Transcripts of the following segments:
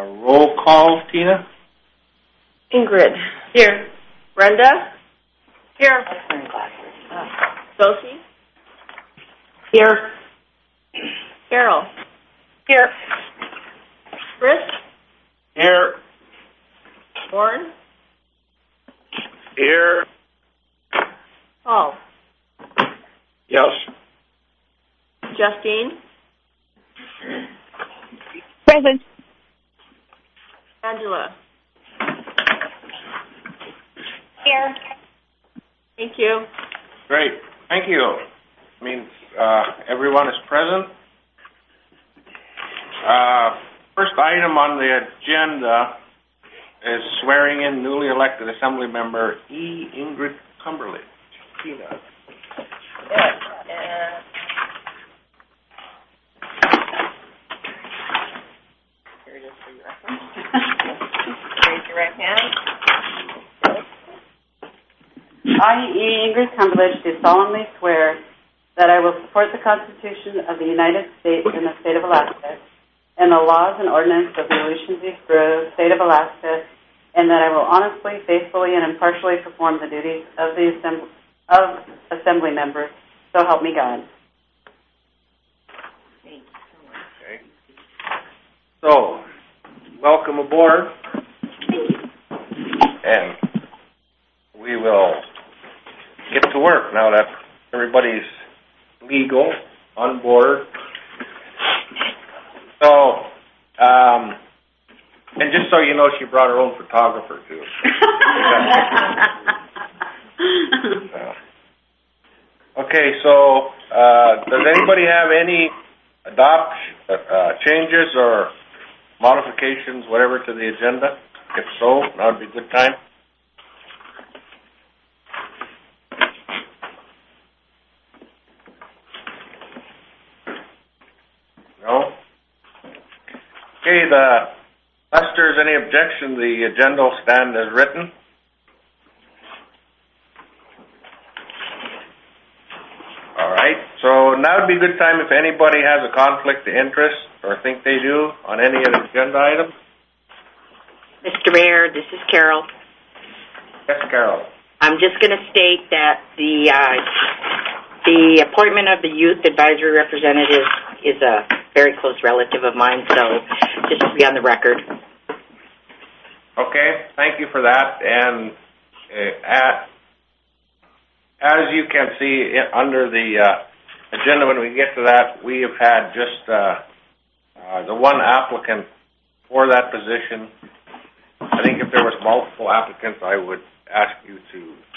Roll call, Tina. Ingrid. Here. Brenda. Here. Sophie. Here. Carol. Here. Chris. Here. Warren. Here. Paul. Yes. Justine. Present. Angela. Here. Thank you. Great. Thank you. Means everyone is present. First item on the agenda is swearing in newly elected Assembly Member E. Ingrid Cumberly. Tina. Yes. Here it is for your reference. Raise your right hand. I, E. Ingrid Cumberly, do solemnly swear that I will support the Constitution of the United States and the State of Alaska, and the laws and ordinances of the Aleutian Borough, State of Alaska, and that I will honestly, faithfully, and impartially perform the duties of the Assembly member. So help me God. Okay. So, welcome aboard. And we will get to work now that everybody's legal, on board. So, and just so you know, she brought her own photographer, too. Okay, so does anybody have any changes or modifications, whatever, to the agenda? If so, that would be a good time. No? Okay, unless there's any objection, the agenda will stand as written. All right, so now would be a good time if anybody has a conflict of interest or think they do on any of the agenda items. Mr. Mayor, this is Carol. Yes, Carol. I'm just going to state that the appointment of the youth advisory representative is a very close relative of mine, so just to be on the record. Okay, thank you for that. And as you can see under the agenda, when we get to that, we have had just the one applicant for that position. I think if there was multiple applicants, I would ask you to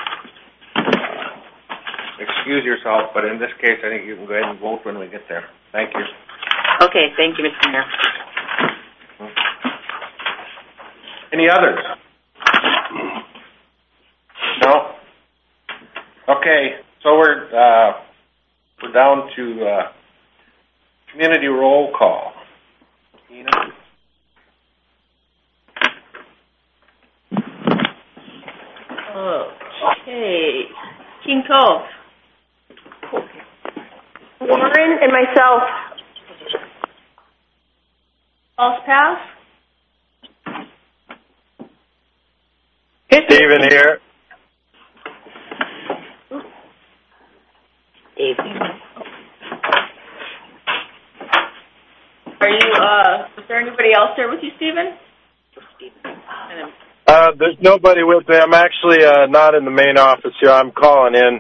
excuse yourself, but in this case, I think you can go ahead and vote when we get there. Thank you. Okay, thank you, Mr. Mayor. Any others? No? Okay, so we're down to community roll call. Tina? Okay. King Cove. Warren and myself. False Pass. Stephen here. Dave. Are you, is there anybody else there with you, Stephen? There's nobody with me. I'm actually not in the main office here. I'm calling in.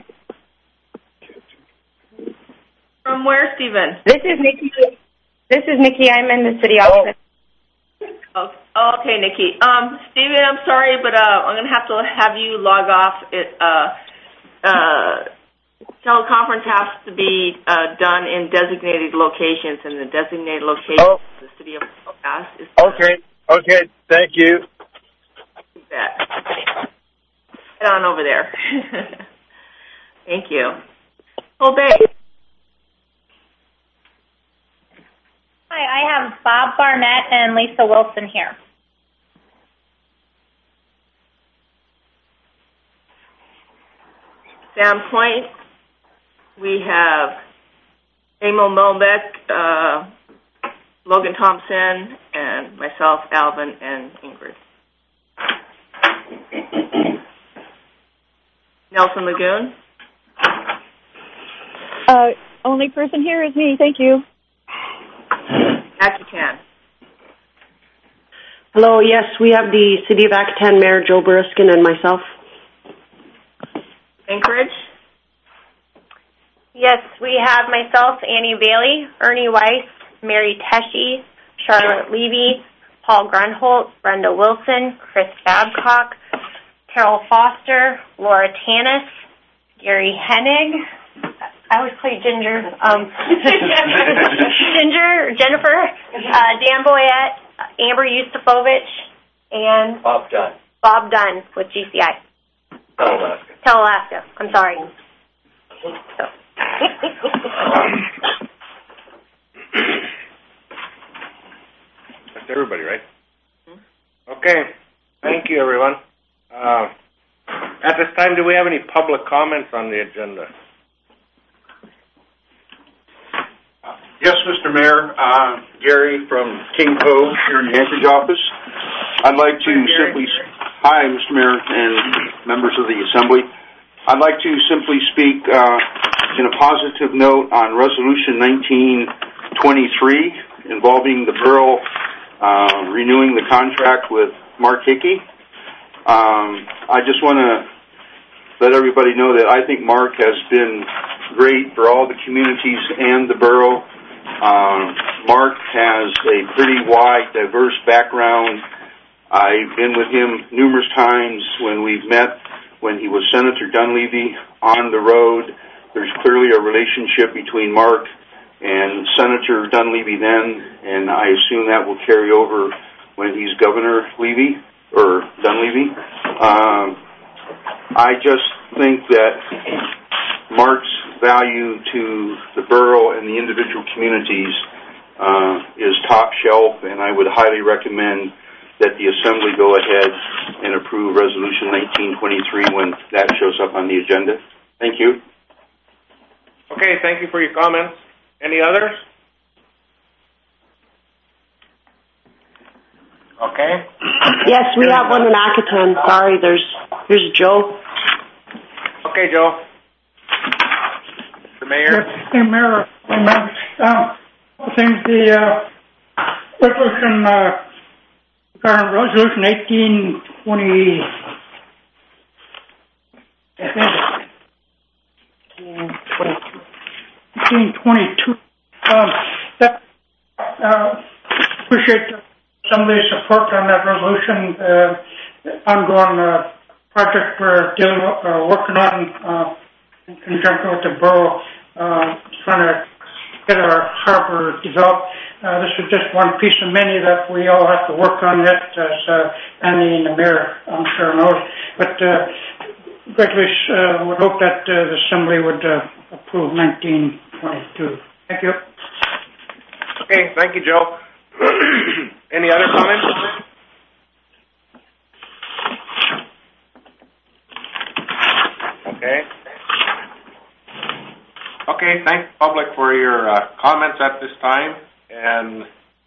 From where, Stephen? This is Nikki. I'm in the city office. Oh, okay, Nikki. Stephen, I'm sorry, but I'm going to have you log off. Teleconference has to be done in designated locations, and the designated location of the city of Pass is... Okay, thank you. Get on over there. Thank you. Obey. Hi, I have Bob Barnett and Lisa Wilson here. Sam Point. We have Emil Melbeck, Logan Thompson, and myself. myself, Alvin, and Ingrid. Nelson Lagoon? Only person here is me. Thank you. Akitan? Hello, yes, we have the City of Akitan Mayor Joe Buriskin and myself. Anchorage? Yes, we have myself, Annie Bailey, Ernie Weiss, Mary Teshi, Charlotte Levy, Paul Grunholt, Brenda Wilson, Chris Babcock, Carol Foster, Laura Tanis, Gary Hennig. I always play Ginger. Jennifer, Dan Boyette, Amber Yustafovich, and Bob Dunn. Bob Dunn with GCI. Alaska. I'm sorry. That's everybody, right? Okay. Thank you, everyone. At this time, do we have any public comments on the agenda? Yes, Mr. Mayor. Gary from King Cove here in the Anchorage office. I'd like to simply... Hi, Mr. Mayor and members of the Assembly. I'd like to simply speak in a positive note on Resolution 1923 involving the borough renewing the contract with Mark Hickey. I just want to let everybody know that I think Mark has been great for all the communities and the borough. Mark has a pretty wide, diverse background. I've been with him numerous times when we've met, when he was Senator Dunleavy on the road. There's clearly a relationship between Mark and Senator Dunleavy then, and I assume that will carry over when he's Governor Levy, or Dunleavy. I just think that Mark's value to the borough and the individual communities is top shelf, and I would highly recommend that the Assembly go ahead and approve Resolution 1923 when that shows up on the agenda. Thank you. Okay, thank you for your comments. Any others? Okay. Yes, we have one in Akitan. Sorry, here's Joe. Okay, Joe. Mr. Mayor. Mr. Mayor, I think the Resolution 1822. Appreciate somebody's support on that resolution. Ongoing project we're working on in conjunction with the borough, trying to get our harbor developed. This is just one piece of many that we all have to work on yet, as Annie and the mayor, I'm sure, knows. But greatly would hope that the Assembly would approve 1922. Thank you. Okay, thank you, Joe. Any other comments? Okay. Okay, thanks, public, for your comments at this time. And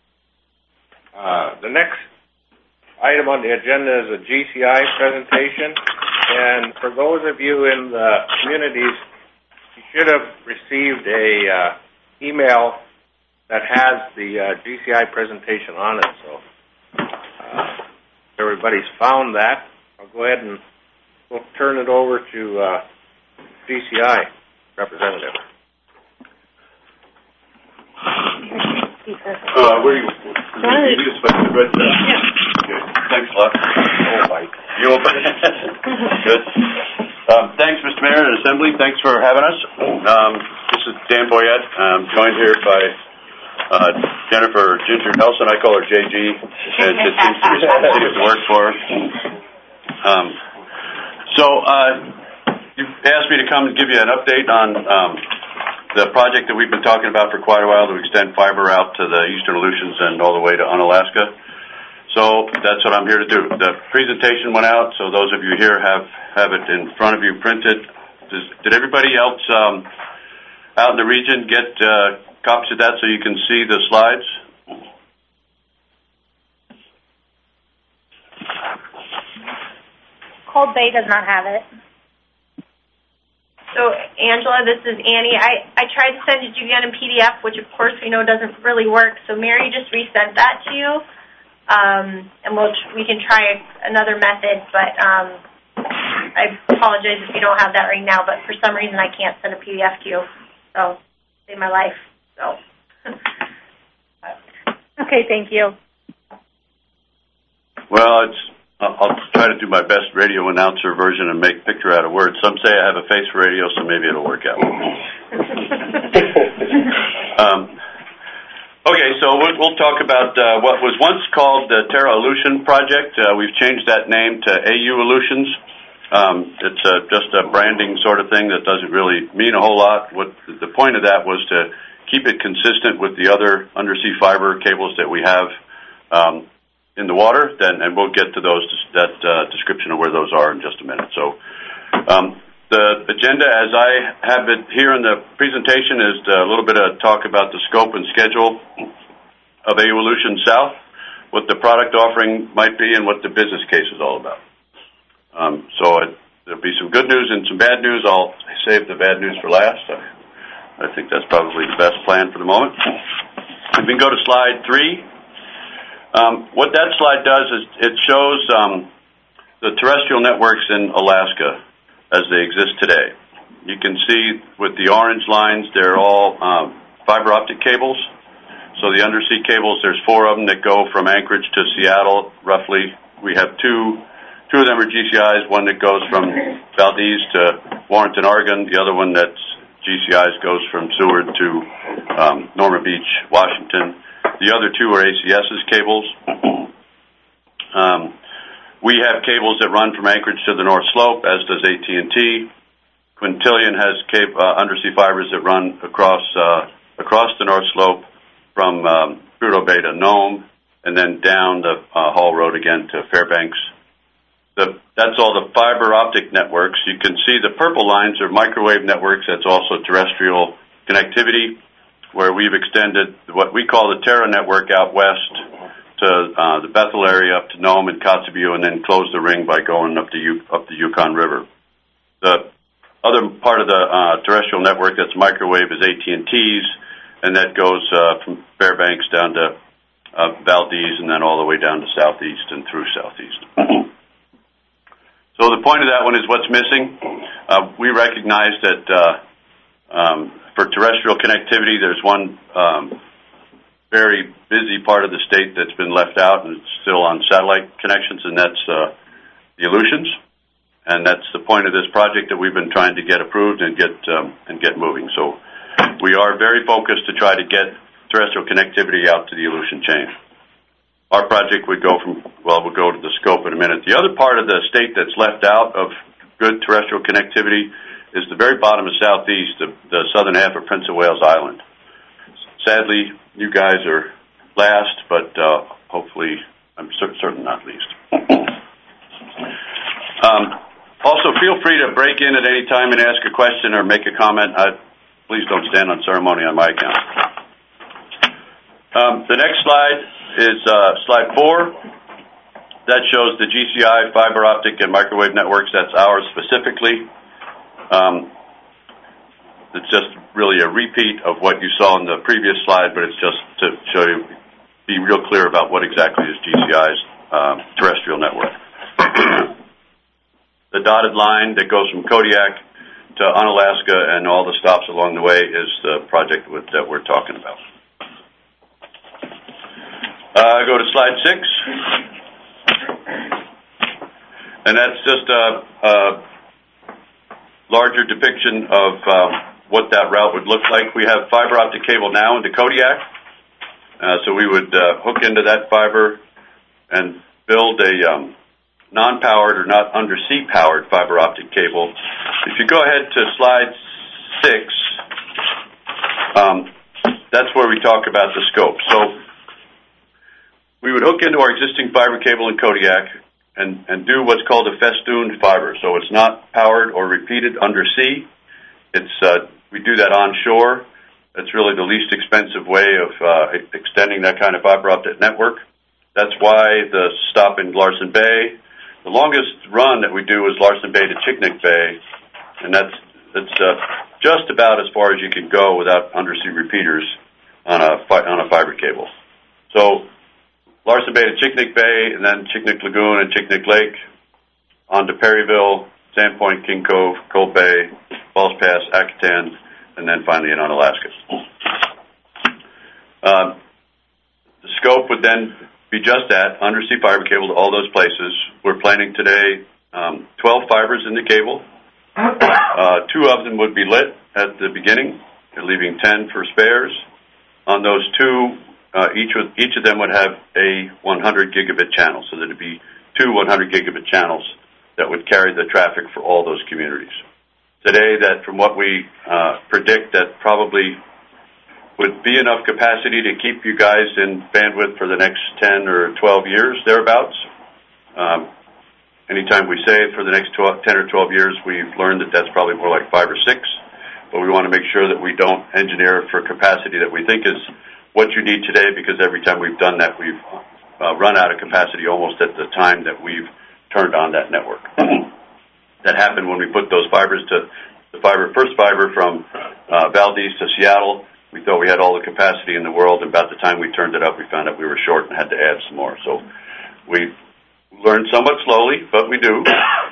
the next item on the agenda is a GCI presentation. And for those of you in the communities, you should have received a email that has the GCI presentation on it. So everybody's found that. I'll go ahead and we'll turn it over to GCI representative. Where are you? You just put the red down. Yeah. Okay. Thanks a lot. You will. Good. Thanks, Mr. Mayor and Assembly. Thanks for having us. This is Dan Boyette. I'm joined here by Jennifer Ginger Nelson. I call her JG. And it seems to work for her. You asked me to come and give you an update on the project that we've been talking about for quite a while to extend fiber out to the eastern Aleutians and all the way to Unalaska. So that's what I'm here to do. The presentation went out, so those of you here have it in front of you printed. Did everybody else out in the region get copies of that so you can see the slides? Cold Bay does not have it. So, Angela, this is Annie. I tried to send it to you again in PDF, which, of course, we know doesn't really work. So Mary just resent that to you, and we can try another method. But I apologize if you don't have that right now. But for some reason, I can't send a PDF to you. So, save my life. So, okay, thank you. Well, I'll try to do my best radio announcer version and make picture out of words. Some say I have a face for radio, so maybe it'll work out. Okay, so we'll talk about what was once called the Terra Aleutian Project. We've changed that name to AU Aleutians. It's just a branding sort of thing that doesn't really mean a whole lot. What the point of that was to keep it consistent with the other undersea fiber cables that we have in the water, and we'll get to that description of where those are in just a minute. So the agenda, as I have it here in the presentation, is a little bit of talk about the scope and schedule of AU Aleutian South, what the product offering might be, and what the business case is all about. There'll be some good news and some bad news. I'll save the bad news for last. I think that's probably the best plan for the moment. We can go to slide 3. What that slide does is it shows the terrestrial networks in Alaska as they exist today. You can see with the orange lines, they're all fiber optic cables. So the undersea cables, there's 4 of them that go from Anchorage to Seattle, roughly. We have two of them are GCIs, one that goes from Valdez to Warrenton, Oregon. The other one that's GCIs goes from Seward to Norma Beach, Washington. The other 2 are ACS's cables. We have cables that run from Anchorage to the North Slope, as does AT&T. Quintillion has undersea fibers that run across the North Slope from Prudhoe Bay to Nome, and then down the Hall Road again to Fairbanks. That's all the fiber optic networks. You can see the purple lines are microwave networks. That's also terrestrial connectivity, where we've extended what we call the Terra network out west to the Bethel area up to Nome and Kotzebue, and then close the ring by going up the Yukon River. The other part of the terrestrial network that's microwave is AT&T's, and that goes from Fairbanks down to Valdez and then all the way down to Southeast and through Southeast. So the point of that one is what's missing. We recognize that for terrestrial connectivity, there's one very busy part of the state that's been left out and it's still on satellite connections, and that's the Aleutians. And that's the point of this project that we've been trying to get approved and get moving. So we are very focused to try to get terrestrial connectivity out to the Aleutian chain. Our project would go we'll go to the scope in a minute. The other part of the state that's left out of good terrestrial connectivity is the very bottom of Southeast, the southern half of Prince of Wales Island. Sadly, you guys are last, but hopefully, I'm certain not least. Also, feel free to break in at any time and ask a question or make a comment. Please don't stand on ceremony on my account. The next slide is slide 4. That shows the GCI fiber optic and microwave networks. That's ours specifically. It's just really a repeat of what you saw in the previous slide, but it's just to show you, be real clear about what exactly is GCI's terrestrial network. The dotted line that goes from Kodiak to Unalaska and all the stops along the way is the project that we're talking about. Go to slide 6. And that's just a larger depiction of what that route would look like. We have fiber optic cable now into Kodiak. So we would hook into that fiber and build a non-powered or not undersea powered fiber optic cable. If you go ahead to slide 6, that's where we talk about the scope. So we would hook into our existing fiber cable in Kodiak and do what's called a festooned fiber. So it's not powered or repeated undersea. We do that onshore. That's really the least expensive way of extending that kind of fiber optic network. That's why the stop in Larsen Bay, The longest run that we do is Larsen Bay to Chicknick Bay, and that's just about as far as you can go without undersea repeaters on a fiber cable. So Larsen Bay to Chicknick Bay, and then Chicknick Lagoon and Chicknick Lake, on to Perryville, Sandpoint, King Cove, Cold Bay, Falls Pass, Acatan, and then finally in Unalaska. The scope would then be just that, undersea fiber cable to all those places. We're planning today 12 fibers in the cable. 2 of them would be lit at the beginning, leaving 10 for spares. On those 2, each of them would have a 100 gigabit channel, so there'd be 2 100 gigabit channels that would carry the traffic for all those communities. Today, that from what we predict, that probably would be enough capacity to keep you guys in bandwidth for the next 10 or 12 years, thereabouts. Anytime we say for the next 10 or 12 years, we've learned that that's probably more like 5 or 6. But we want to make sure that we don't engineer for capacity that we think is what you need today, because every time we've done that, we've run out of capacity almost at the time that we've turned on that network. That happened when we put those fibers to the first fiber from Valdez to Seattle. We thought we had all the capacity in the world, and about the time we turned it up, we found out we were short and had to add some more. So we learned somewhat slowly, but we do.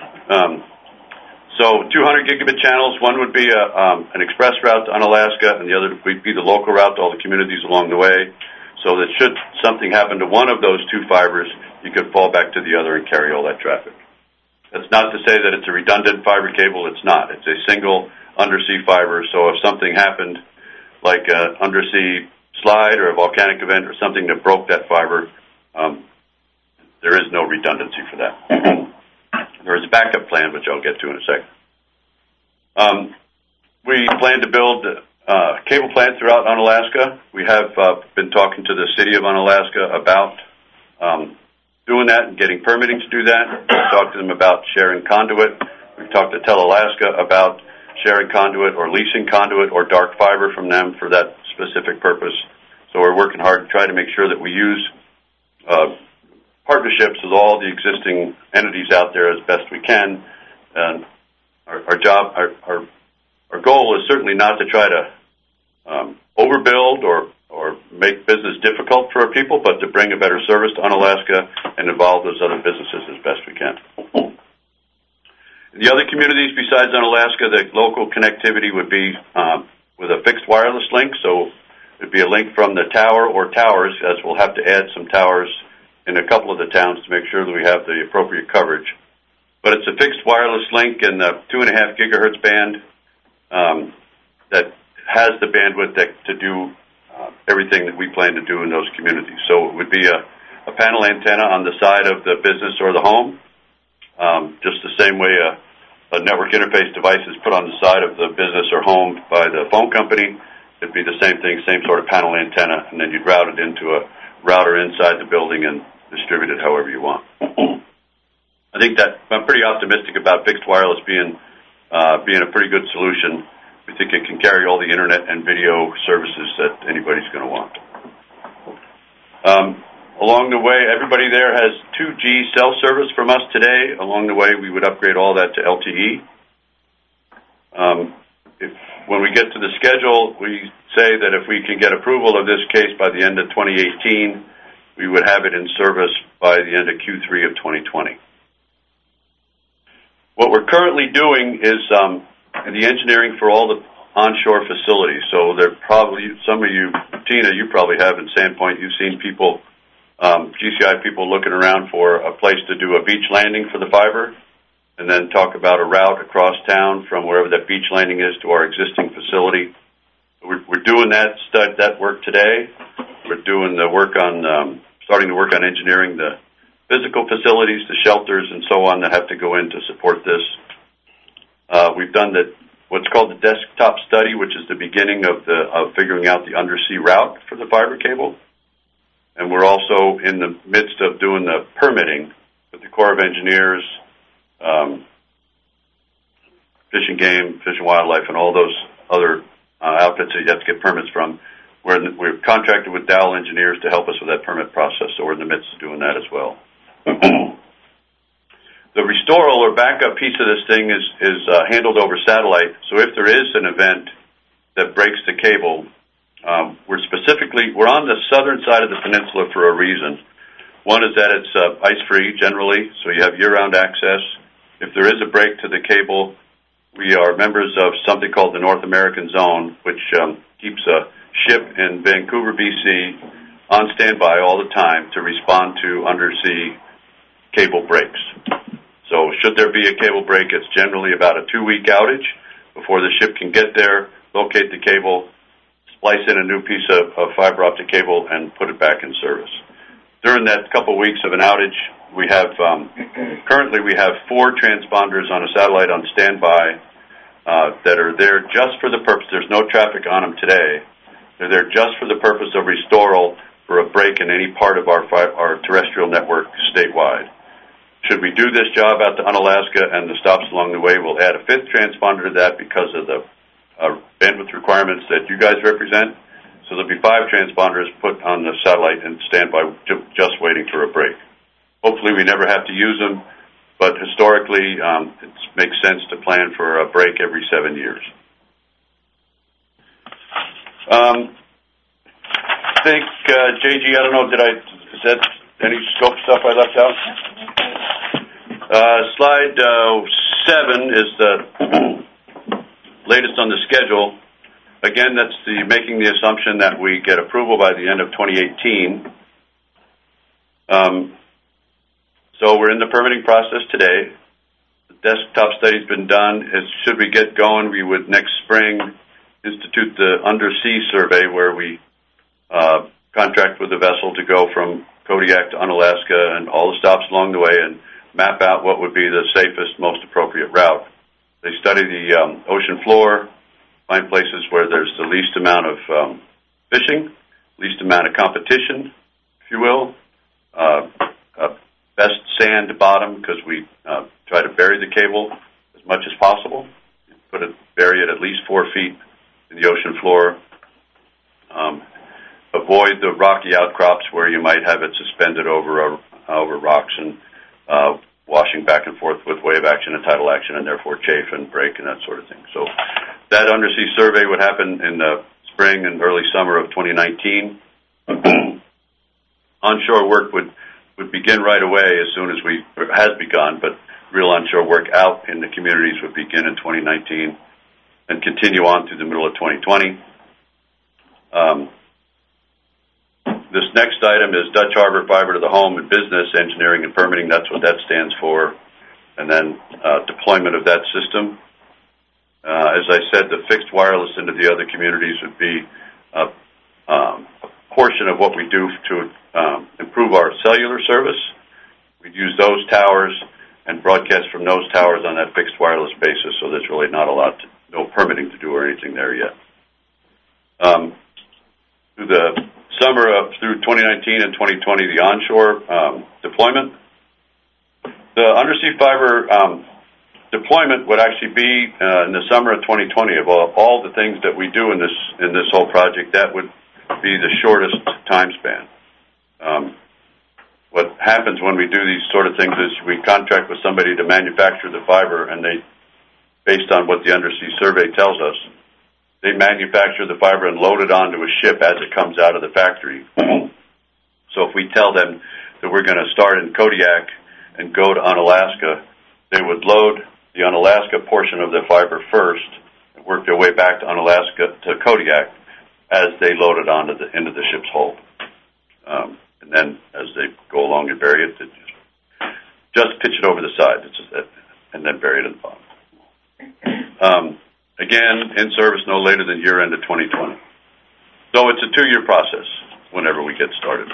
So 200 gigabit channels. One would be an express route to Unalaska, and the other would be the local route to all the communities along the way. So that should something happen to one of those 2 fibers, you could fall back to the other and carry all that traffic. That's not to say that it's a redundant fiber cable. It's not. It's a single undersea fiber. So if something happened, like an undersea slide or a volcanic event or something that broke that fiber, there is no redundancy for that. There is a backup plan, which I'll get to in a second. We plan to build cable plant throughout Unalaska. We have been talking to the city of Unalaska about doing that and getting permitting to do that. We've talked to them about sharing conduit. We've talked to Telalaska about sharing conduit or leasing conduit or dark fiber from them for that specific purpose. So we're working hard to try to make sure that we use partnerships with all the existing entities out there as best we can. And our goal is certainly not to try to overbuild or make business difficult for our people, but to bring a better service to Unalaska and involve those other businesses as best we can. In the other communities besides Unalaska, the local connectivity would be with a fixed wireless link, so it would be a link from the tower or towers, as we'll have to add some towers in a couple of the towns to make sure that we have the appropriate coverage. But it's a fixed wireless link in the 2.5 gigahertz band that has the bandwidth to do everything that we plan to do in those communities. So it would be a panel antenna on the side of the business or the home, just the same way a network interface device is put on the side of the business or home by the phone company. It'd be the same thing, same sort of panel antenna, and then you'd route it into a router inside the building and distribute it however you want. I think that I'm pretty optimistic about fixed wireless being a pretty good solution. We think it can carry all the internet and video services that anybody's going to want. Along the way, everybody there has 2G cell service from us today. Along the way, we would upgrade all that to LTE. When we get to the schedule, we say that if we can get approval of this case by the end of 2018, we would have it in service by the end of Q3 of 2020. What we're currently doing is the engineering for all the onshore facilities. So there probably, some of you, Tina, you probably have in Sandpoint, you've seen people, GCI people looking around for a place to do a beach landing for the fiber, and then talk about a route across town from wherever that beach landing is to our existing facility. We're doing that work today. We're doing the work on, starting to work on engineering the physical facilities, the shelters, and so on that have to go in to support this. We've done what's called the desktop study, which is the beginning of figuring out the undersea route for the fiber cable. And we're also in the midst of doing the permitting with the Corps of Engineers, Fish and Game, Fish and Wildlife, and all those other outfits that you have to get permits from. We're contracted with Dowell Engineers to help us with that permit process, so we're in the midst of doing that as well. The restoral or backup piece of this thing is handled over satellite. So if there is an event that breaks the cable, we're on the southern side of the peninsula for a reason. One is that it's ice-free generally, so you have year-round access. If there is a break to the cable, we are members of something called the North American Zone, which keeps a ship in Vancouver, BC, on standby all the time to respond to undersea cable breaks. So should there be a cable break, it's generally about a 2-week outage before the ship can get there, locate the cable, splice in a new piece of fiber optic cable, and put it back in service. During that couple weeks of an outage, we have currently we have 4 transponders on a satellite on standby that are there just for the purpose. There's no traffic on them today. They're there just for the purpose of restoral for a break in any part of our terrestrial network statewide. Should we do this job out to Unalaska and the stops along the way, we'll add a 5th transponder to that because of the bandwidth requirements that you guys represent. So there'll be 5 transponders put on the satellite and standby just waiting for a break. Hopefully we never have to use them, but historically it makes sense to plan for a break every 7 years. I think, JG, I don't know, is that any scope stuff I left out? Slide 7 is the latest on the schedule. Again, that's making the assumption that we get approval by the end of 2018. So we're in the permitting process today. The desktop study's been done. Should we get going, we would next spring institute the undersea survey where we contract with the vessel to go from Kodiak to Unalaska and all the stops along the way and map out what would be the safest, most appropriate route. They study the ocean floor, find places where there's the least amount of fishing, least amount of competition, if you will, best sand bottom because we try to bury the cable as much as possible, bury it at least 4 feet in the ocean floor. Avoid the rocky outcrops where you might have it suspended over rocks and washing back and forth with wave action and tidal action and therefore chafe and break and that sort of thing. So that undersea survey would happen in the spring and early summer of 2019. Onshore work would begin right away as soon as has begun, but real onshore work out in the communities would begin in 2019 and continue on through the middle of 2020. This next item is Dutch Harbor Fiber to the Home and Business Engineering and Permitting. That's what that stands for. And then deployment of that system. As I said, the fixed wireless into the other communities would be a portion of what we do to improve our cellular service. We'd use those towers and broadcast from those towers on that fixed wireless basis, so there's really not no permitting to do or anything there yet. Through the summer through 2019 and 2020, the onshore deployment. The undersea fiber deployment would actually be in the summer of 2020. Of all the things that we do in this whole project, that would be the shortest time span. What happens when we do these sort of things is we contract with somebody to manufacture the fiber, and they, based on what the undersea survey tells us, they manufacture the fiber and load it onto a ship as it comes out of the factory. So if we tell them that we're going to start in Kodiak and go to Unalaska, they would load the Unalaska portion of the fiber first and work their way back to Unalaska to Kodiak as they load it into the ship's hold. And then as they go along and bury it, they just pitch it over the side and then bury it in the bottom. Again, in service no later than year end of 2020. So it's a 2-year process whenever we get started.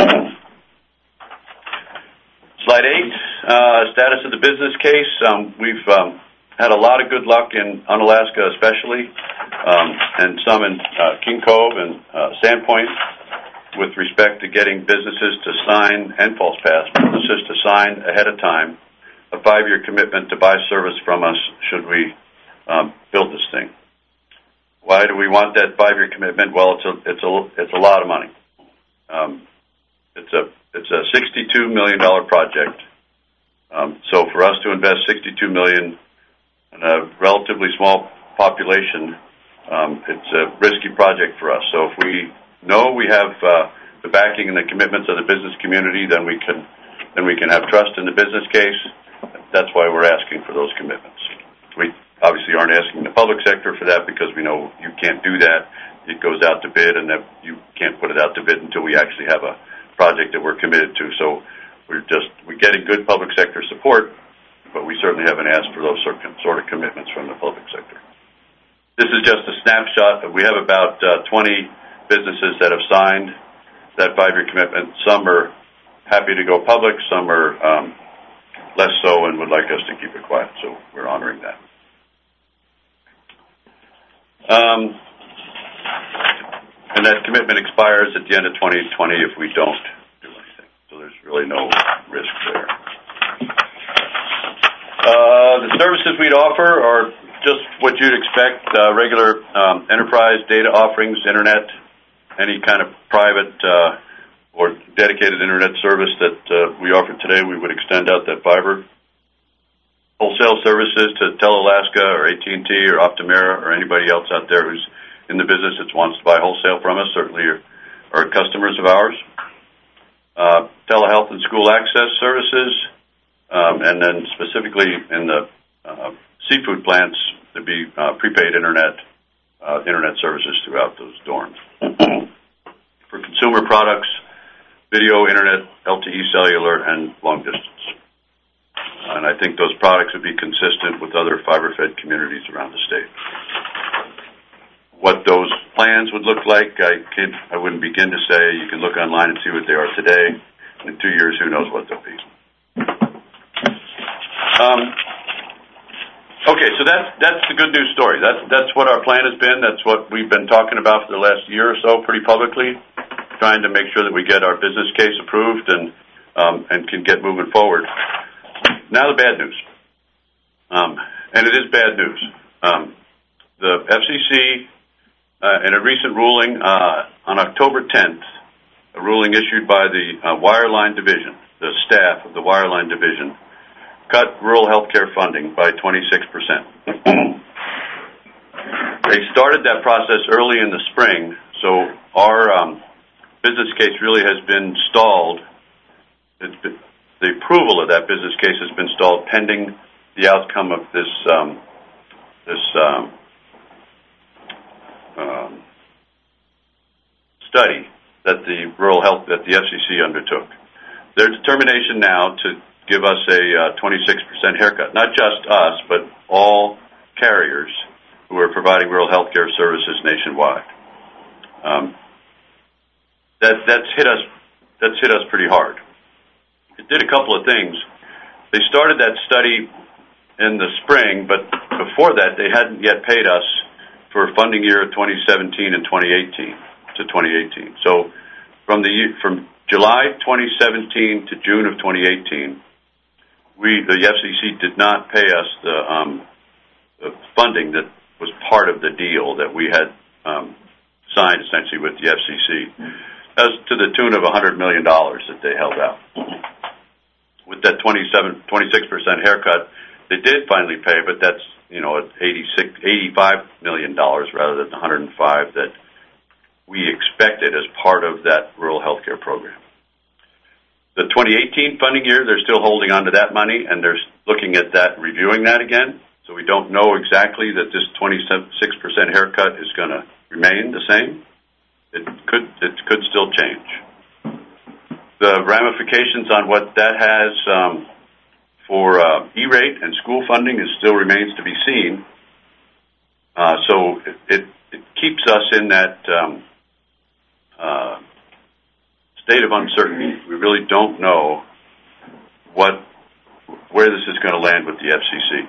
Slide 8, status of the business case. We've had a lot of good luck in Unalaska especially, and some in King Cove and Sandpoint with respect to getting businesses to sign, and False Pass businesses to sign ahead of time a 5-year commitment to buy service from us should we build this thing. Why do we want that 5-year commitment? Well, it's a lot of money. It's a $62 million project. So for us to invest $62 million in a relatively small population, it's a risky project for us. So if we know we have the backing and the commitments of the business community, then we can have trust in the business case. That's why we're asking for those commitments. We obviously aren't asking the public sector for that because we know you can't do that. It goes out to bid, and that you can't put it out to bid until we actually have a project that we're committed to. So we're getting good public sector support, but we certainly haven't asked for those sort of commitments from the public sector. This is just a snapshot. We have about 20 businesses that have signed that 5-year commitment. Some are happy to go public, some are less so and would like us to keep it quiet, so we're honoring that. And that commitment expires at the end of 2020 if we don't do anything, so there's really no risk there. The services we'd offer are just what you'd expect, regular enterprise data offerings, internet, any kind of private or dedicated internet service that we offer today, we would extend out that fiber. Wholesale services to Telalaska or AT&T or Optimera or anybody else out there who's in the business that wants to buy wholesale from us, certainly are customers of ours. Telehealth and school access services, and then specifically in the seafood plants, there'd be prepaid internet services throughout those dorms. For consumer products, video, internet, LTE cellular, and long distance. And I think those products would be consistent with other fiber-fed communities around the state. What those plans would look like, I wouldn't begin to say. You can look online and see what they are today. In 2 years, who knows what they'll be. Okay, so that's the good news story. That's what our plan has been. That's what we've been talking about for the last year or so pretty publicly, trying to make sure that we get our business case approved and can get moving forward. Now the bad news, and it is bad news. The FCC, in a recent ruling on October 10th, a ruling issued by the Wireline Division, the staff of the Wireline Division, cut rural health care funding by 26%. They started that process early in the spring, so our business case really has been stalled. The approval of that business case has been stalled pending the outcome of this study that the FCC undertook. Their determination now to give us a 26% haircut, not just us, but all carriers who are providing rural health care services nationwide. That's hit us pretty hard. It did a couple of things. They started that study in the spring, but before that, they hadn't yet paid us for funding year 2017 and 2018. So from July 2017 to June of 2018, the FCC did not pay us the funding that was part of the deal that we had signed essentially with the FCC. That was to the tune of $100 million that they held out. With that 26% haircut, they did finally pay, but that's $85 million rather than the $105 that we expected as part of that rural health care program. The 2018 funding year, they're still holding on to that money, and they're looking at that, reviewing that again. So we don't know exactly that this 26% haircut is going to remain the same. It could still change. The ramifications on what that has for E-rate and school funding still remains to be seen. So it keeps us in that state of uncertainty. We really don't know where this is going to land with the FCC.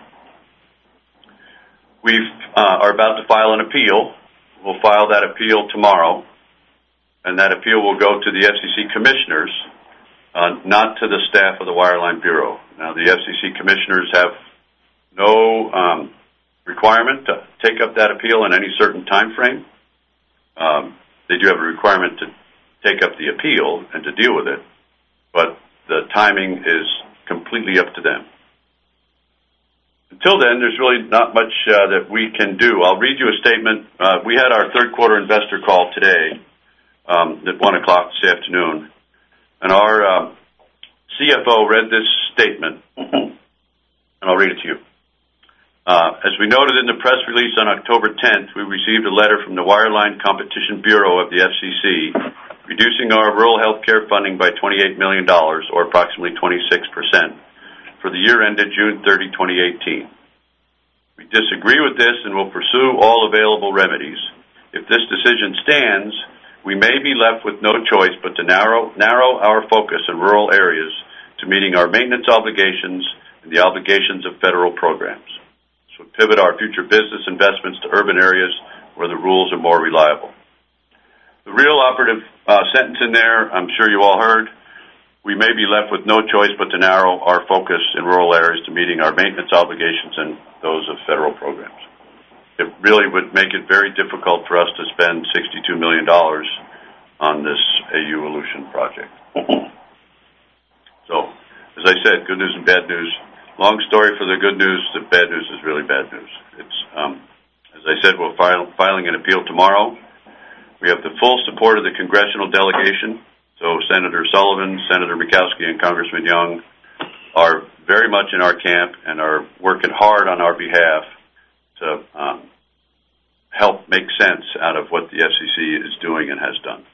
We are about to file an appeal. We'll file that appeal tomorrow, and that appeal will go to the FCC commissioners, not to the staff of the Wireline Bureau. Now, the FCC commissioners have no requirement to take up that appeal in any certain time frame. They do have a requirement to take up the appeal and to deal with it, but the timing is completely up to them. Until then, there's really not much that we can do. I'll read you a statement. We had our third quarter investor call today at 1 o'clock this afternoon, and our CFO read this statement, and I'll read it to you. As we noted in the press release on October 10th, we received a letter from the Wireline Competition Bureau of the FCC reducing our rural health care funding by $28 million, or approximately 26%, for the year ended June 30, 2018. We disagree with this and will pursue all available remedies. If this decision stands, we may be left with no choice but to narrow our focus in rural areas to meeting our maintenance obligations and the obligations of federal programs. This would pivot our future business investments to urban areas where the rules are more reliable. The real operative sentence in there, I'm sure you all heard, we may be left with no choice but to narrow our focus in rural areas to meeting our maintenance obligations and those of federal programs. It really would make it very difficult for us to spend $62 million on this AU-Aleutian project. So, as I said, good news and bad news. Long story for the good news, the bad news is really bad news. It's, as I said, we're filing an appeal tomorrow. We have the full support of the congressional delegation. So Senator Sullivan, Senator Murkowski, and Congressman Young are very much in our camp and are working hard on our behalf to help make sense out of what the FCC is doing and has done.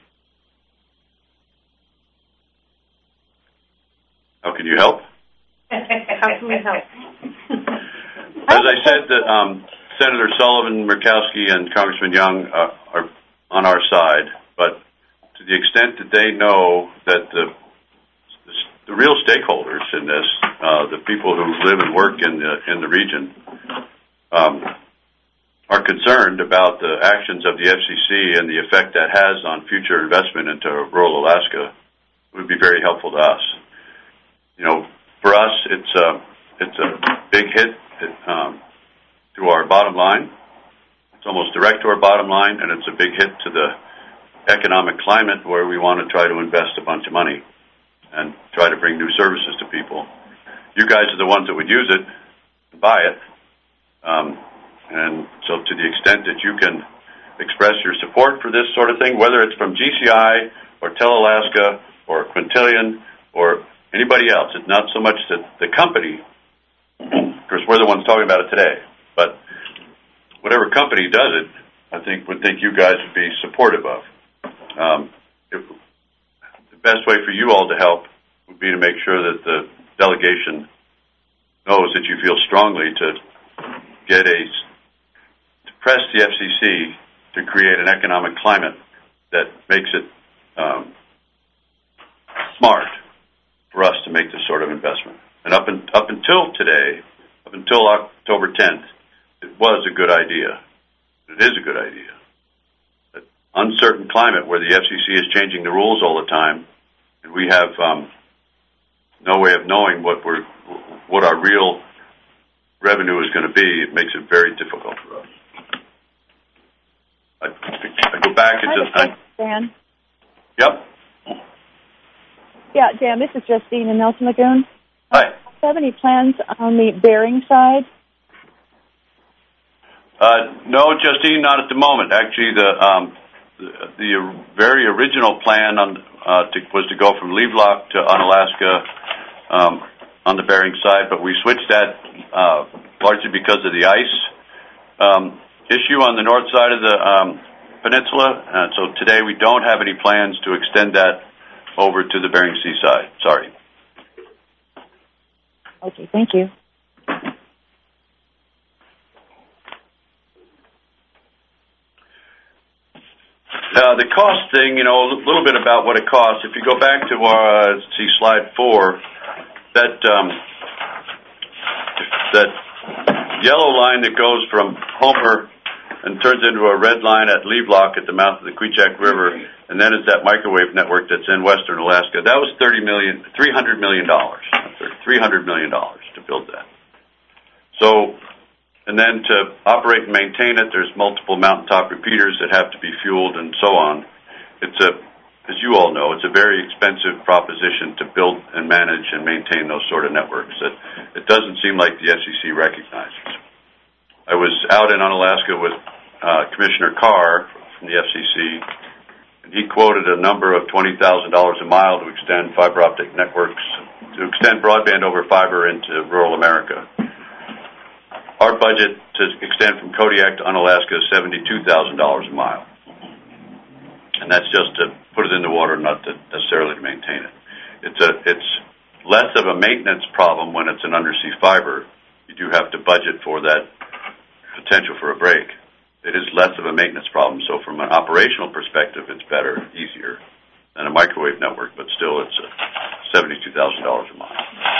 How can you help? How can we help? As I said, Senator Sullivan, Murkowski, and Congressman Young are on our side, but to the extent that they know that the real stakeholders in this, the people who live and work in the region, are concerned about the actions of the FCC and the effect that has on future investment into rural Alaska, it would be very helpful to us. You know, for us, it's a big hit to our bottom line. It's almost direct to our bottom line, and it's a big hit to the economic climate where we want to try to invest a bunch of money and try to bring new services to people. You guys are the ones that would use it and buy it. And so to the extent that you can express your support for this sort of thing, whether it's from GCI or Tele-Alaska or Quintillion or anybody else, it's not so much that the company, of course we're the ones talking about it today, but whatever company does it, I think would think you guys would be supportive of. The best way for you all to help would be to make sure that the delegation knows that you feel strongly to press the FCC to create an economic climate that makes it smart for us to make this sort of investment. And up until today, up until October 10th, it was a good idea. It is a good idea. That uncertain climate where the FCC is changing the rules all the time, and we have no way of knowing what our real revenue is going to be, it makes it very difficult for us. I go back and just... Dan? Yep. Yeah, Dan, this is Justine in Nelson Lagoon. Hi. Do you have any plans on the Bering side? No, Justine, not at the moment. Actually, the very original plan was to go from Levelock to Unalaska on the Bering side, but we switched that largely because of the ice issue on the north side of the peninsula. So today we don't have any plans to extend that over to the Bering Sea side. Sorry. Okay, thank you. The cost thing, a little bit about what it costs. If you go back to see slide 4, that yellow line that goes from Homer and turns into a red line at Levelock at the mouth of the Queechak River, and then it's that microwave network that's in western Alaska. That was $300 million. $300 million to build that. So, and then to operate and maintain it, there's multiple mountaintop repeaters that have to be fueled and so on. It's as you all know, it's a very expensive proposition to build and manage and maintain those sort of networks that it doesn't seem like the FCC recognizes. I was out in Unalaska with Commissioner Carr from the FCC, and he quoted a number of $20,000 a mile to extend fiber optic networks, to extend broadband over fiber into rural America. Our budget to extend from Kodiak to Unalaska is $72,000 a mile. And that's just to put it in the water, not to necessarily to maintain it. It's less of a maintenance problem when it's an undersea fiber. You do have to budget for that potential for a break. It is less of a maintenance problem. So from an operational perspective, it's better, easier than a microwave network, but still it's $72,000 a mile.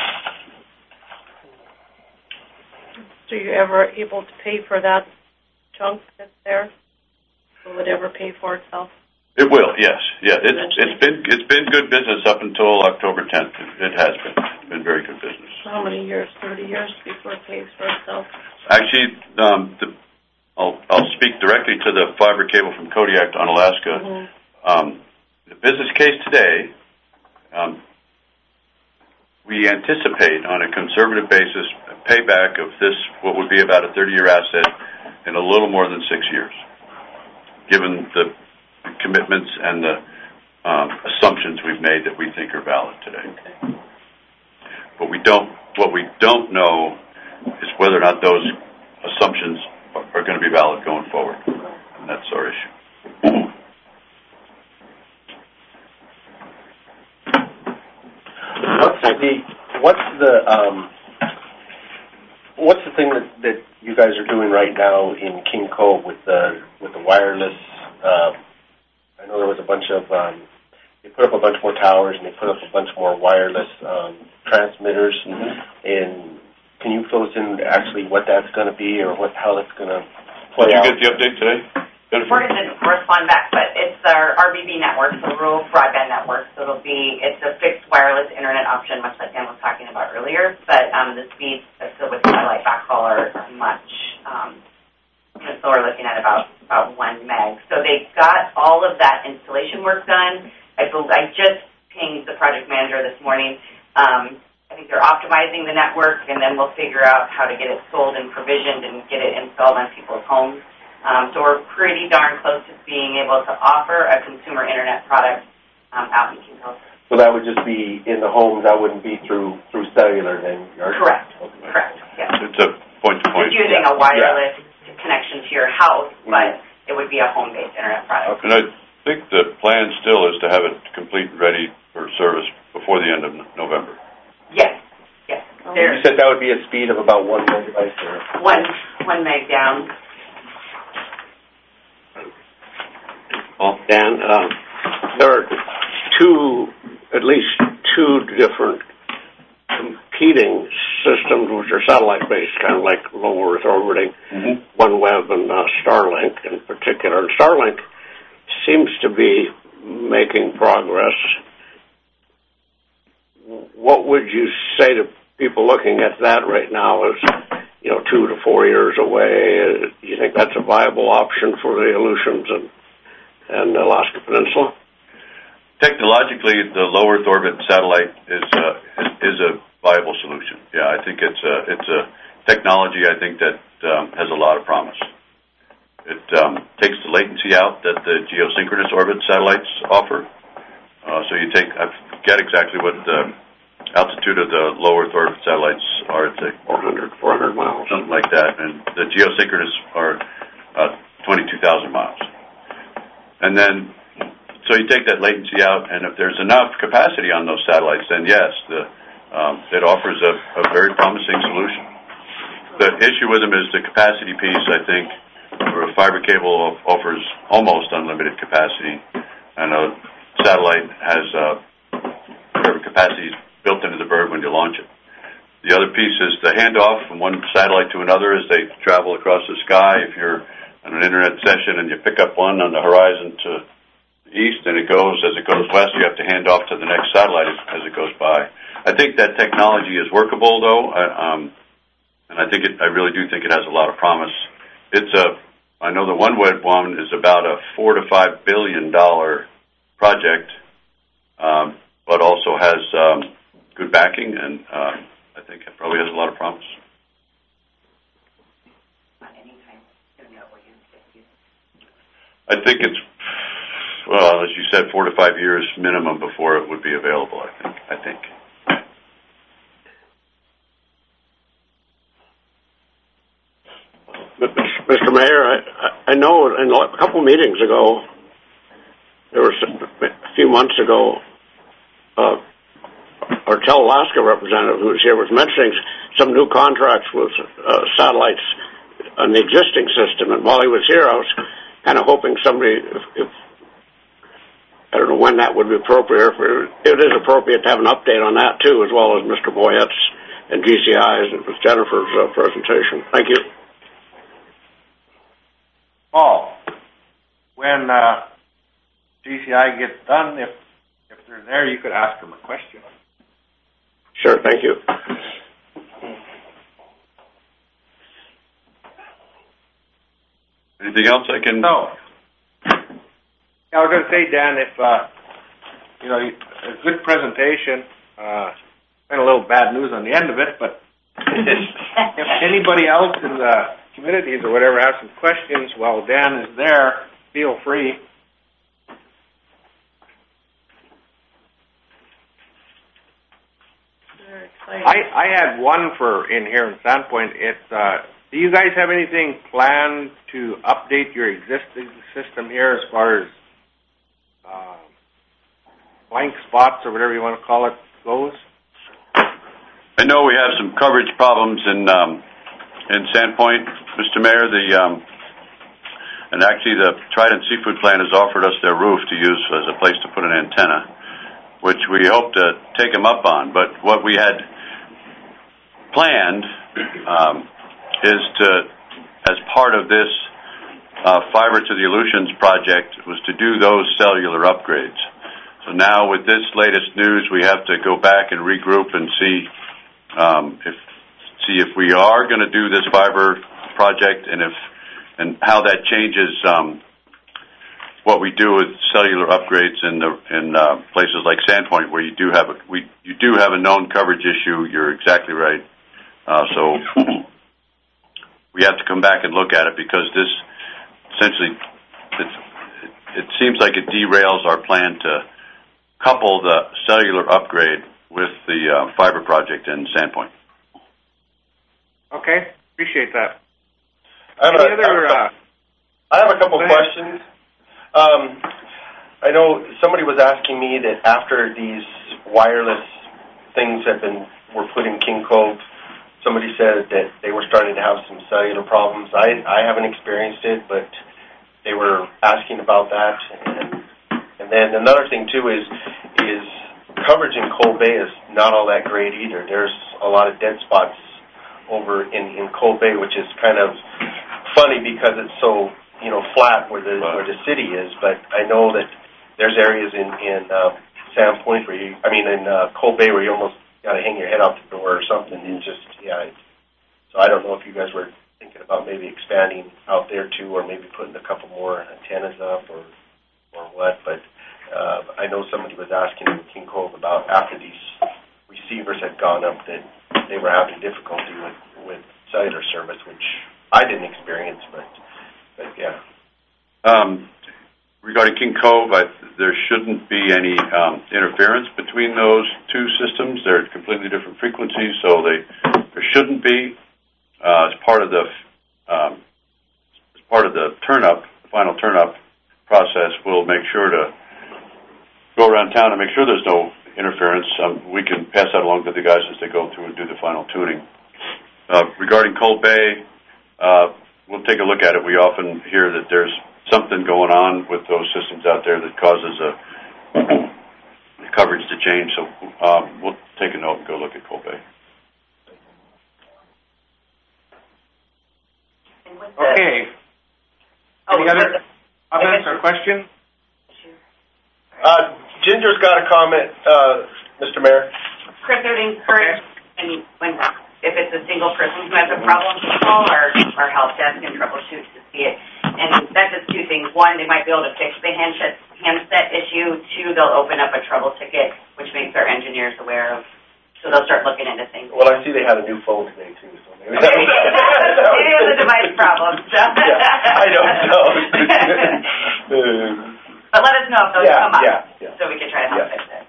So you're ever able to pay for that chunk that's there? Will it ever pay for itself? It will, yes. Yeah, it's been good business up until October 10th. It has been. It's been very good business. How many years? 30 years before it pays for itself? Actually, I'll speak directly to the fiber cable from Kodiak to Unalaska. Mm-hmm. The business case today, we anticipate on a conservative basis a payback of this, what would be about a 30-year asset, in a little more than 6 years, given the commitments and the assumptions we've made that we think are valid today. Okay. But what we don't know is whether or not those assumptions are going to be valid going forward. And that's our issue. What's the thing that you guys are doing right now in King Cove with the wireless? I know there was a bunch of they put up a bunch more towers and they put up a bunch more wireless transmitters. Mm-hmm. And can you fill us in actually what that's going to be or how that's going to play out? Did you get the update today? We're going to respond back, but it's our RBB network, the rural broadband network. So it's a fixed wireless internet option, much like Dan was talking about earlier. But the speeds still with satellite backhaul are much. So we're looking at about 1 meg. So they got all of that installation work done. I just pinged the project manager this morning. I think they're optimizing the network, and then we'll figure out how to get it sold and provisioned and get it installed on people's homes. So we're pretty darn close to being able to offer a consumer internet product out in King Cove. So that would just be in the homes. That wouldn't be through cellular then? Correct. Okay. Correct. Yeah. It's a point-to-point. It's using a wireless connection to your house, but it would be a home-based internet product. And I think the plan still is to have it complete and ready for service before the end of November. Yes. Yes. You said that would be a speed of about 1 megabyte or 1 meg down. Dan, there are at least two different competing systems which are satellite-based, kind of like low Earth orbiting, mm-hmm. OneWeb and Starlink in particular. And Starlink seems to be making progress. What would you say to people looking at that right now as 2 to 4 years away? Do you think that's a viable option for the Aleutians and the Alaska Peninsula? Technologically, the low Earth orbit satellite is a viable solution. Yeah, I think it's a technology I think that has a lot of promise. It takes the latency out that the geosynchronous orbit satellites offer. So I forget exactly what the altitude of the low Earth orbit satellites are. It's 400 miles, something like that, and the geosynchronous are 22,000 miles. And then, so you take that latency out, and if there's enough capacity on those satellites, then yes, it offers a very promising solution. The issue with them is the capacity piece, I think, where a fiber cable offers almost unlimited capacity, and a satellite has whatever capacity is built into the bird when you launch it. The other piece is the handoff from one satellite to another as they travel across the sky. If you're on an internet session and you pick up one on the horizon to the east and as it goes west, you have to hand off to the next satellite as it goes by. I think that technology is workable, though, and I really do think it has a lot of promise. I know the OneWeb one is about a $4 to $5 billion project, but also has good backing, and I think it probably has a lot of promise. I think it's, well, as you said, 4 to 5 years minimum before it would be available, I think. Mr. Mayor, I know in a couple of meetings ago, there was a few months ago, our Tel-Alaska representative who was here was mentioning some new contracts with satellites on the existing system. And while he was here, I was kind of hoping somebody, if I don't know when that would be appropriate, it is appropriate to have an update on that too, as well as Mr. Boyette's and GCI's and with Jennifer's presentation. Thank you. Paul, when GCI gets done, if they're there, you could ask them a question. Sure, thank you. Anything else I can? No. I was going to say, Dan, if a good presentation, and a little bad news on the end of it, but if anybody else in the communities or whatever has some questions while Dan is there, feel free. I had one for in here in Sandpoint. It's do you guys have anything planned to update your existing system here as far as blank spots or whatever you want to call it goes? I know we have some coverage problems in Sandpoint, Mr. Mayor. And actually the Trident Seafood Plant has offered us their roof to use as a place to put an antenna, which we hope to take them up on. But what we had planned is to, as part of this Fiber to the Aleutians project, was to do those cellular upgrades. So now with this latest news, we have to go back and regroup and see if we are going to do this fiber project and how that changes what we do with cellular upgrades in places like Sandpoint, where you do have a known coverage issue. You're exactly right. So we have to come back and look at it, because this essentially it seems like it derails our plan to couple the cellular upgrade with the fiber project in Sandpoint. Okay, appreciate that. I have a couple questions. I know somebody was asking me that after these wireless things were put in King Cove, somebody said that they were starting to have some cellular problems. I haven't experienced it, but they were asking about that. And then another thing too is coverage in Cold Bay is not all that great either. There's a lot of dead spots over in Cold Bay, which is kind of funny because it's so flat where the city is. But I know that there's areas in Sandpoint in Cold Bay where you almost got to hang your head out the door or something. It's just So I don't know if you guys were thinking about maybe expanding out there too, or maybe putting a couple more antennas up or what. But I know somebody was asking in King Cove about after these receivers had gone up that they were having difficulty with cellular service, which I didn't experience, but yeah. Regarding King Cove, there shouldn't be any interference between those two systems. They're completely different frequencies, so there shouldn't be. As part of the final turn-up process, we'll make sure to go around town and make sure there's no interference. We can pass that along to the guys as they go through and do the final tuning. Regarding Cold Bay, we'll take a look at it. We often hear that there's something going on with those systems out there that causes the coverage to change. So we'll take a note and go look at Cold Bay. Okay. Any other comments or questions? Ginger's got a comment, Mr. Mayor. Chris, I would encourage, if it's a single person who has a problem, to call our help desk and troubleshoot to see it. And that does two things. One, they might be able to fix the handset issue, too, they'll open up a trouble ticket, which makes our engineers aware of. So they'll start looking into things. Well, I see they had a new phone today, too. So maybe Maybe it was a device problem. So. I don't know. But let us know if those come up, so we can try to help fix it.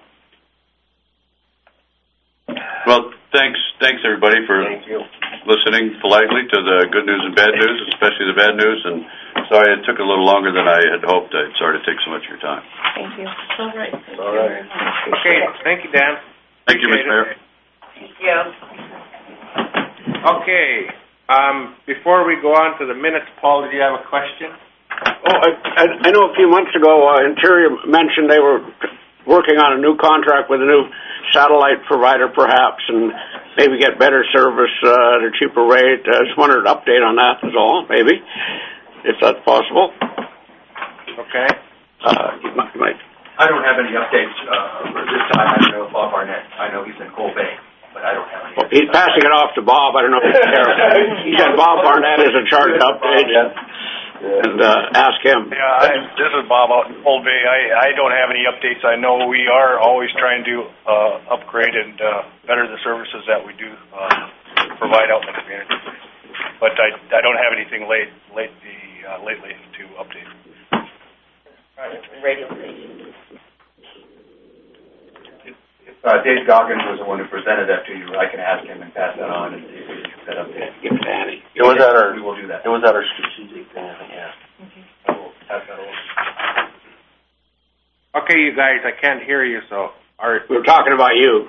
Well, thanks everybody for listening politely to the good news and bad news, especially the bad news. And sorry it took a little longer than I had hoped. I'm sorry to take so much of your time. Thank you. All right. All right. Okay, thank you, Dan. Thank you, Mr. Mayor. Thank you. Okay, before we go on to the minutes, Paul, did you have a question? Oh, I know a few months ago, Interior mentioned they were working on a new contract with a new satellite provider, perhaps, and maybe get better service at a cheaper rate. I just wanted an update on that, is all, maybe, if that's possible. Okay. You might. I don't have any updates this time. I don't know Bob Barnett. I know he's in Coal Bay, but I don't have any. Well, he's passing it off to Bob. I don't know if he's there. He said Bob Barnett is in charge of update, and ask him. Yeah, this is Bob out in Coal Bay. I don't have any updates. I know we are always trying to upgrade and better the services that we do provide out in the community. But I don't have anything lately to update. Radio station. If Dave Goggins was the one who presented that to you, I can ask him and pass that on and see if we can get that update. Give it to Annie. We will do that. It was at our strategic thing, I think, I will pass that over. Okay, you guys, I can't hear you, so... We're talking about you.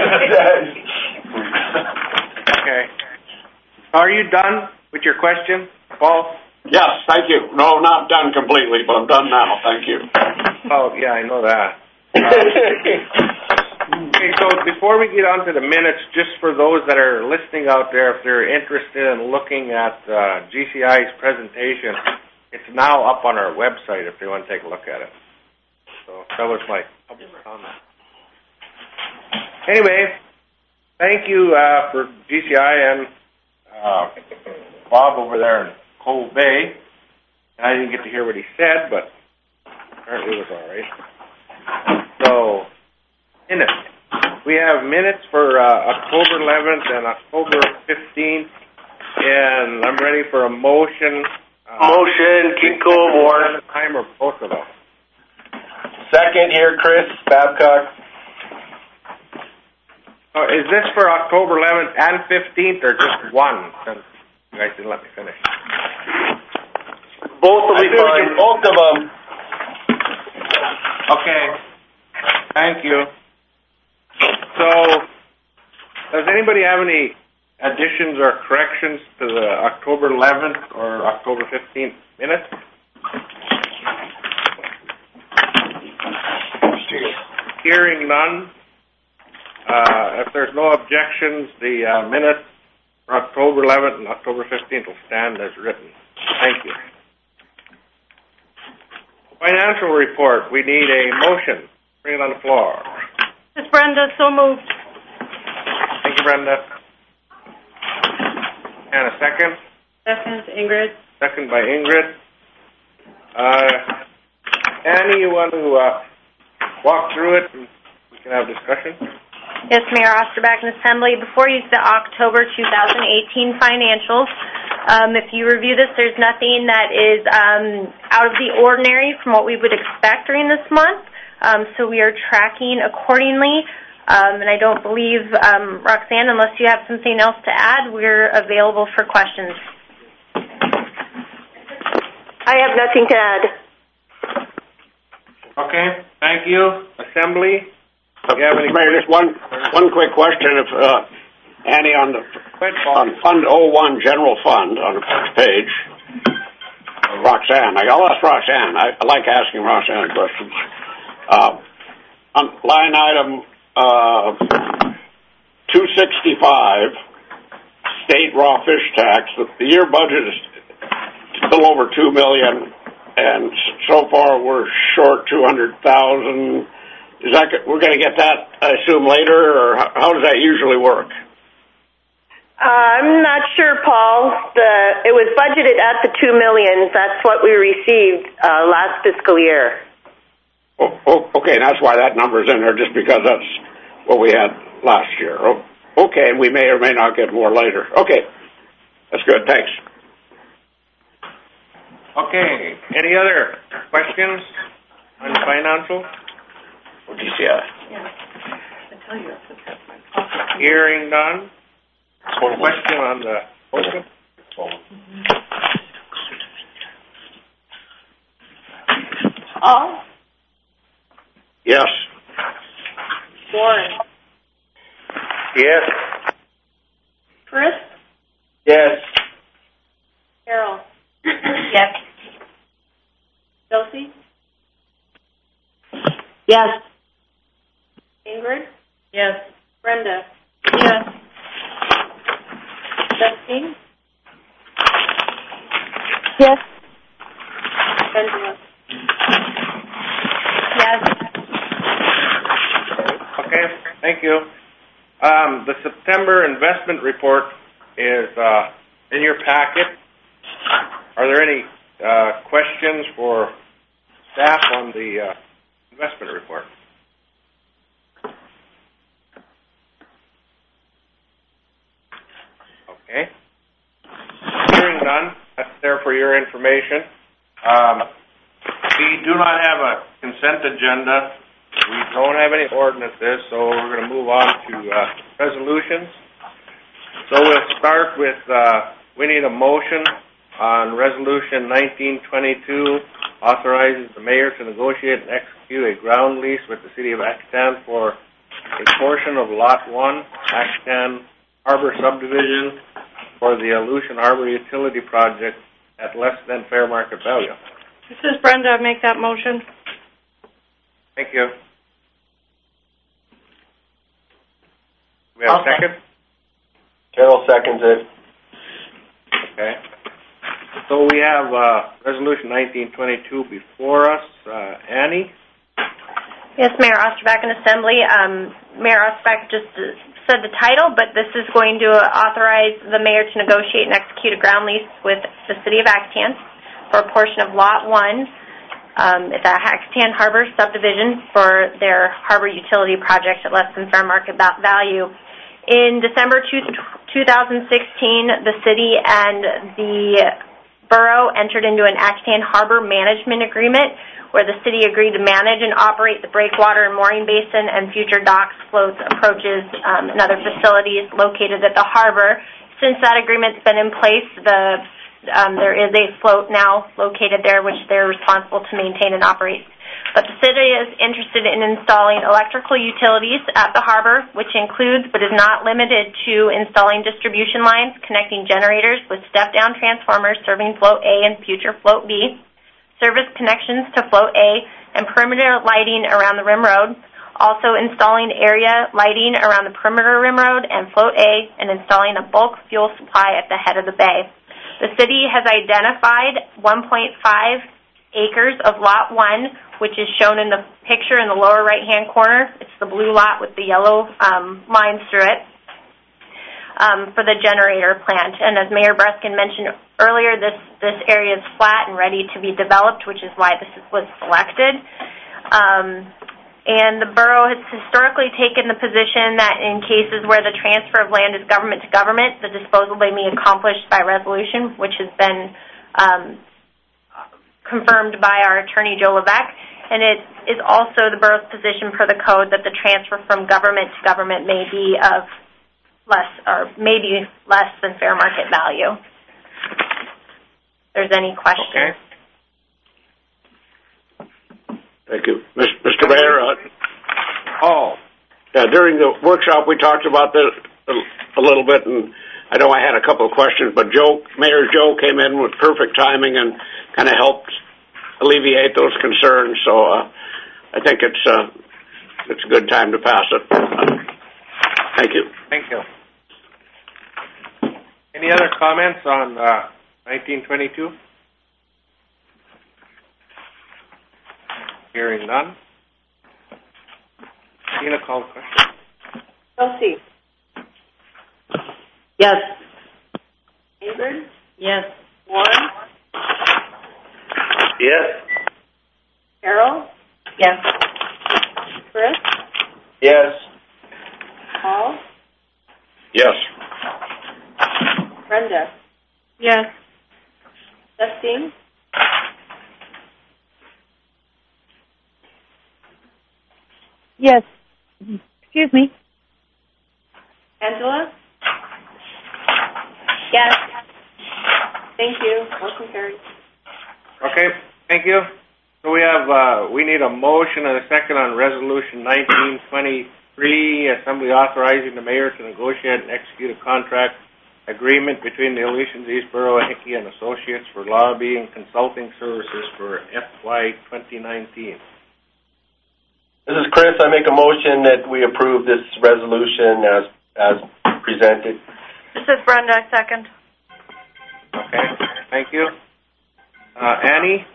Okay. Are you done with your question, Paul? Yes, thank you. No, not done completely, but I'm done now. Thank you. Oh, yeah, I know that. Okay, so before we get on to the minutes, just for those that are listening out there, if they're interested in looking at GCI's presentation, it's now up on our website if they want to take a look at it. So that was my public comment. Anyway, thank you for GCI and Bob over there in Coal Bay. I didn't get to hear what he said, but apparently it was all right. So, minutes. We have minutes for October 11th and October 15th, and I'm ready for a motion. Motion, Kinko, Ward. Time or both of them. Second here, Chris Babcock. Is this for October 11th and 15th, or just one? Since you guys didn't let me finish. Both will be fine. Both of them. Okay. Thank you. So, does anybody have any additions or corrections to the October 11th or October 15th minutes? Hearing none. If there's no objections, the minutes for October 11th and October 15th will stand as written. Thank you. Financial report. We need a motion. Bring it on the floor. Ms. Brenda, so moved. Thank you, Brenda. And a second? Second, Ingrid. Second by Ingrid. Annie, you want to walk through it and we can have discussion? Yes, Mayor Osterback and Assembly. Before you the October 2018 financials, if you review this, there's nothing that is out of the ordinary from what we would expect during this month. So we are tracking accordingly. And I don't believe, Roxanne, unless you have something else to add, we're available for questions. I have nothing to add. Okay, thank you. Assembly? Mayor, just one quick question. If Annie, on Fund 01, General Fund, on the first page, Roxanne, I'll ask Roxanne. I like asking Roxanne questions. On line item 265, state raw fish tax, the year budget is a little over $2 million, and so far we're short $200,000. Is that we're going to get that, I assume, later, or how does that usually work? I'm not sure, Paul. It was budgeted at the $2 million. That's what we received last fiscal year. Okay, and that's why that number's in there, just because that's what we had last year. Okay, and we may or may not get more later. Okay, that's good. Thanks. Okay, any other questions on financial? Hearing none. Question on the motion? Paul? Yes. Warren? Yes. Chris? Yes. Carol? Yes. Josie? Yes. Ingrid? Yes. Brenda? Yes. Justine? Yes. Angela? Yes. Okay, thank you. The September investment report is in your packet. Are there any questions for staff on the investment report? Okay. Hearing none, that's there for your information. We do not have a consent agenda. We don't have any ordinances, so we're going to move on to resolutions. So we'll start with, we need a motion on Resolution 1922, authorizes the mayor to negotiate and execute a ground lease with the City of Axtan for a portion of Lot 1, Axtan Harbor Subdivision, for the Aleutian Harbor Utility Project at less than fair market value. This is Brenda. I make that motion. Thank you. We have a second? Carol seconds it. Okay. So we have Resolution 1922 before us. Annie? Yes, Mayor Osterbeck and Assembly. Mayor Osterbeck just said the title, but this is going to authorize the mayor to negotiate and execute a ground lease with the City of Axtan for a portion of Lot 1 at the Axtan Harbor Subdivision for their harbor utility project at less than fair market value. In December 2016, the city and the borough entered into an Axtan Harbor Management Agreement where the city agreed to manage and operate the breakwater and mooring basin and future docks, floats, approaches, and other facilities located at the harbor. Since that agreement's been in place, there is a float now located there which they're responsible to maintain and operate. But the city is interested in installing electrical utilities at the harbor, which includes but is not limited to installing distribution lines, connecting generators with step-down transformers serving Float A and future Float B, service connections to Float A, and perimeter lighting around the rim road, also installing area lighting around the perimeter rim road and Float A, and installing a bulk fuel supply at the head of the bay. The city has identified 1.5 acres of Lot 1, which is shown in the picture in the lower right-hand corner. It's the blue lot with the yellow lines through it, for the generator plant. And as Mayor Breskin mentioned earlier, this area is flat and ready to be developed, which is why this was selected. And the borough has historically taken the position that in cases where the transfer of land is government to government, the disposal may be accomplished by resolution, which has been confirmed by our attorney, Joe Levesque, and it is also the borough's position per the code that the transfer from government to government may be of less than fair market value. If there's any questions. Okay. Thank you. Mr. Mayor? During the workshop we talked about this a little bit, and I know I had a couple of questions, but Mayor Joe came in with perfect timing and kind of helped alleviate those concerns. So I think it's a good time to pass it. Thank you. Thank you. Any other comments on 1922? Hearing none. Tina, call the question. Josie? Yes. Ingrid? Yes. Warren? Yes. Carol? Yes. Chris? Yes. Paul? Yes. Brenda? Yes. Justine? Yes. Excuse me. Angela? Yes. Thank you. Motion carried. Okay, thank you. So we need a motion and a second on Resolution 1923, Assembly authorizing the mayor to negotiate and execute a contract agreement between the Aleutians East Borough and Hickey and Associates for lobbying consulting services for FY 2019. This is Chris. I make a motion that we approve this resolution as presented. This is Brenda. Second. Okay, thank you. Annie?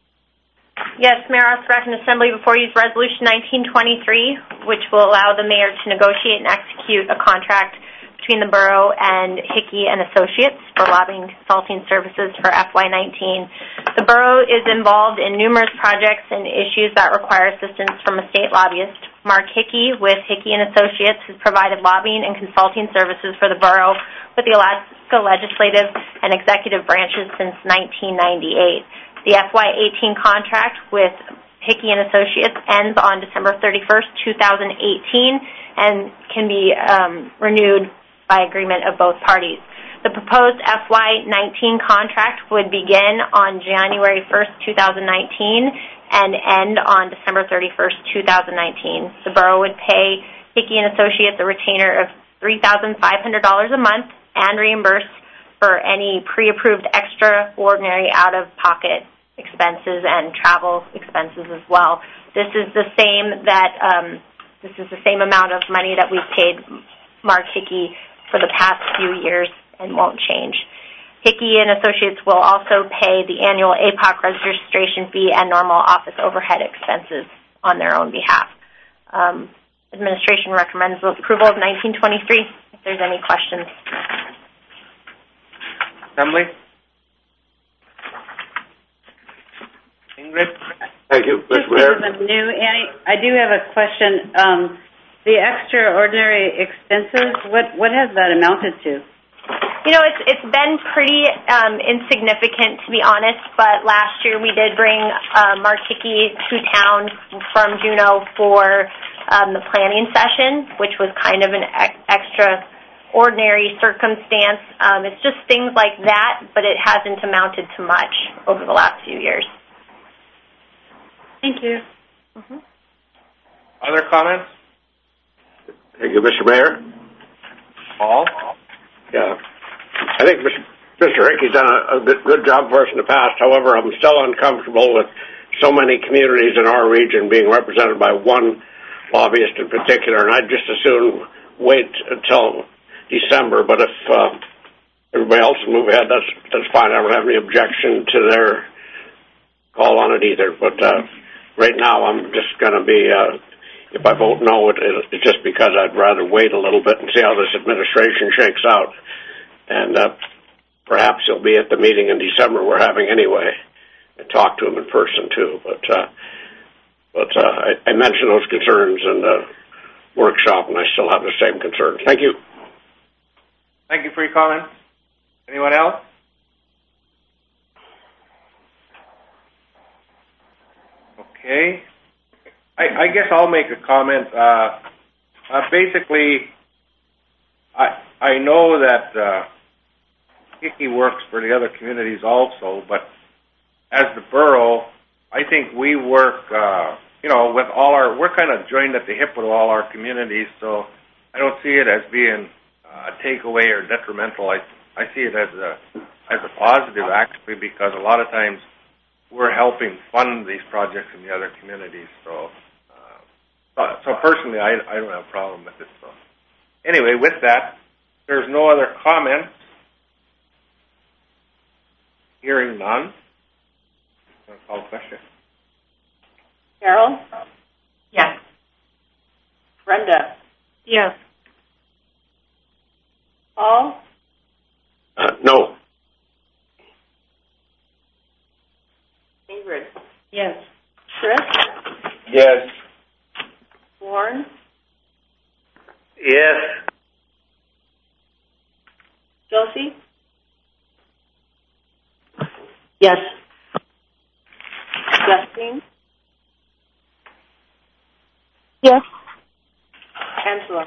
Yes, Mayor, I recommend Assembly before you use Resolution 1923, which will allow the mayor to negotiate and execute a contract between the borough and Hickey and Associates for lobbying consulting services for FY19. The borough is involved in numerous projects and issues that require assistance from a state lobbyist. Mark Hickey with Hickey and Associates has provided lobbying and consulting services for the borough with the Alaska legislative and executive branches since 1998. The FY18 contract with Hickey and Associates ends on December 31st, 2018, and can be renewed by agreement of both parties. The proposed FY19 contract would begin on January 1st, 2019, and end on December 31st, 2019. The borough would pay Hickey and Associates a retainer of $3,500 a month and reimburse for any pre-approved extraordinary out-of-pocket expenses and travel expenses as well. This is the same amount of money that we've paid Mark Hickey for the past few years and won't change. Hickey and Associates will also pay the annual APOC registration fee and normal office overhead expenses on their own behalf. Administration recommends the approval of 1923. If there's any questions. Assembly? Ingrid? Thank you, Mr. Mayor. Annie, I do have a question. The extraordinary expenses, what has that amounted to? You know, it's been pretty insignificant, to be honest, but last year we did bring Mark Hickey to town from Juneau for the planning session, which was kind of an extraordinary circumstance. It's just things like that, but it hasn't amounted to much over the last few years. Thank you. Mm-hmm. Other comments? Thank you, Mr. Mayor. Paul? Yeah. I think Mr. Hickey's done a good job for us in the past. However, I'm still uncomfortable with so many communities in our region being represented by one lobbyist in particular, and I'd just as soon wait until December. But if everybody else will move ahead, that's fine. I don't have any objection to their call on it either. But right now, I'm just going to be, if I vote no, it's just because I'd rather wait a little bit and see how this administration shakes out. And perhaps he'll be at the meeting in December we're having anyway, and talk to him in person too. But I mentioned those concerns in the workshop, and I still have the same concerns. Thank you. Thank you for your comments. Anyone else? Okay. I guess I'll make a comment. Basically, I know that Hickey works for the other communities also, but as the borough, I think we work, with all we're kind of joined at the hip with all our communities, so I don't see it as being a takeaway or detrimental. I see it as a positive, actually, because a lot of times we're helping fund these projects in the other communities. So personally, I don't have a problem with it. So anyway, with that, there's no other comments. Hearing none. I'm going to call the question. Carol? Yes. Brenda? Yes. Paul? No. Ingrid? Yes. Chris? Yes. Warren, Yes. Josie, Yes. Justine, Yes. Angela.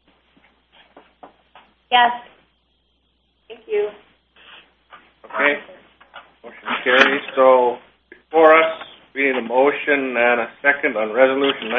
Yes. Thank you. Okay. Motion carries. So before us, we need a motion and a second on Resolution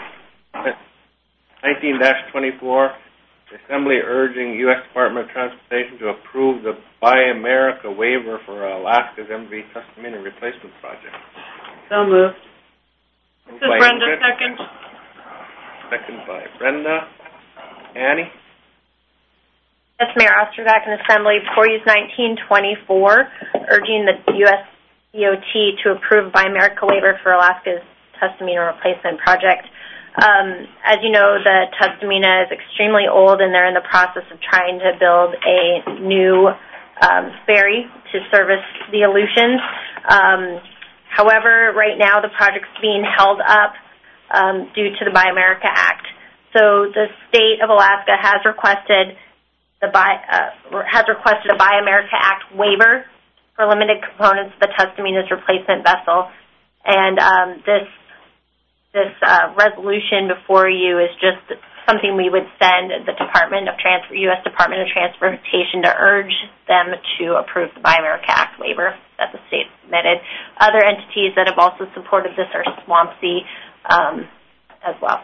19-24, the Assembly urging U.S. Department of Transportation to approve the Buy America waiver for Alaska's MV Tuscaloosa replacement project. So moved. This is Brenda, second. Second by Brenda. Annie? Yes, Mayor Osterbeck and Assembly, before you is 1924, urging the U.S. DOT to approve Buy America waiver for Alaska's Tuscaloosa replacement project. As you know, the Tuscaloosa is extremely old, and they're in the process of trying to build a new ferry to service the Aleutians. However, right now the project's being held up due to the Buy America Act. So the state of Alaska has requested a Buy America Act waiver for limited components of the Tuscaloosa's replacement vessel, and this resolution before you is just something we would send the U.S. Department of Transportation to urge them to approve the Buy America Act waiver that the state submitted. Other entities that have also supported this are Swampsea as well.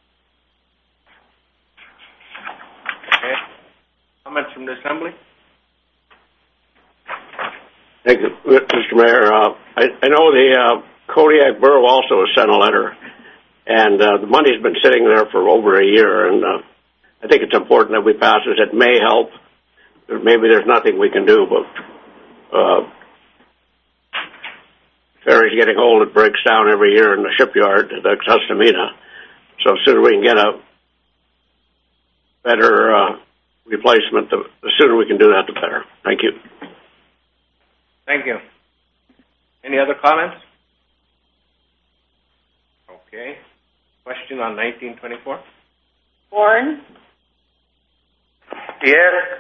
Okay. Comments from the Assembly? Thank you, Mr. Mayor. I know the Kodiak Borough also has sent a letter, and the money's been sitting there for over a year, and I think it's important that we pass this. It may help. Maybe there's nothing we can do, but ferry's getting old. It breaks down every year in the shipyard, the Tuscaloosa. So the sooner we can get a better replacement, the sooner we can do that, the better. Thank you. Thank you. Any other comments? Okay. Question on 1924? Warren, Yes.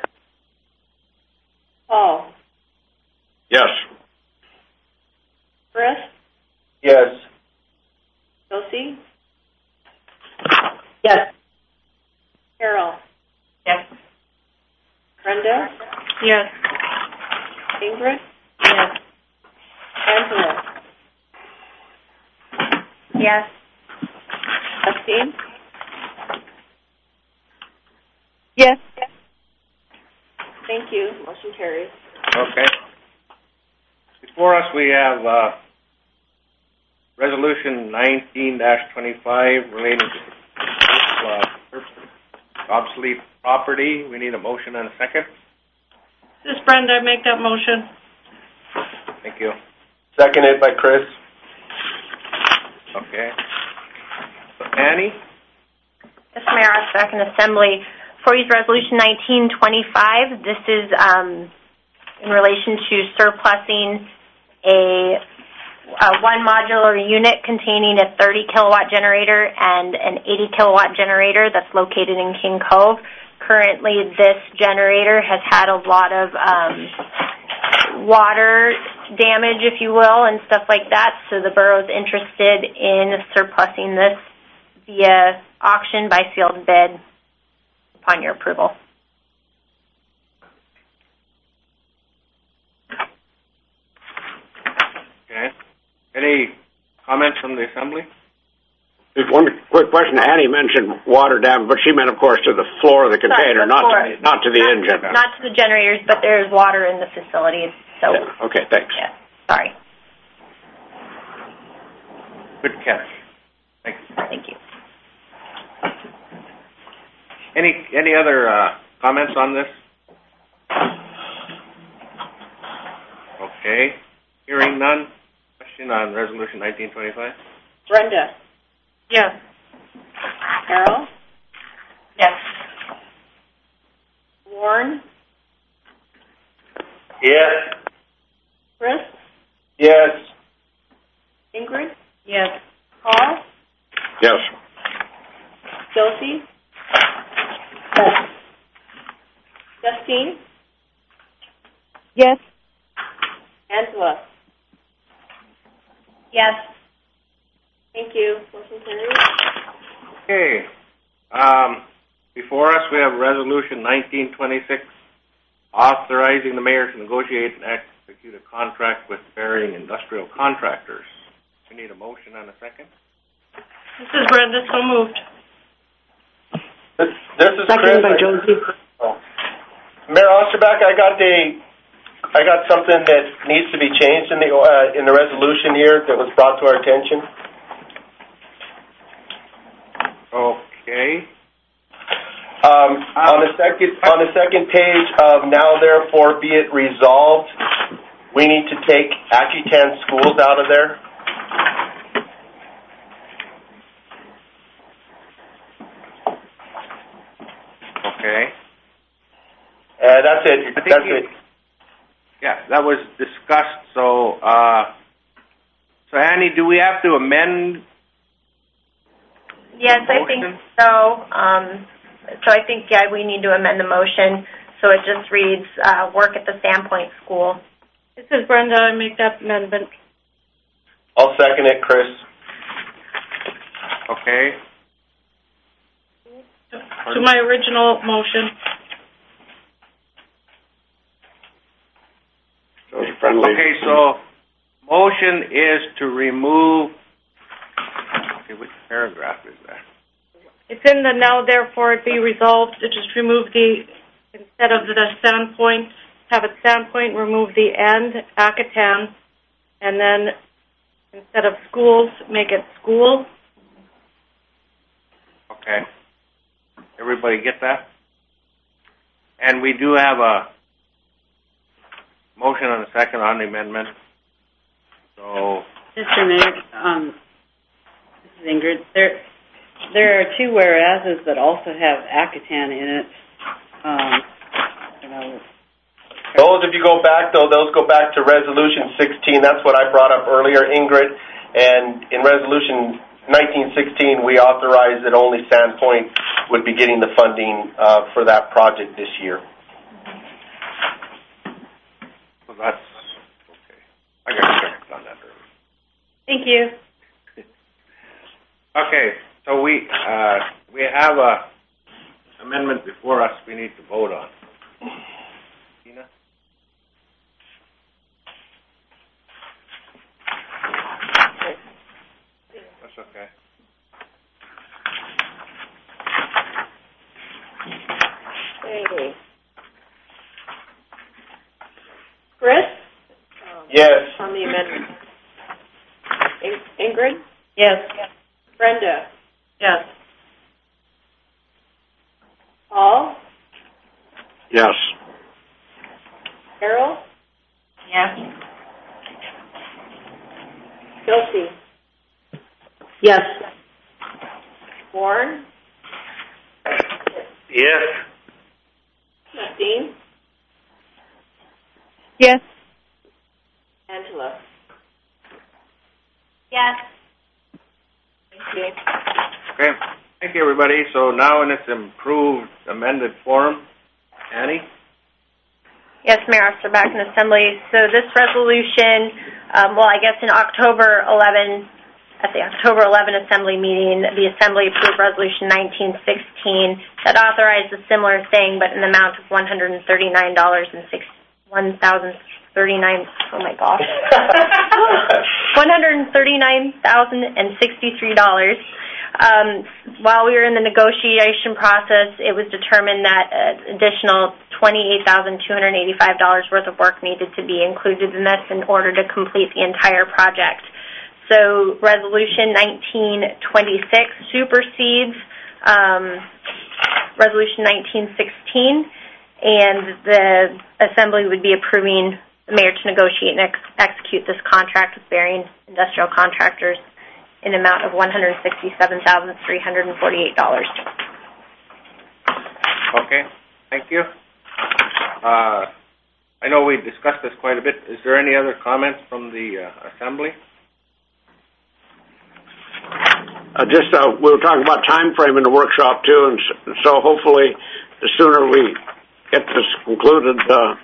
Paul, Yes. Chris, Yes. Josie, Yes. Carol. Yes. Brenda, Yes. Ingrid, Yes. Angela. Yes. Justine, Yes. thank you. Motion carries. Okay. Before us, we have Resolution 19-25 relating to obsolete property. We need a motion and a second. This is Brenda. I make that motion. Thank you. Seconded by Chris. Okay. Annie? Yes, Mayor Osterbeck and Assembly. For use Resolution 1925, this is in relation to surplusing a one modular unit containing a 30 kilowatt generator and an 80 kilowatt generator that's located in King Cove. Currently, this generator has had a lot of water damage, if you will, and stuff like that, so the borough is interested in surplusing this via auction by sealed bid upon your approval. Okay. Any comments from the Assembly? Just one quick question. Annie mentioned water damage, but she meant, of course, to the floor of the container, not to the engine. Not to the generators, but there's water in the facility. So. Yeah. Okay, thanks. Yeah. Sorry. Good catch. Thank you. Thank you. Any other comments on this? Okay. Hearing none. Question on Resolution 1925? Brenda, Yes. Carol, Yes. Warren, Yes. Chris, Yes. Ingrid, Yes. Paul, Yes. Josie? Justine? Yes. Angela? Yes. Thank you. Motion carries. Okay. Before us, we have Resolution 1926, authorizing the mayor to negotiate and execute a contract with varying industrial contractors. We need a motion and a second. This is Brenda, so moved. This is Seconded by Chris. Josie. Oh. Mayor Osterback, I got something that needs to be changed in the resolution here that was brought to our attention. Okay. On the second page of now therefore be it resolved, we need to take Achitan schools out of there. Okay. That's it. That's it. Yeah, that was discussed. So Annie, do we have to amend? Yes, I think so. So I think, yeah, we need to amend the motion so it just reads work at the Sandpoint School. This is Brenda. I make that amendment. I'll second it, Chris. Okay. To my original motion. Okay, so motion is to remove. Okay, which paragraph is that? It's in the now therefore it be resolved to just remove instead of the Sandpoint, have it Sandpoint, remove the end, Achitan, and then instead of schools, make it school. Okay. Everybody get that? And we do have a motion and a second on the amendment. So, Mr. Mayor, this is Ingrid. There are two whereases that also have Achitan in it. Those, if you go back, though, those go back to Resolution 16. That's what I brought up earlier, Ingrid. And in Resolution 1916, we authorized that only Sandpoint would be getting the funding for that project this year. well, that's okay. I got checked on that earlier. Thank you. Okay, so we have a amendment before us we need to vote on. Tina? That's okay. Okay. Chris? Yes. On the amendment. Ingrid? Yes. Brenda? Yes. Paul? Yes. Carol? Yes. Josie? Yes. Warren? Yes. Justine? Yes. Angela? Yes. Thank you. Okay, thank you, everybody. So now in its improved, amended form, Annie? Yes, Mayor Osterback and Assembly. So this resolution, I guess in October 11, at the October 11 Assembly meeting, the Assembly approved Resolution 1916 that authorized a similar thing, but in the amount of $139,063. While we were in the negotiation process, it was determined that an additional $28,285 worth of work needed to be included in this in order to complete the entire project. So Resolution 1926 supersedes Resolution 1916, and the Assembly would be approving the mayor to negotiate and execute this contract with varying industrial contractors in an amount of $167,348. Okay, thank you. I know we discussed this quite a bit. Is there any other comments from the Assembly? we were talking about time frame in the workshop too, and so hopefully the sooner we get this concluded,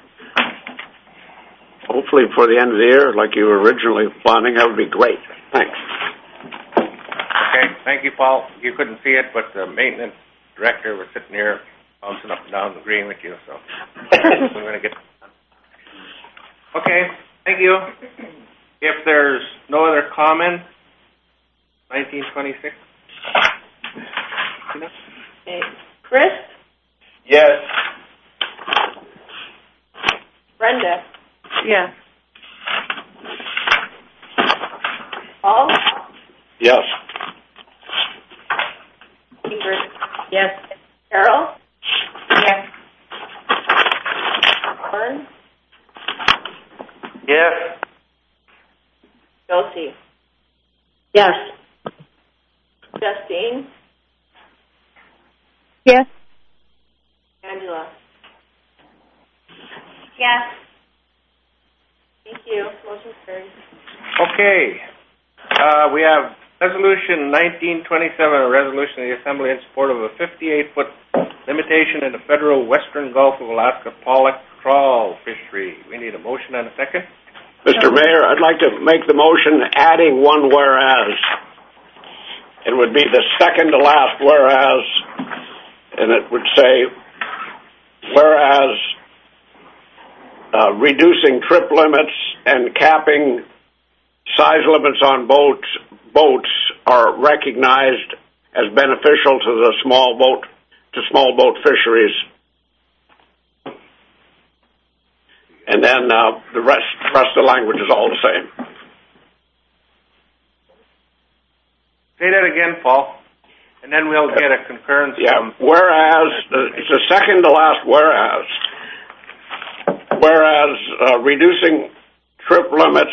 hopefully before the end of the year, like you were originally planning, that would be great. Thanks. Okay, thank you, Paul. You couldn't see it, but the maintenance director was sitting here bouncing up and down agreeing with you, so we're going to get done. Okay, thank you. If there's no other comments, 1926. Okay. Chris? Yes. Brenda? Yes. Paul? Yes. Ingrid? Yes. Carol? Yes. Warren? Yes. Josie? Yes. Justine? Yes. Angela? Yes. Thank you. Motion carries. Okay. We have Resolution 1927, a resolution of the Assembly in support of a 58-foot limitation in the federal western Gulf of Alaska pollock trawl fishery. We need a motion and a second. Mr. Mayor, I'd like to make the motion adding one whereas. It would be the second to last whereas, and it would say, whereas reducing trip limits and capping size limits on boats are recognized as beneficial to the small boat fisheries. And then the rest of the language is all the same. Say that again, Paul, and then we'll get a concurrence. Yeah, whereas, it's the second to last whereas. Whereas reducing trip limits,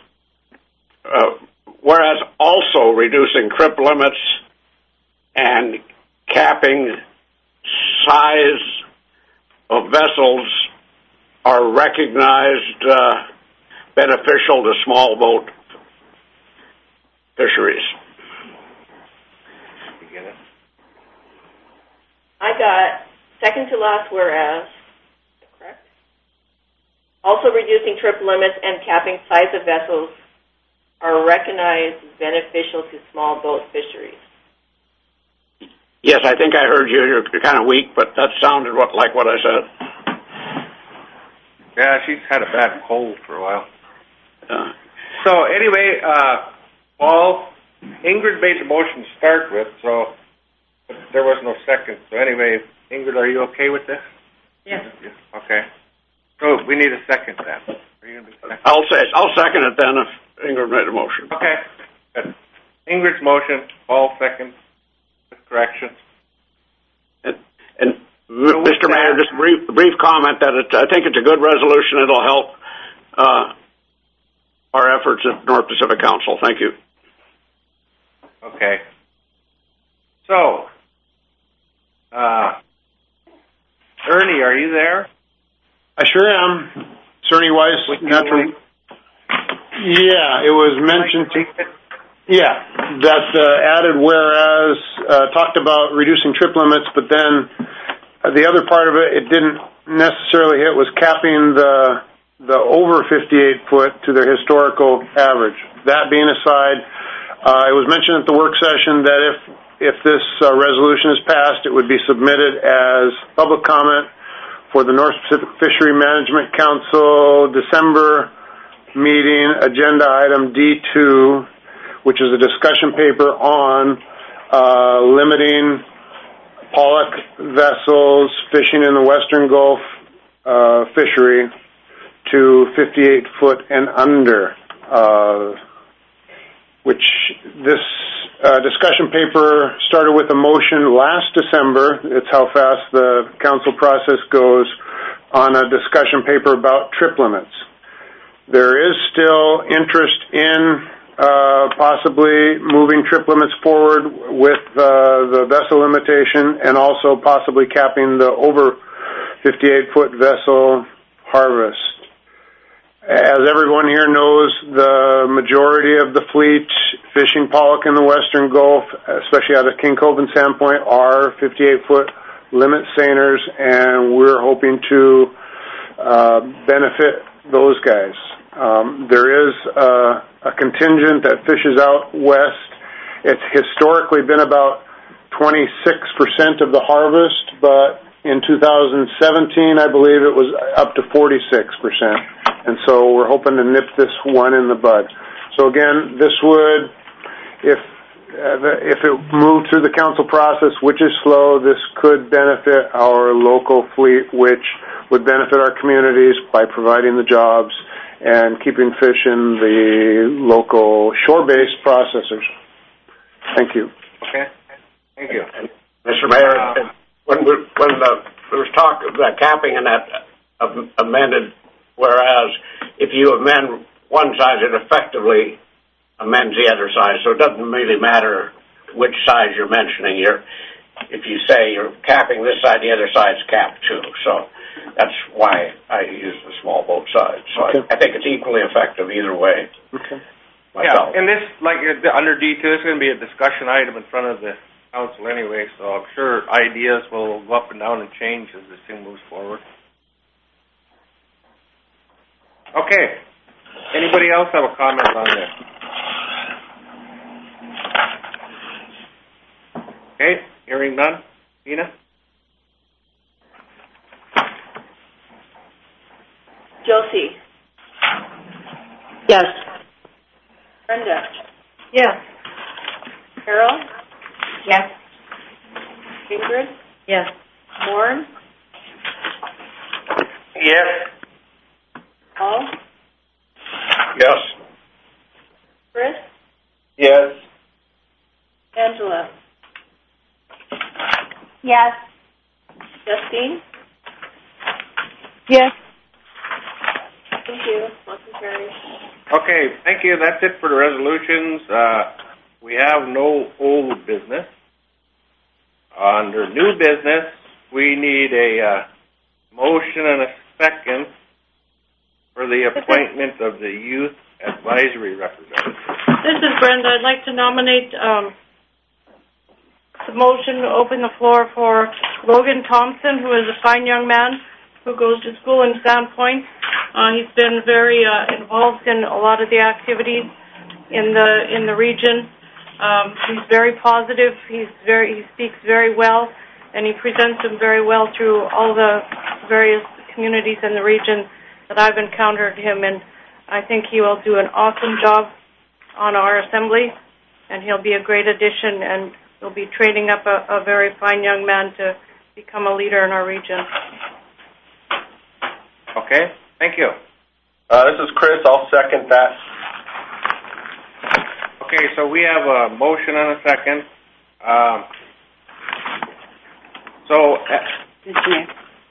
whereas also reducing trip limits and capping size of vessels are recognized beneficial to small boat fisheries. I got second to last whereas, correct? Also reducing trip limits and capping size of vessels are recognized as beneficial to small boat fisheries. Yes, I think I heard you. You're kind of weak, but that sounded like what I said. Yeah, she's had a bad cold for a while. So anyway, Paul, Ingrid made the motion to start with, so but there was no second. So anyway, Ingrid, are you okay with this? Yes. Okay. So we need a second then. Are you going to be second? I'll second it then if Ingrid made a motion. Okay. Good. Ingrid's motion, Paul second, with corrections. And Mr. Mayor, just a brief comment that I think it's a good resolution. It'll help our efforts at North Pacific Council. Thank you. Okay. So, Ernie, are you there? I sure am. It's Ernie Weiss, natural. Yeah, it was mentioned. That added whereas talked about reducing trip limits, but then the other part of it didn't necessarily hit was capping the over 58 foot to their historical average. That being aside, it was mentioned at the work session that if this resolution is passed, it would be submitted as public comment for the North Pacific Fishery Management Council December meeting, agenda item D2, which is a discussion paper on limiting pollock vessels fishing in the Western Gulf fishery to 58 foot and under, which this discussion paper started with a motion last December. It's how fast the council process goes on a discussion paper about trip limits. There is still interest in possibly moving trip limits forward with the vessel limitation and also possibly capping the over 58 foot vessel harvest. As everyone here knows, the majority of the fleet fishing pollock in the Western Gulf, especially out of King Cove and Sandpoint, are 58-foot limit seiners, and we're hoping to benefit those guys. There is a contingent that fishes out west. It's historically been about 26% of the harvest, but in 2017, I believe it was up to 46%. And so we're hoping to nip this one in the bud. So again, this would, if it moved through the council process, which is slow, this could benefit our local fleet, which would benefit our communities by providing the jobs and keeping fish in the local shore-based processors. Thank you. Okay. Thank you. Mr. Mayor, when there was talk of that capping and that amended, whereas if you amend one size, it effectively amends the other side, so it doesn't really matter which size you're mentioning. If you say you're capping this side, the other side's capped too. So that's why I use the small boat size. So okay. I think it's equally effective either way. Okay. Myself. Yeah, and this, like under D2, it's going to be a discussion item in front of the council anyway, so I'm sure ideas will go up and down and change as this thing moves forward. Okay. Anybody else have a comment on this? Okay. Hearing none. Tina? Josie? Yes. Brenda? Yes. Carol? Yes. Ingrid? Yes. Warren? Yes. Paul? Yes. Chris? Yes. Angela? Yes. Justine? Yes. Thank you. Motion carries. Okay, thank you. That's it for the resolutions. We have no old business. Under new business, we need a motion and a second for the appointment of the Youth Advisory Representative. This is Brenda. I'd like to nominate the motion to open the floor for Logan Thompson, who is a fine young man who goes to school in Sandpoint. He's been very involved in a lot of the activities in the region. He's very positive. He speaks very well, and he presents them very well through all the various communities in the region that I've encountered him in. I think he will do an awesome job on our assembly, and he'll be a great addition, and he'll be training up a very fine young man to become a leader in our region. Okay, thank you. This is Chris. I'll second that. Okay, so we have a motion and a second. Mr. Mayor,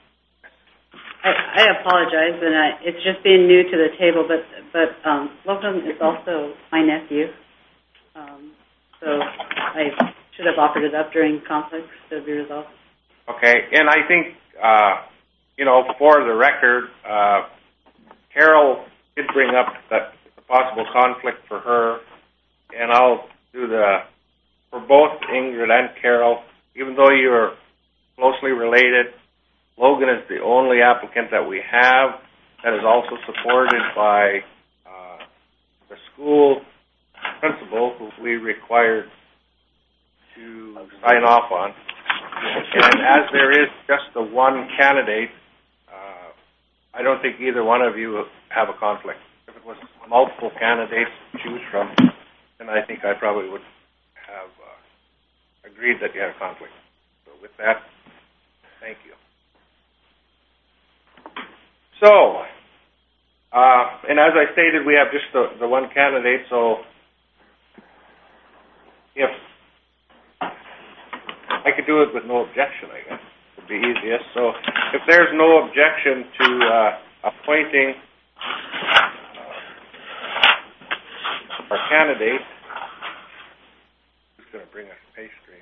I apologize, and it's just being new to the table, but Logan is also my nephew, so I should have offered it up during conflicts to be resolved. Okay, and I think, for the record, Carol did bring up that the possible conflict for her, and I'll do for both Ingrid and Carol, even though you're closely related, Logan is the only applicant that we have that is also supported by the school principal, who we required to sign off on. And as there is just the one candidate, I don't think either one of you have a conflict. If it was multiple candidates to choose from, then I think I probably would have agreed that you had a conflict. So with that, thank you. So, and as I stated, we have just the one candidate, so if I could do it with no objection, I guess would be easiest. So if there's no objection to appointing our candidate, who's going to bring us pastry?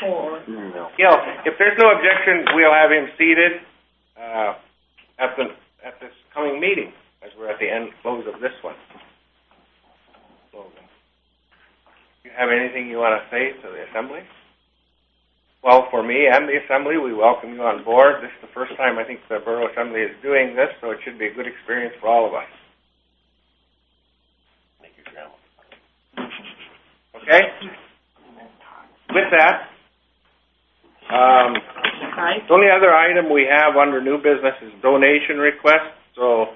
If there's no objection, we'll have him seated at the at this coming meeting, as we're at the end close of this one. So, do you have anything you want to say to the Assembly? Well, for me and the Assembly, we welcome you on board. This is the first time I think the Borough Assembly is doing this, so it should be a good experience for all of us. Thank you, Grandma. Okay? With that, the only other item we have under new business is donation requests. So,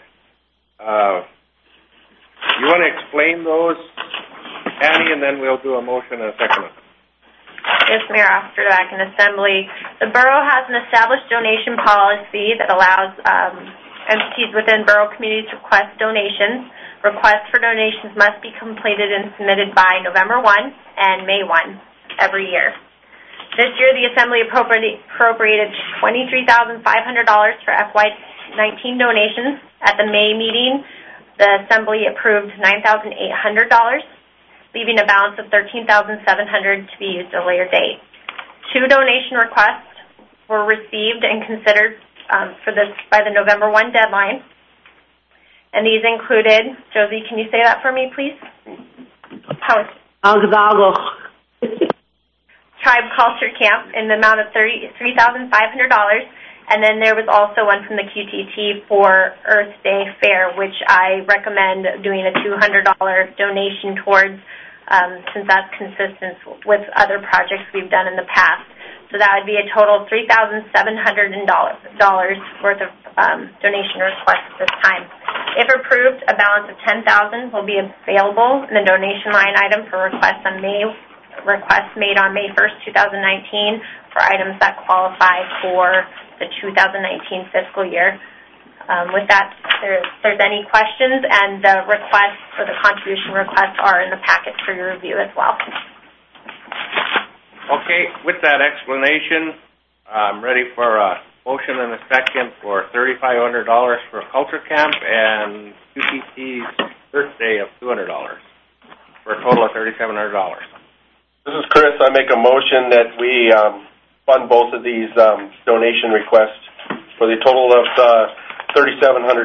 you want to explain those, Annie, and then we'll do a motion and a second. Yes, Mayor Osterback and Assembly. The Borough has an established donation policy that allows entities within Borough communities to request donations. Requests for donations must be completed and submitted by November 1 and May 1 every year. This year, the Assembly appropriated $23,500 for FY19 donations. At the May meeting, the Assembly approved $9,800, leaving a balance of $13,700 to be used at a later date. 2 donation requests were received and considered for this by the November 1 deadline. And these included, Josie, can you say that for me, please? Algago. Tribe Culture Camp in the amount of $3,500. And then there was also one from the QTT for Earth Day Fair, which I recommend doing a $200 donation towards, since that's consistent with other projects we've done in the past. So that would be a total of $3,700 worth of donation requests at this time. If approved, a balance of $10,000 will be available in the donation line item for requests made on May 1st, 2019 for items that qualify for the 2019 fiscal year. With that, if there's any questions, and the requests for the contribution requests are in the packet for your review as well. Okay, with that explanation, I'm ready for a motion and a second for $3,500 for Culture Camp and QTT's Earth Day of $200 for a total of $3,700. This is Chris. I make a motion that we fund both of these donation requests for the total of $3,700.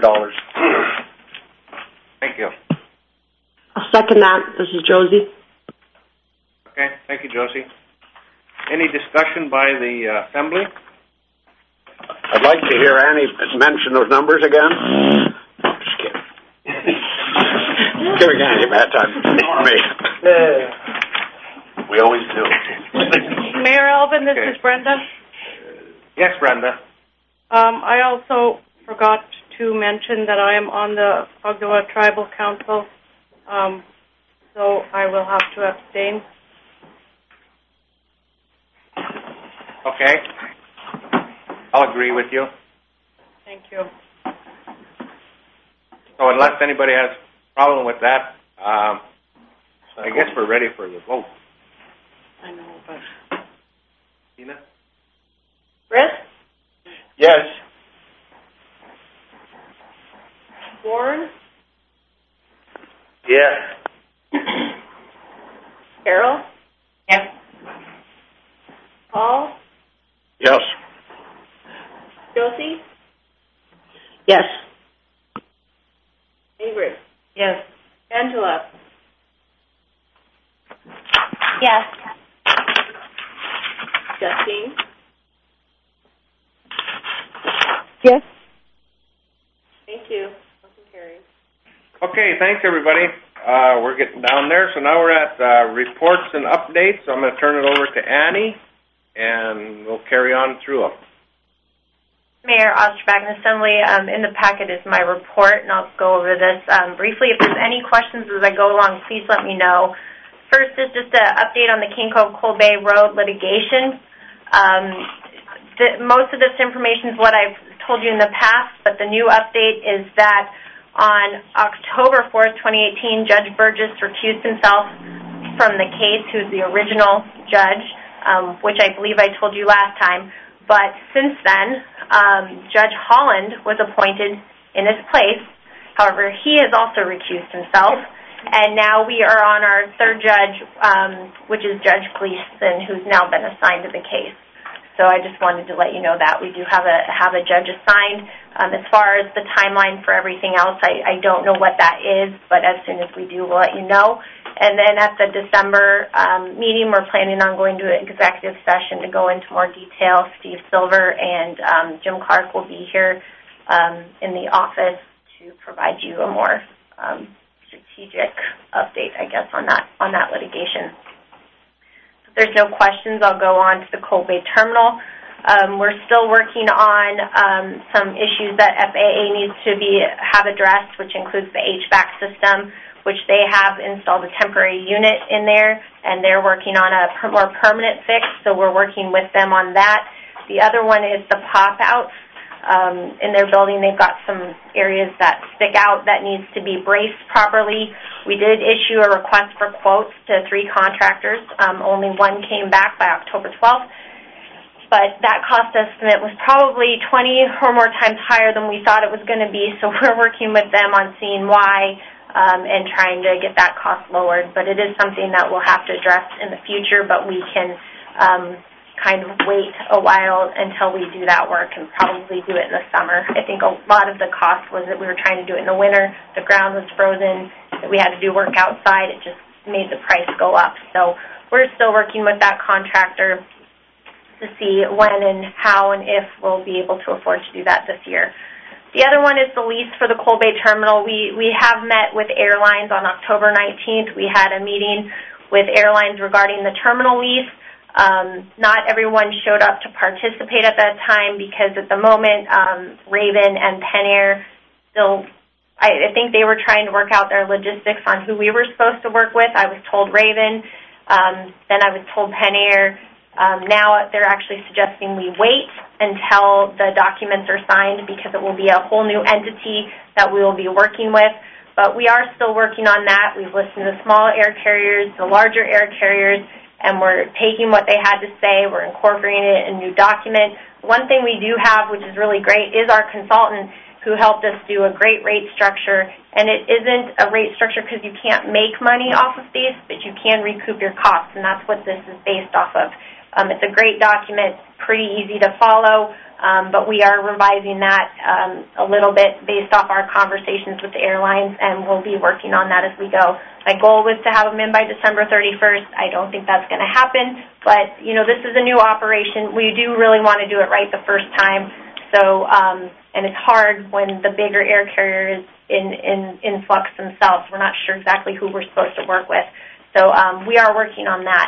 Thank you. I'll second that. This is Josie. Okay, thank you, Josie. Any discussion by the Assembly? I'd like to hear Annie mention those numbers again. Just kidding. Giving Annie a bad time. Me. We always do. Mayor Elvin, this is Brenda. Yes, Brenda. I also forgot to mention that I am on the Ogdoa Tribal Council, so I will have to abstain. Okay. I'll agree with you. Thank you. So unless anybody has a problem with that, I guess we're ready for the vote. I know, but... Tina? Chris? Yes. Warren? Yes. Carol? Yes. Paul? Yes. Josie? Yes. Ingrid? Yes. Angela? Yes. Justine? Yes. Thank you. Motion carries. Okay, thanks, everybody. We're getting down there. So now we're at reports and updates. So I'm going to turn it over to Annie, and we'll carry on through them. Mayor Osterback and Assembly, in the packet is my report, and I'll go over this briefly. If there's any questions as I go along, please let me know. First is just an update on the King Cove Cold Bay Road litigation. Most of this information is what I've told you in the past, but the new update is that on October 4th, 2018, Judge Burgess recused himself from the case, who's the original judge, which I believe I told you last time. But since then, Judge Holland was appointed in his place. However, he has also recused himself. And now we are on our third judge, which is Judge Gleason, who's now been assigned to the case. So I just wanted to let you know that we do have a judge assigned. As far as the timeline for everything else, I don't know what that is, but as soon as we do, we'll let you know. And then at the December meeting, we're planning on going to an executive session to go into more detail. Steve Silver and Jim Clark will be here in the office to provide you a more strategic update, I guess, on that litigation. If there's no questions, I'll go on to the Cold Bay Terminal. We're still working on some issues that FAA needs to have addressed, which includes the HVAC system, which they have installed a temporary unit in there, and they're working on a more permanent fix, so we're working with them on that. The other one is the pop-outs. In their building, they've got some areas that stick out that needs to be braced properly. We did issue a request for quotes to 3 contractors. Only one came back by October 12th. But that cost estimate was probably 20 or more times higher than we thought it was going to be, so we're working with them on seeing why and trying to get that cost lowered. But it is something that we'll have to address in the future, but we can kind of wait a while until we do that work and probably do it in the summer. I think a lot of the cost was that we were trying to do it in the winter. The ground was frozen. We had to do work outside. It just made the price go up. So we're still working with that contractor to see when and how and if we'll be able to afford to do that this year. The other one is the lease for the Cold Bay Terminal. We have met with airlines on October 19th. We had a meeting with airlines regarding the terminal lease. Not everyone showed up to participate at that time because at the moment, Raven and Pen Air still, I think they were trying to work out their logistics on who we were supposed to work with. I was told Raven, then I was told Pen Air. Now they're actually suggesting we wait until the documents are signed because it will be a whole new entity that we will be working with. But we are still working on that. We've listened to the small air carriers, the larger air carriers, and we're taking what they had to say. We're incorporating it in a new document. One thing we do have, which is really great, is our consultant who helped us do a great rate structure. And it isn't a rate structure because you can't make money off of these, but you can recoup your costs, and that's what this is based off of. It's a great document, pretty easy to follow, but we are revising that a little bit based off our conversations with the airlines, and we'll be working on that as we go. My goal was to have them in by December 31st. I don't think that's going to happen, but, this is a new operation. We do really want to do it right the first time, so, and it's hard when the bigger air carrier is in flux themselves. We're not sure exactly who we're supposed to work with, so we are working on that.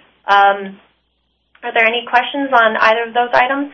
Are there any questions on either of those items?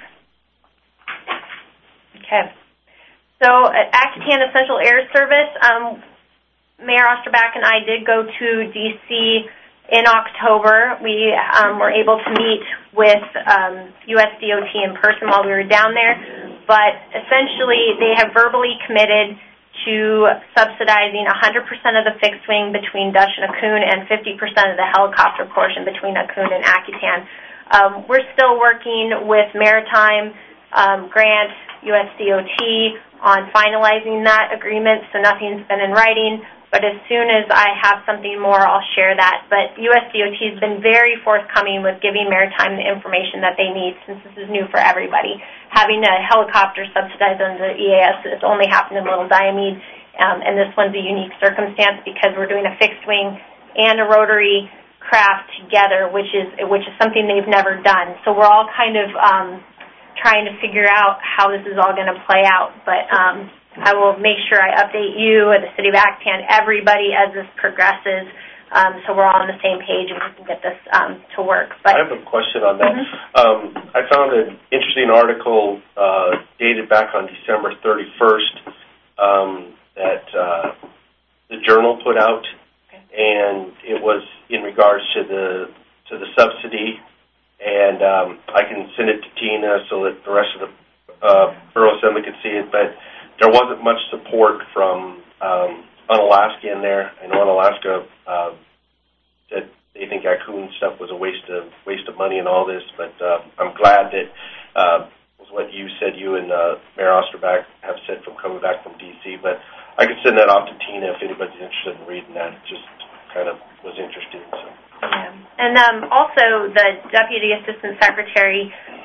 Okay. So at Acatan Essential Air Service, Mayor Osterback and I did go to D.C. in October. We were able to meet with USDOT in person while we were down there, but essentially they have verbally committed to subsidizing 100% of the fixed wing between Dutch and Accoon and 50% of the helicopter portion between Accoon and Acatan. We're still working with Maritime, Grant, USDOT on finalizing that agreement, so nothing's been in writing. But as soon as I have something more, I'll share that. But USDOT has been very forthcoming with giving Maritime the information that they need, since this is new for everybody. Having a helicopter subsidized under the EAS has only happened in Little Diomede, and this one's a unique circumstance because we're doing a fixed wing and a rotary craft together, which is something they've never done. So we're all kind of trying to figure out how this is all going to play out. But I will make sure I update you and the City of Acatan, everybody, as this progresses, so we're all on the same page and we can get this to work. But I have a question on that. I found an interesting article dated back on December 31st that the Journal put out, and it was in regards to the subsidy, and I can send it to Tina so that the rest of the Borough Assembly could see it, but there wasn't much support from Unalaska in there. I know Unalaska said they think Accoon stuff was a waste of money and all this, but I'm glad that was what you said, you and Mayor Osterback have said from coming back from D.C., but I could send that off to Tina if anybody's interested in reading that. It just kind of was interesting. So. Yeah. And also the Deputy Assistant Secretary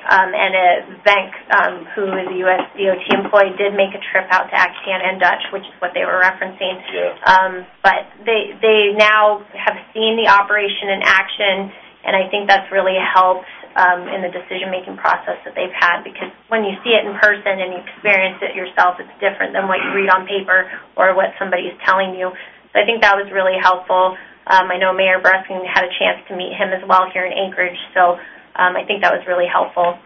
and Venk, who is a U.S. DOT employee, did make a trip out to Akitan and Dutch, which is what they were referencing. Yeah. But they now have seen the operation in action, and I think that's really helped in the decision-making process that they've had, because when you see it in person and you experience it yourself, it's different than what you read on paper or what somebody is telling you. So I think that was really helpful. I know Mayor Breskin had a chance to meet him as well here in Anchorage, so I think that was really helpful.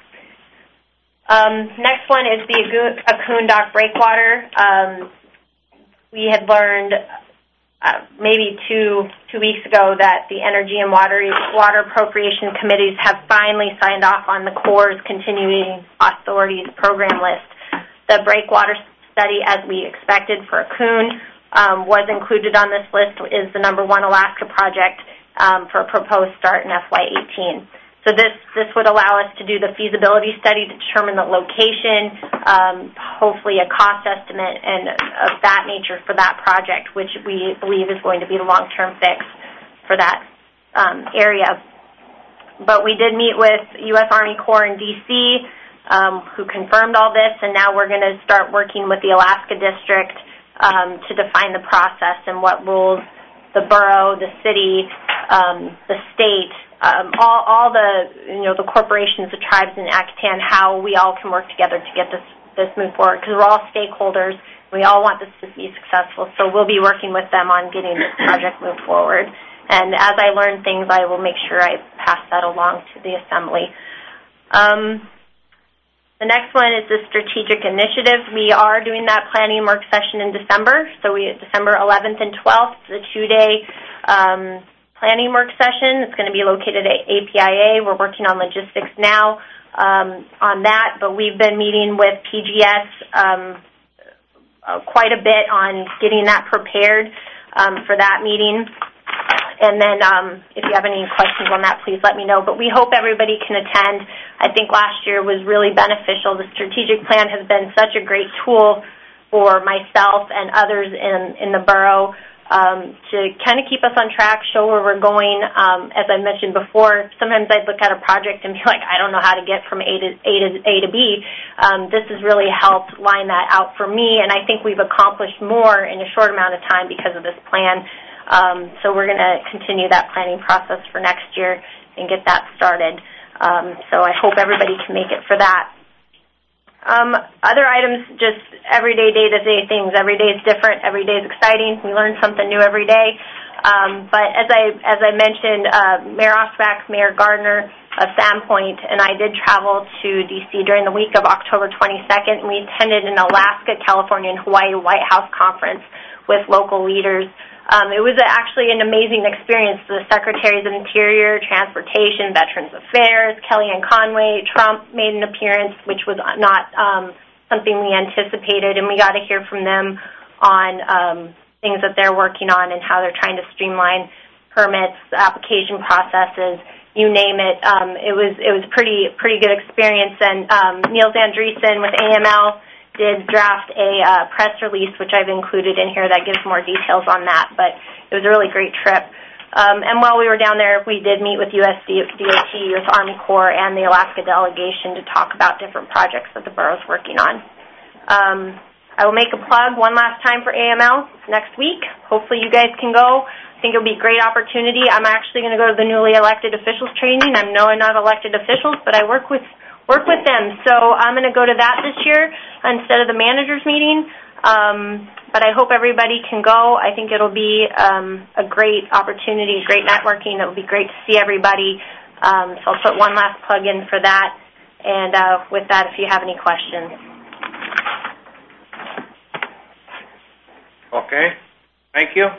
Next one is the Akun Dock breakwater. We had learned maybe two weeks ago that the Energy and Water Appropriation Committees have finally signed off on the Corps' Continuing Authorities program list. The breakwater study, as we expected for Akun, was included on this list, is the #1 Alaska project for a proposed start in FY18. So this would allow us to do the feasibility study to determine the location, hopefully a cost estimate and of that nature for that project, which we believe is going to be the long-term fix for that area. But we did meet with U.S. Army Corps in D.C., who confirmed all this, and now we're going to start working with the Alaska District to define the process and what rules the borough, the city, the state, all the corporations, the tribes in Akitan, how we all can work together to get this moved forward, because we're all stakeholders. We all want this to be successful, so we'll be working with them on getting this project moved forward. And as I learn things, I will make sure I pass that along to the Assembly. The next one is the strategic initiative. We are doing that planning work session in December, so December 11th and 12th, the 2-day planning work session. It's going to be located at APIA. We're working on logistics now on that, but we've been meeting with PGS quite a bit on getting that prepared for that meeting. And then if you have any questions on that, please let me know. But we hope everybody can attend. I think last year was really beneficial. The strategic plan has been such a great tool for myself and others in the borough to kind of keep us on track, show where we're going. As I mentioned before, sometimes I'd look at a project and be like, I don't know how to get from A to B. This has really helped line that out for me, and I think we've accomplished more in a short amount of time because of this plan. So we're going to continue that planning process for next year and get that started. So I hope everybody can make it for that. Other items, just everyday, day-to-day things. Every day is different. Every day is exciting. We learn something new every day. But as I mentioned, Mayor Osbach, Mayor Gardner of Sandpoint, and I did travel to D.C. during the week of October 22nd, and we attended an Alaska, California, and Hawaii White House conference with local leaders. It was actually an amazing experience. The Secretaries of Interior, Transportation, Veterans Affairs, Kellyanne Conway, Trump made an appearance, which was not something we anticipated, and we got to hear from them on things that they're working on and how they're trying to streamline permits, application processes, you name it. It was pretty good experience, and Niels Andreessen with AML did draft a press release, which I've included in here, that gives more details on that. But it was a really great trip. And while we were down there, we did meet with U.S. DOT, U.S. Army Corps, and the Alaska delegation to talk about different projects that the borough's working on. I will make a plug one last time for AML next week. Hopefully you guys can go. I think it'll be a great opportunity. I'm actually going to go to the newly elected officials training. I know I'm not elected officials, but I work with them. So I'm going to go to that this year instead of the managers meeting. But I hope everybody can go. I think it'll be a great opportunity, great networking. It'll be great to see everybody. So I'll put one last plug in for that. And with that, if you have any questions. Okay. Thank you.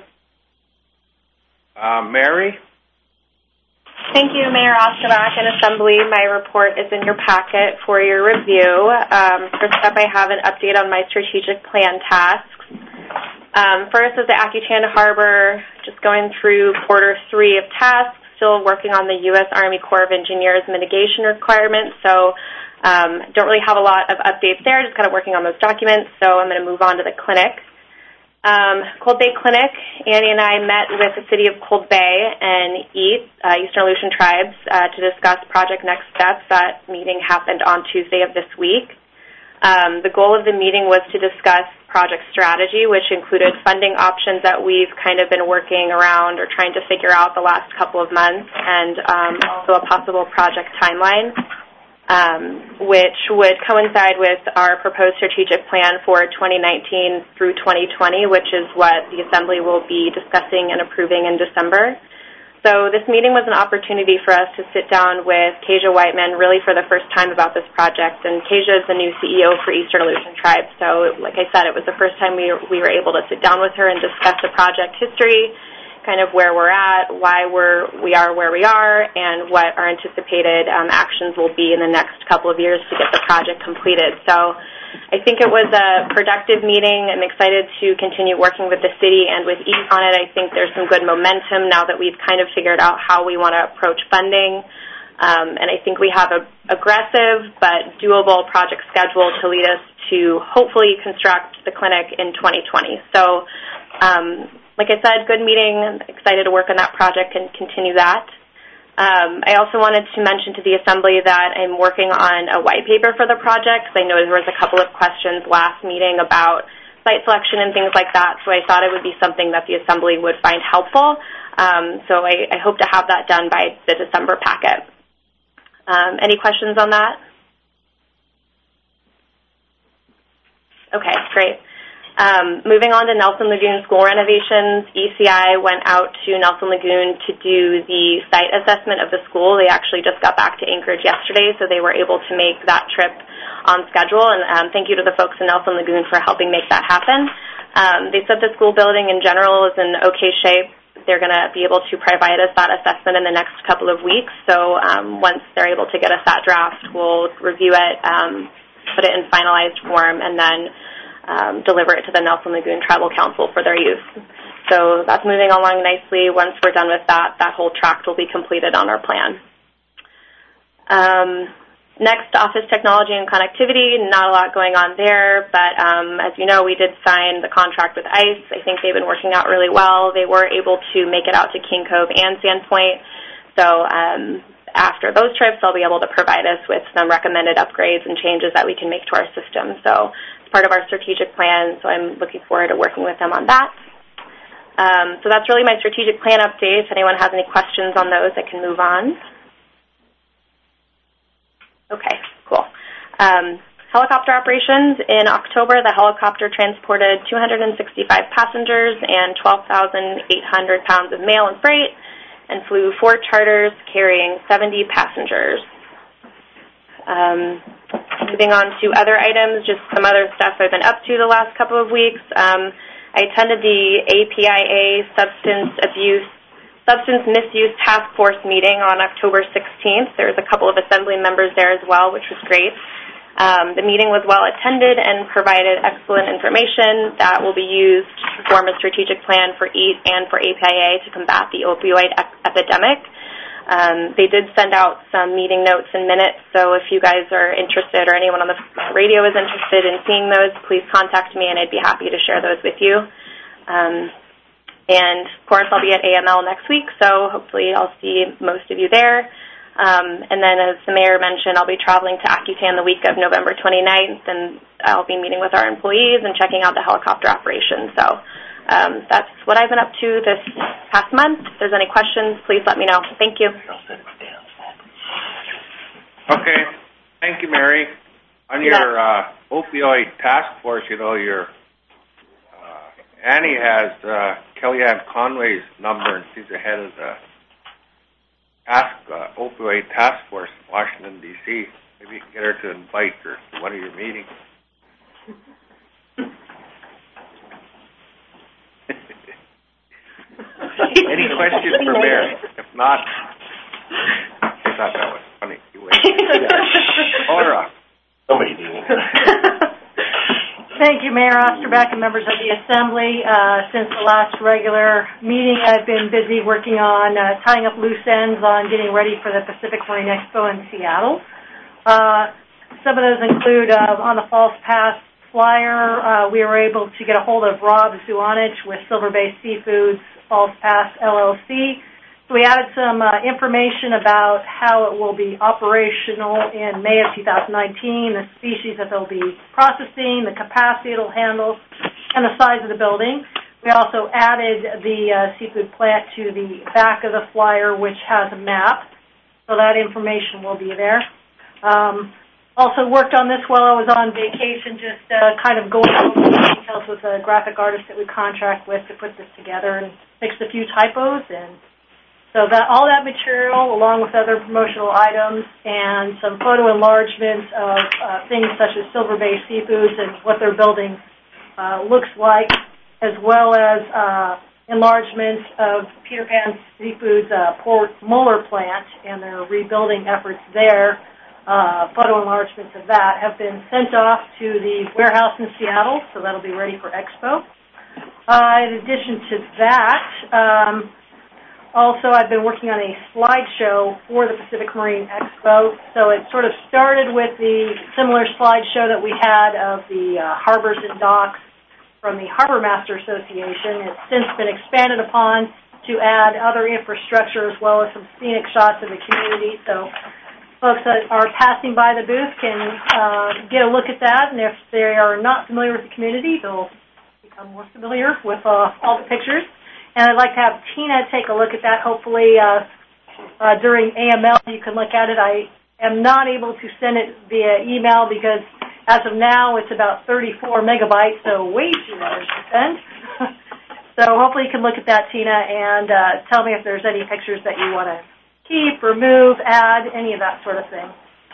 Mary? Thank you, Mayor Osterbach and Assembly. My report is in your packet for your review. First up, I have an update on my strategic plan tasks. First is the Akitan Harbor, just going through quarter 3 of tasks, still working on the U.S. Army Corps of Engineers mitigation requirements, so don't really have a lot of updates there, just kind of working on those documents, so I'm going to move on to the clinic. Cold Bay Clinic, Annie and I met with the City of Cold Bay and Eastern Aleutian Tribes, to discuss project next steps. That meeting happened on Tuesday of this week. The goal of the meeting was to discuss project strategy, which included funding options that we've kind of been working around or trying to figure out the last couple of months, and also a possible project timeline, which would coincide with our proposed strategic plan for 2019 through 2020, which is what the Assembly will be discussing and approving in December. So this meeting was an opportunity for us to sit down with Kasia Whiteman really for the first time about this project. And Kasia is the new CEO for Eastern Aleutian Tribes. So like I said, it was the first time we were able to sit down with her and discuss the project history, kind of where we're at, why we are where we are, and what our anticipated actions will be in the next couple of years to get the project completed. So I think it was a productive meeting. I'm excited to continue working with the city and with EAT on it. I think there's some good momentum now that we've kind of figured out how we want to approach funding. And I think we have a aggressive but doable project schedule to lead us to hopefully construct the clinic in 2020. So, like I said, good meeting. I'm excited to work on that project and continue that. I also wanted to mention to the Assembly that I'm working on a white paper for the project, because I know there was a couple of questions last meeting about site selection and things like that, so I thought it would be something that the Assembly would find helpful. So I hope to have that done by the December packet. Any questions on that? Okay, great. Moving on to Nelson Lagoon school renovations, ECI went out to Nelson Lagoon to do the site assessment of the school. They actually just got back to Anchorage yesterday, so they were able to make that trip on schedule. And thank you to the folks in Nelson Lagoon for helping make that happen. They said the school building in general is in okay shape. They're going to be able to provide us that assessment in the next couple of weeks. So once they're able to get us that draft, we'll review it, put it in finalized form, and then deliver it to the Nelson Lagoon Tribal Council for their use. So that's moving along nicely. Once we're done with that, that whole tract will be completed on our plan. Next, office technology and connectivity. Not a lot going on there, but as you know, we did sign the contract with ICE. I think they've been working out really well. They were able to make it out to King Cove and Sandpoint. So after those trips, they'll be able to provide us with some recommended upgrades and changes that we can make to our system. So part of our strategic plan, so I'm looking forward to working with them on that. So that's really my strategic plan update. If anyone has any questions on those, I can move on. Okay, cool. Helicopter operations. In October, the helicopter transported 265 passengers and 12,800 pounds of mail and freight and flew 4 charters carrying 70 passengers. Moving on to other items, just some other stuff I've been up to the last couple of weeks. I attended the APIA Substance Misuse Task Force meeting on October 16th. There was a couple of Assembly members there as well, which was great. The meeting was well attended and provided excellent information that will be used to form a strategic plan for EAT and for APIA to combat the opioid epidemic. They did send out some meeting notes and minutes, so if you guys are interested or anyone on the radio is interested in seeing those, please contact me and I'd be happy to share those with you. And, of course, I'll be at AML next week, so hopefully I'll see most of you there. And then, as the mayor mentioned, I'll be traveling to Akutan the week of November 29th, and I'll be meeting with our employees and checking out the helicopter operation. So that's what I've been up to this past month. If there's any questions, please let me know. Thank you. Okay. Thank you, Mary. On your opioid task force, you know, Annie has Kellyanne Conway's number, and she's the head of the opioid task force in Washington, D.C. Maybe you can get her to invite her to one of your meetings. Any questions for Mary? If not, I thought that was funny. Laura. Somebody did. Thank you, Mayor Osterbeck and members of the Assembly. Since the last regular meeting, I've been busy working on tying up loose ends on getting ready for the Pacific Marine Expo in Seattle. Some of those include on the Falls Pass flyer, we were able to get a hold of Rob Zuanich with Silver Bay Seafoods, Falls Pass LLC. So we added some information about how it will be operational in May of 2019, the species that they'll be processing, the capacity it'll handle, and the size of the building. We also added the seafood plant to the back of the flyer, which has a map, so that information will be there. Also worked on this while I was on vacation, just kind of going over the details with the graphic artist that we contract with to put this together and fixed a few typos. And so that all that material, along with other promotional items and some photo enlargements of things such as Silver Bay Seafoods and what their building looks like, as well as enlargements of Peter Pan Seafood's Port Muller plant and their rebuilding efforts there. Photo enlargements of that have been sent off to the warehouse in Seattle, so that'll be ready for Expo. In addition to that, also I've been working on a slideshow for the Pacific Marine Expo. So it sort of started with the similar slideshow that we had of the harbors and docks from the Harbor Master Association. It's since been expanded upon to add other infrastructure as well as some scenic shots of the community. So folks that are passing by the booth can get a look at that, and if they are not familiar with the community, they'll become more familiar with all the pictures. And I'd like to have Tina take a look at that. Hopefully during AML you can look at it. I am not able to send it via email because as of now it's about 34 megabytes, so way too large to send. So hopefully you can look at that, Tina, and tell me if there's any pictures that you want to keep, remove, add, any of that sort of thing.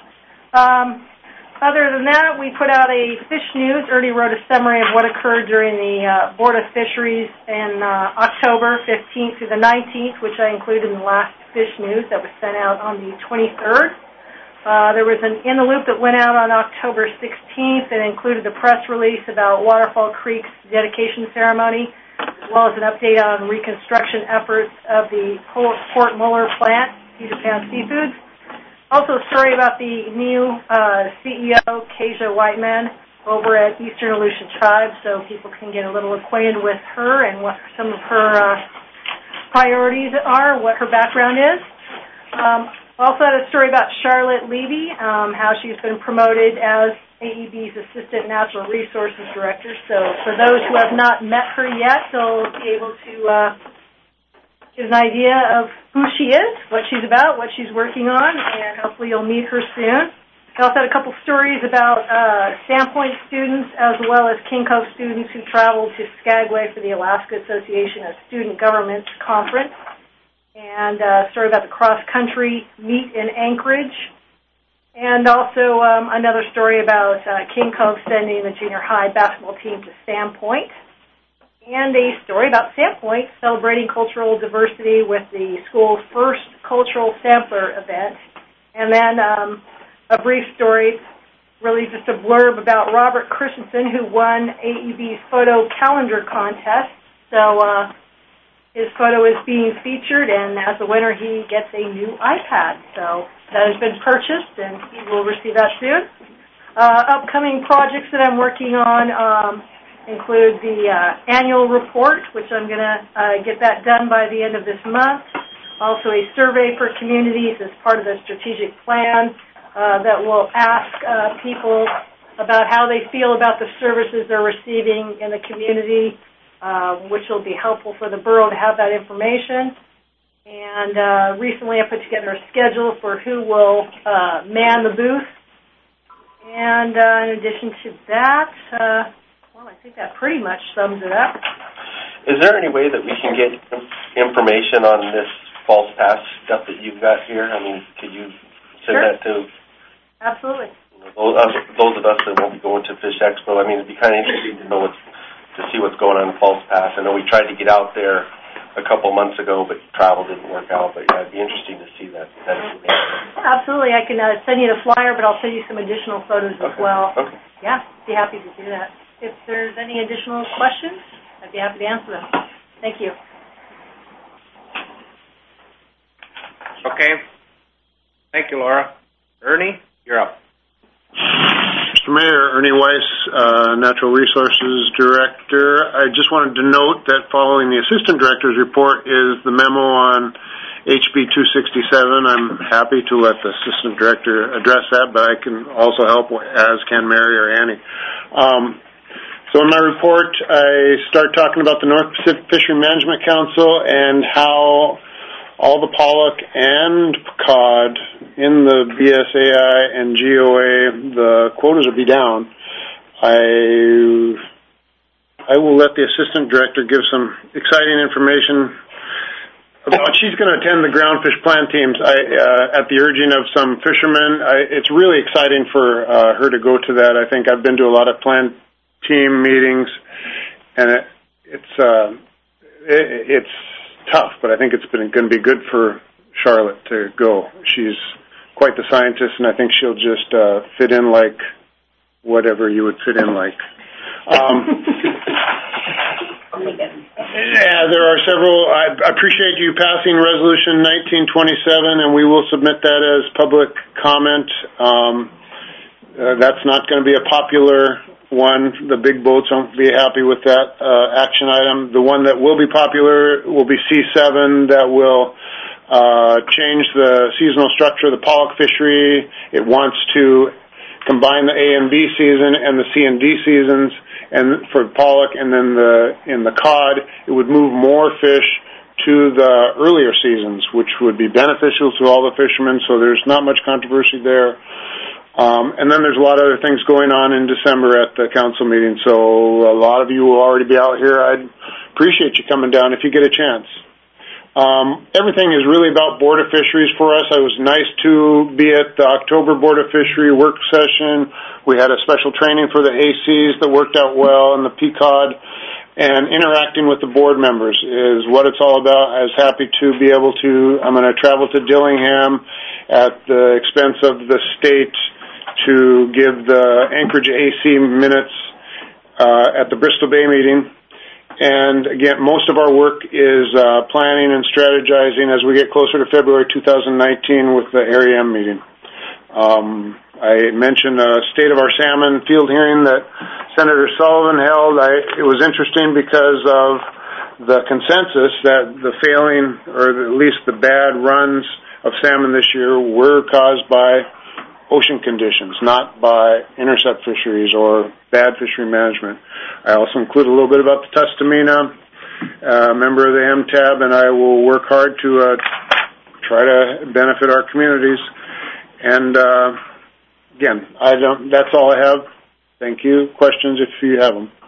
Other than that, we put out a Fish News. Ernie wrote a summary of what occurred during the Board of Fisheries in October 15th through the 19th, which I included in the last Fish News that was sent out on the 23rd. There was an In the Loop that went out on October 16th and included the press release about Waterfall Creek's dedication ceremony, as well as an update on reconstruction efforts of the Port Muller plant, Peter Pan Seafoods. Also a story about the new CEO, Kasia Whiteman, over at Eastern Aleutian Tribe, so people can get a little acquainted with her and what some of her priorities are, what her background is. Also had a story about Charlotte Levy, how she's been promoted as AEB's Assistant Natural Resources Director. So for those who have not met her yet, they'll be able to get an idea of who she is, what she's about, what she's working on, and hopefully you'll meet her soon. I also had a couple stories about Sandpoint students as well as King Cove students who traveled to Skagway for the Alaska Association of Student Governments Conference, and a story about the cross-country meet in Anchorage, and also another story about King Cove sending the junior high basketball team to Sandpoint, and a story about Sandpoint celebrating cultural diversity with the school's first cultural sampler event, and then a brief story, really just a blurb about Robert Christensen, who won AEB's photo calendar contest. So his photo is being featured, and as the winner, he gets a new iPad. So that has been purchased, and he will receive that soon. Upcoming projects that I'm working on include the annual report, which I'm going to get that done by the end of this month. Also a survey for communities as part of the strategic plan that will ask people about how they feel about the services they're receiving in the community, which will be helpful for the borough to have that information. And recently I put together a schedule for who will man the booth. And in addition to that, well, I think that pretty much sums it up. Is there any way that we can get information on this Falls Pass stuff that you've got here? I mean, could you send that to... Absolutely. Those of us that won't be going to Fish Expo, I mean, it'd be kind of interesting to know to see what's going on in Falls Pass. I know we tried to get out there a couple months ago, but travel didn't work out. But yeah, it'd be interesting to see that information. Absolutely. I can send you the flyer, but I'll send you some additional photos as well. Okay. Yeah, be happy to do that. If there's any additional questions, I'd be happy to answer them. Thank you. Okay. Thank you, Laura. Ernie, you're up. Mr. Mayor, Ernie Weiss, Natural Resources Director. I just wanted to note that following the Assistant Director's report is the memo on HB 267. I'm happy to let the Assistant Director address that, but I can also help, as can Mary or Annie. So in my report, I start talking about the North Pacific Fishery Management Council and how all the pollock and cod in the BSAI and GOA, the quotas will be down. I will let the Assistant Director give some exciting information about. She's going to attend the groundfish plan teams at the urging of some fishermen. It's really exciting for her to go to that. I think I've been to a lot of plan team meetings, and it's tough, but I think it's going to be good for Charlotte to go. She's quite the scientist, and I think she'll just fit in like whatever you would fit in like. Yeah, there are several. I appreciate you passing Resolution 1927, and we will submit that as public comment. That's not going to be a popular one. The big boats won't be happy with that action item. The one that will be popular will be C7, that will change the seasonal structure of the pollock fishery. It wants to combine the A and B season and the C and D seasons, and for pollock, and then in the cod, it would move more fish to the earlier seasons, which would be beneficial to all the fishermen, so there's not much controversy there. And then there's a lot of other things going on in December at the council meeting, so a lot of you will already be out here. I'd appreciate you coming down if you get a chance. Everything is really about Board of Fisheries for us. It was nice to be at the October Board of Fishery work session. We had a special training for the ACs that worked out well, and the PCOD, and interacting with the board members is what it's all about. I was happy to be able to, I'm going to travel to Dillingham at the expense of the state to give the Anchorage AC minutes at the Bristol Bay meeting. And again, most of our work is planning and strategizing as we get closer to February 2019 with the AREM meeting. I mentioned a State of Our Salmon field hearing that Senator Sullivan held. It was interesting because of the consensus that the failing, or at least the bad runs of salmon this year, were caused by ocean conditions, not by intercept fisheries or bad fishery management. I also include a little bit about the Tustamina, member of the MTAB, and I will work hard to try to benefit our communities. And again, that's all I have. Thank you. Questions if you have them.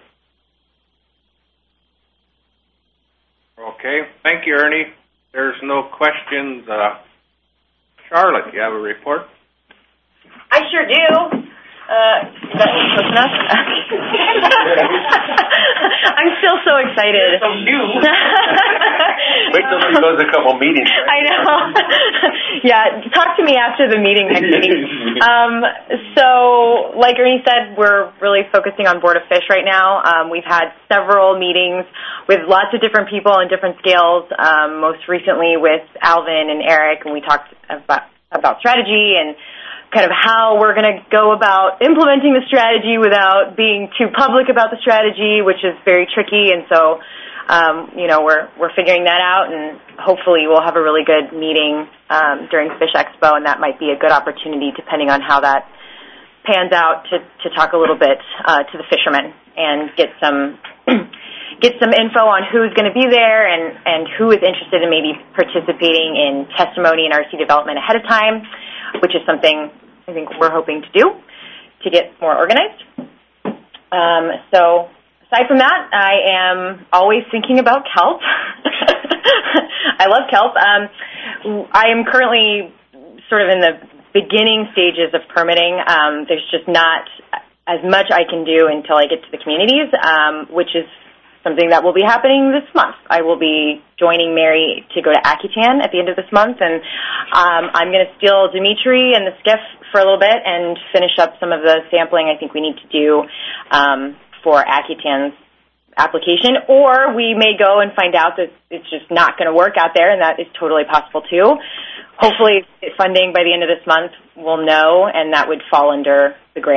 Okay. Thank you, Ernie. There's no questions. Charlotte, you have a report? I sure do. Is that close enough? I'm still so excited. So new. Wait till she goes a couple meetings. Right? I know. Yeah, talk to me after the meeting next week. So, like Ernie said, we're really focusing on Board of Fish right now. We've had several meetings with lots of different people on different scales, most recently with Alvin and Eric, and we talked about strategy and kind of how we're going to go about implementing the strategy without being too public about the strategy, which is very tricky. And so, we're figuring that out, and hopefully we'll have a really good meeting during Fish Expo, and that might be a good opportunity, depending on how that pans out, to talk a little bit to the fishermen and get some info on who's going to be there and who is interested in maybe participating in testimony and RC development ahead of time, which is something I think we're hoping to do to get more organized. So aside from that, I am always thinking about kelp. I love kelp. I am currently sort of in the beginning stages of permitting. There's just not as much I can do until I get to the communities, which is something that will be happening this month. I will be joining Mary to go to Akutan at the end of this month, and I'm going to steal Dimitri and the skiff for a little bit and finish up some of the sampling I think we need to do for Akutan's application. Or we may go and find out that it's just not going to work out there, and that is totally possible too. Hopefully funding by the end of this month we'll know, and that would fall under the grant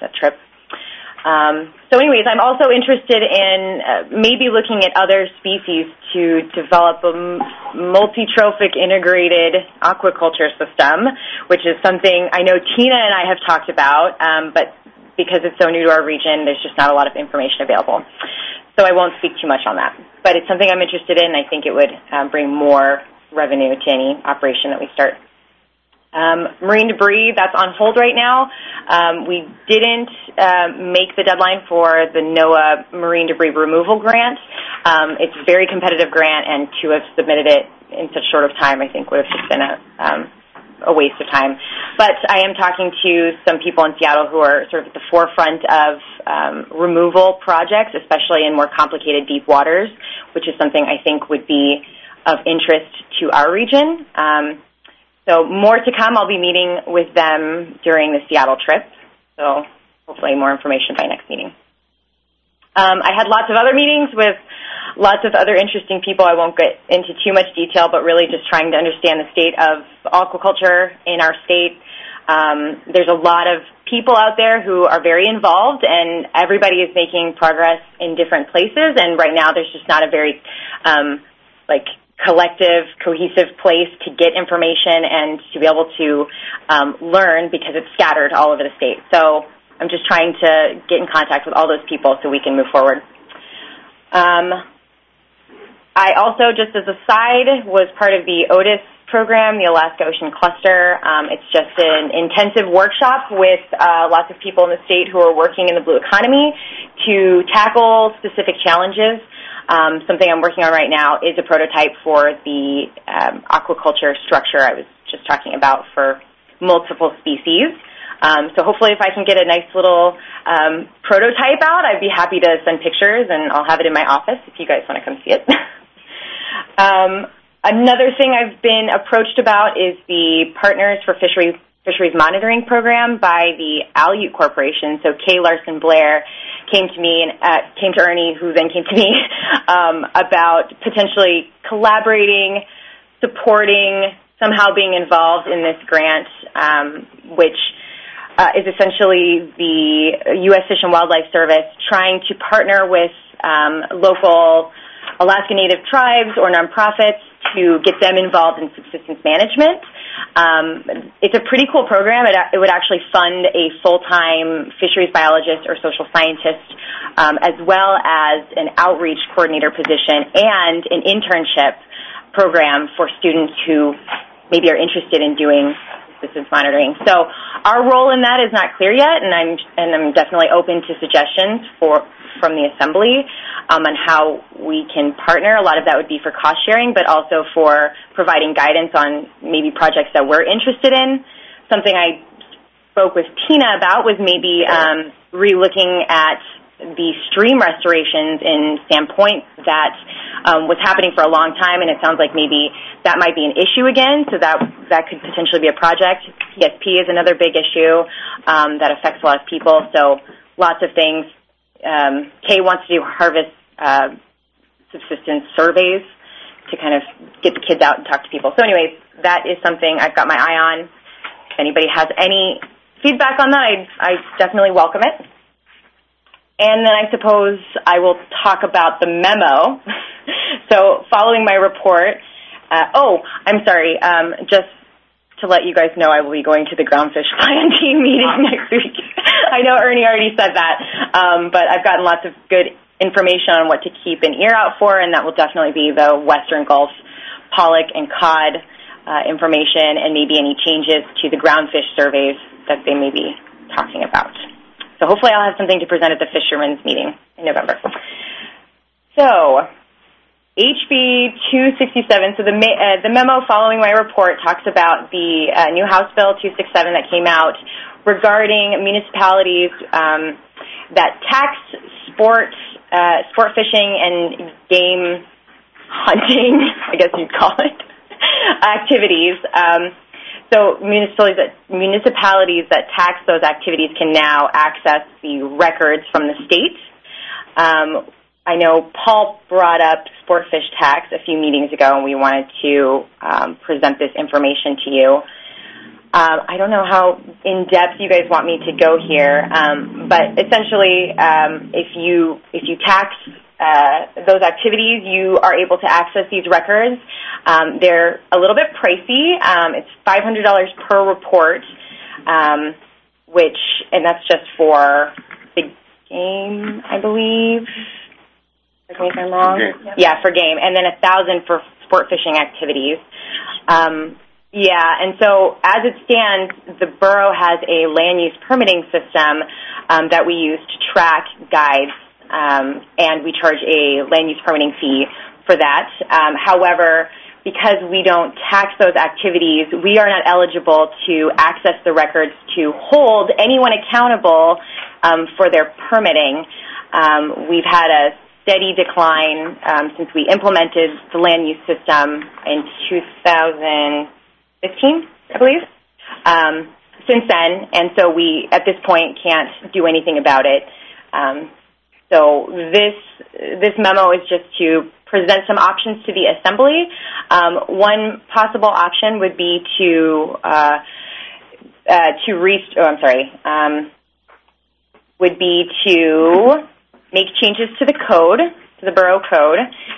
that trip. So anyways, I'm also interested in maybe looking at other species to develop a multi-trophic integrated aquaculture system, which is something I know Tina and I have talked about, but because it's so new to our region, there's just not a lot of information available. So I won't speak too much on that. But it's something I'm interested in, and I think it would bring more revenue to any operation that we start. Marine debris, that's on hold right now. We didn't make the deadline for the NOAA Marine Debris Removal Grant. It's a very competitive grant, and to have submitted it in such short of time, I think, would have just been a waste of time. But I am talking to some people in Seattle who are sort of at the forefront of removal projects, especially in more complicated deep waters, which is something I think would be of interest to our region. So more to come. I'll be meeting with them during the Seattle trip. So hopefully more information by next meeting. I had lots of other meetings with lots of other interesting people. I won't get into too much detail, but really just trying to understand the state of aquaculture in our state. There's a lot of people out there who are very involved, and everybody is making progress in different places. And right now there's just not a very collective, cohesive place to get information and to be able to learn, because it's scattered all over the state. So I'm just trying to get in contact with all those people so we can move forward. I also, just as a side, was part of the OTIS program, the Alaska Ocean Cluster. It's just an intensive workshop with lots of people in the state who are working in the blue economy to tackle specific challenges. Something I'm working on right now is a prototype for the aquaculture structure I was just talking about for multiple species. So hopefully if I can get a nice little prototype out, I'd be happy to send pictures, and I'll have it in my office if you guys want to come see it. Another thing I've been approached about is the Partners for Fisheries Monitoring Program by the Aleut Corporation. So Kay Larson Blair came to me and came to Ernie, who then came to me about potentially collaborating, supporting, somehow being involved in this grant, which is essentially the U.S. Fish and Wildlife Service trying to partner with local Alaska Native tribes or nonprofits to get them involved in subsistence management. It's a pretty cool program. It would actually fund a full-time fisheries biologist or social scientist, as well as an outreach coordinator position and an internship program for students who maybe are interested in doing subsistence monitoring. So our role in that is not clear yet, and I'm definitely open to suggestions from the Assembly on how we can partner. A lot of that would be for cost sharing, but also for providing guidance on maybe projects that we're interested in. Something I spoke with Tina about was maybe re-looking at the stream restorations in Sandpoint that was happening for a long time, and it sounds like maybe that might be an issue again, so that could potentially be a project. PSP is another big issue that affects a lot of people, so lots of things. Kay wants to do harvest subsistence surveys to kind of get the kids out and talk to people. So anyways, that is something I've got my eye on. If anybody has any feedback on that, I definitely welcome it. And then I suppose I will talk about the memo. So following my report, I'm sorry, just to let you guys know, I will be going to the groundfish planting meeting next week. I know Ernie already said that, but I've gotten lots of good information on what to keep an ear out for, and that will definitely be the Western Gulf pollock and cod information, and maybe any changes to the groundfish surveys that they may be talking about. So hopefully I'll have something to present at the fishermen's meeting in November. So HB 267, so the memo following my report talks about the new House Bill 267 that came out regarding municipalities that tax sport fishing and game hunting, I guess you'd call it, activities. So municipalities that tax those activities can now access the records from the state. I know Paul brought up sport fish tax a few meetings ago, and we wanted to present this information to you. I don't know how in-depth you guys want me to go here, but essentially, if you tax those activities, you are able to access these records. They're a little bit pricey. It's $500 per report, and that's just for the game, I believe. Correct me if I'm wrong. Yeah, for game, and then $1,000 for sport fishing activities. And so as it stands, the borough has a land use permitting system that we use to track guides, and we charge a land use permitting fee for that. However, because we don't tax those activities, we are not eligible to access the records to hold anyone accountable for their permitting. We've had a steady decline since we implemented the land use system in 2015, I believe, since then, and so we, at this point, can't do anything about it. So this memo is just to present some options to the Assembly. One possible option would be would be to make changes to the code, to the borough code,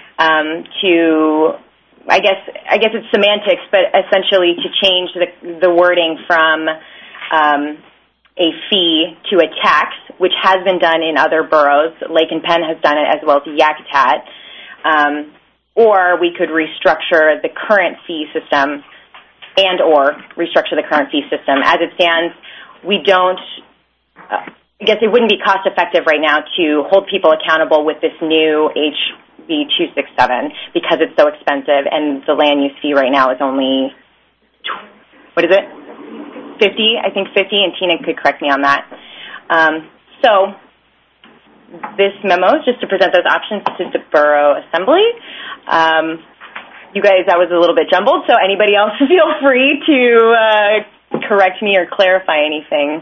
I guess it's semantics, but essentially to change the wording from a fee to a tax, which has been done in other boroughs. Lake and Penn has done it, as well as Yakutat. Or we could restructure the current fee system or restructure the current fee system. As it stands, we don't, I guess it wouldn't be cost effective right now to hold people accountable with this new HB 267 because it's so expensive, and the land use fee right now is only, what is it? 50, I think 50, and Tina could correct me on that. So this memo is just to present those options to the Borough Assembly. You guys, that was a little bit jumbled, so anybody else feel free to correct me or clarify anything.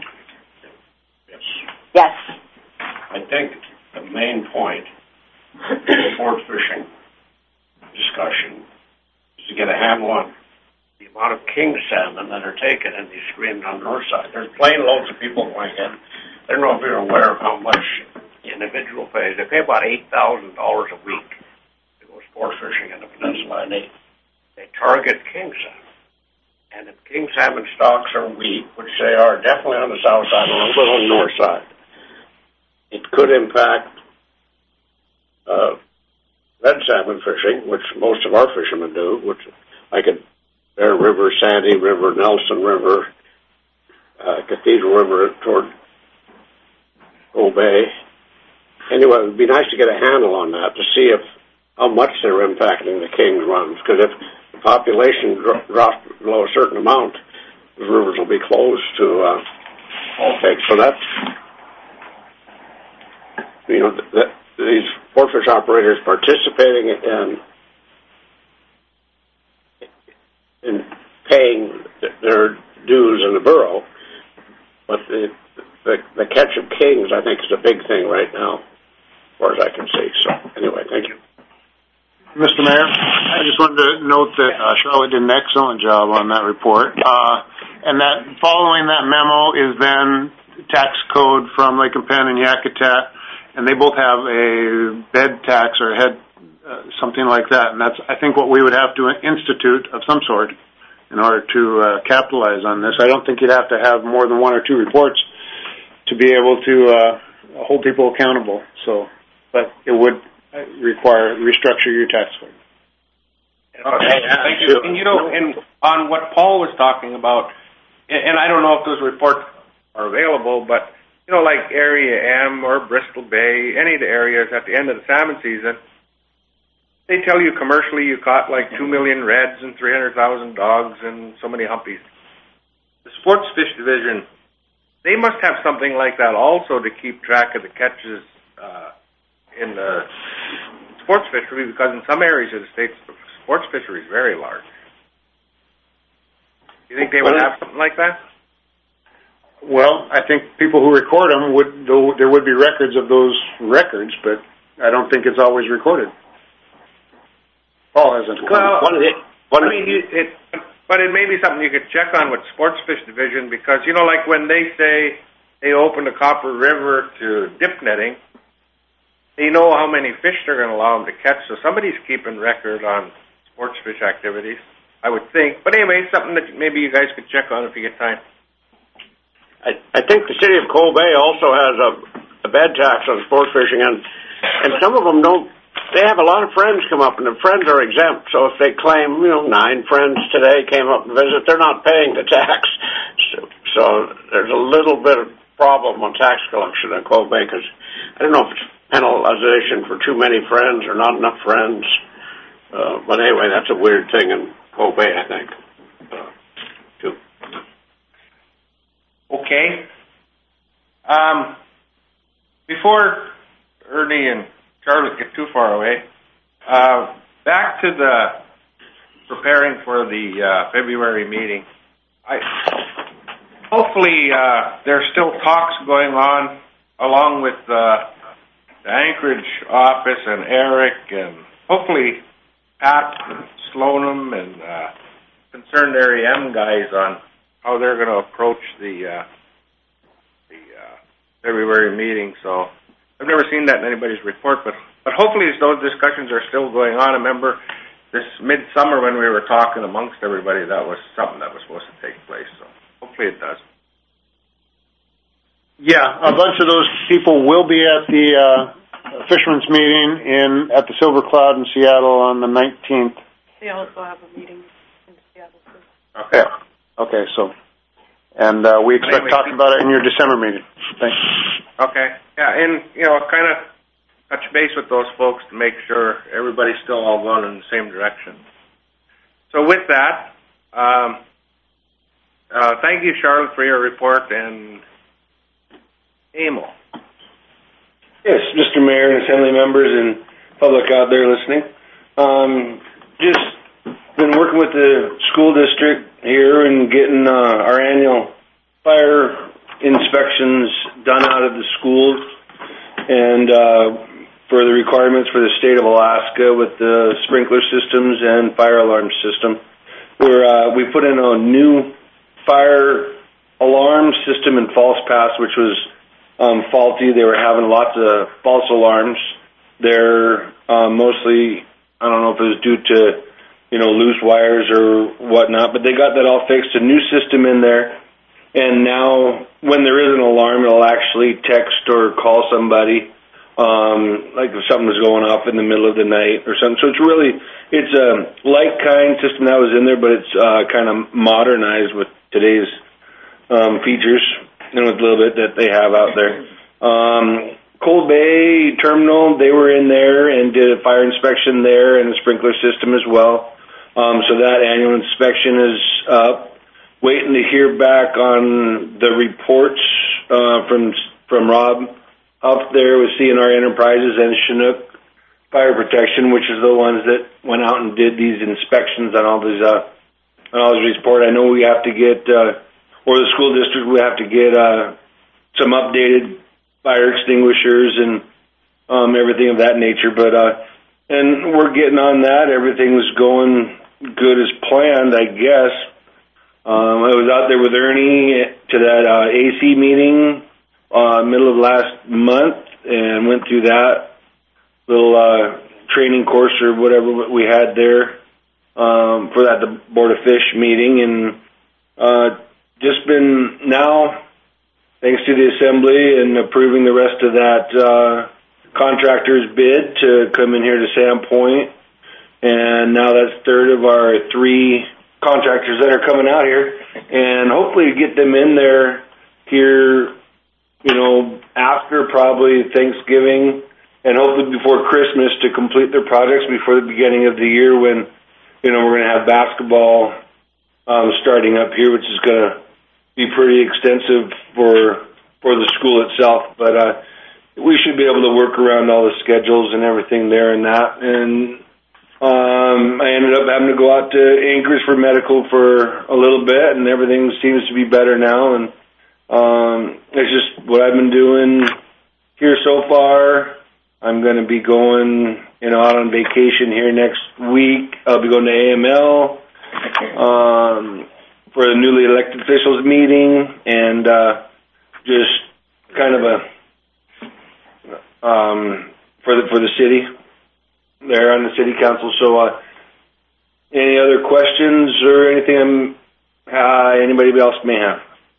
Yes. I think the main point of the sport fishing discussion is to get a handle on the amount of king salmon that are taken in these streams on the north side. There's plane loads of people going in. I don't know if you're aware of how much the individual pays. They pay about $8,000 a week to go sport fishing in the peninsula, and they target king salmon. And if king salmon stocks are weak, which they are definitely on the south side, a little bit on the north side, it could impact red salmon fishing, which most of our fishermen do, which like at Bear River, Sandy River, Nelson River, Cathedral River toward Old Bay. Anyway, it would be nice to get a handle on that to see how much they're impacting the king's runs, because if the population drops below a certain amount, the rivers will be closed to all takes. So that's, these sport fish operators participating in paying their dues in the borough, but the catch of kings, I think, is a big thing right now, as far as I can see. So, anyway, thank you. Mr. Mayor, I just wanted to note that Charlotte did an excellent job on that report, and that following that memo is then tax code from Lake and Penn and Yakutat, and they both have a bed tax or head, something like that, and that's, I think, what we would have to institute of some sort in order to capitalize on this. I don't think you'd have to have more than one or two reports to be able to hold people accountable. So, but it would require restructure your tax code. Thank you. And on what Paul was talking about, and I don't know if those reports are available, but like Area M or Bristol Bay, any of the areas at the end of the salmon season, they tell you commercially you caught like 2 million reds and 300,000 dogs and so many humpies. The sports fish division, they must have something like that also to keep track of the catches in the sports fishery, because in some areas of the state, the sports fishery is very large. Do you think they would have something like that? Well, I think people who record them there would be records of those records, but I don't think it's always recorded. Paul hasn't. But it may be something you could check on with Sports Fish Division because, you know, like when they say they open the Copper River to dip netting, they know how many fish they're going to allow them to catch. So somebody's keeping record on sports fish activities, I would think. But anyway, something that maybe you guys could check on if you get time. I think the city of Coal Bay also has a bed tax on sport fishing, and some of them don't. They have a lot of friends come up, and the friends are exempt. So if they claim, 9 friends today came up and visit, they're not paying the tax. So there's a little bit of problem on tax collection in Coal Bay because I don't know if it's penalization for too many friends or not enough friends. But anyway, that's a weird thing in Coal Bay, I think. Too. Okay. Before Ernie and Charlotte get too far away, back to the preparing for the February meeting. Hopefully there's still talks going on along with the Anchorage office and Eric and hopefully Pat and Sloanum and concerned Area M guys on how they're going to approach the February meeting. So I've never seen that in anybody's report, but hopefully those discussions are still going on. I remember this midsummer when we were talking amongst everybody, that was something that was supposed to take place. So hopefully it does. Yeah, a bunch of those people will be at the fishermen's meeting at the Silver Cloud in Seattle on the 19th. They also have a meeting in Seattle, too. Okay. Okay, so, and we expect to talk about it in your December meeting. Thanks. Okay. Yeah, and, kind of touch base with those folks to make sure everybody's still all going in the same direction. So with that, thank you, Charlotte, for your report, and Emil. Yes, Mr. Mayor and Assembly members and public out there listening. Just been working with the school district here and getting our annual fire inspections done out of the schools and for the requirements for the state of Alaska with the sprinkler systems and fire alarm system. We put in a new fire alarm system in False Pass, which was faulty. They were having lots of false alarms. They're mostly, I don't know if it was due to, loose wires or whatnot, but they got that all fixed, a new system in there. And now when there is an alarm, it'll actually text or call somebody, like if something was going off in the middle of the night or something. So it's a like-kind system that was in there, but it's kind of modernized with today's features and with a little bit that they have out there. Coal Bay Terminal, they were in there and did a fire inspection there and a sprinkler system as well. So that annual inspection is up. Waiting to hear back on the reports from Rob up there with CNR Enterprises and Chinook Fire Protection, which is the ones that went out and did these inspections on all these reports. I know we have to get, or the school district, we have to get some updated fire extinguishers and everything of that nature. But and we're getting on that. Everything was going good as planned, I guess. I was out there with Ernie to that AC meeting middle of last month and went through that little training course or whatever we had there for that the Board of Fish meeting, and just been now, thanks to the Assembly and approving the rest of that contractor's bid to come in here to Sandpoint, and now that's third of our 3 contractors that are coming out here, and hopefully get them in there here, after probably Thanksgiving and hopefully before Christmas to complete their projects before the beginning of the year when, we're going to have basketball starting up here, which is going to be pretty extensive for the school itself. But we should be able to work around all the schedules and everything there and that. And I ended up having to go out to Anchorage for medical for a little bit, and everything seems to be better now. And it's just what I've been doing here so far. I'm going to be going, out on vacation here next week. I'll be going to AML for the newly elected officials meeting, and just kind of a for the city there on the city council. So, any other questions or anything anybody else may have?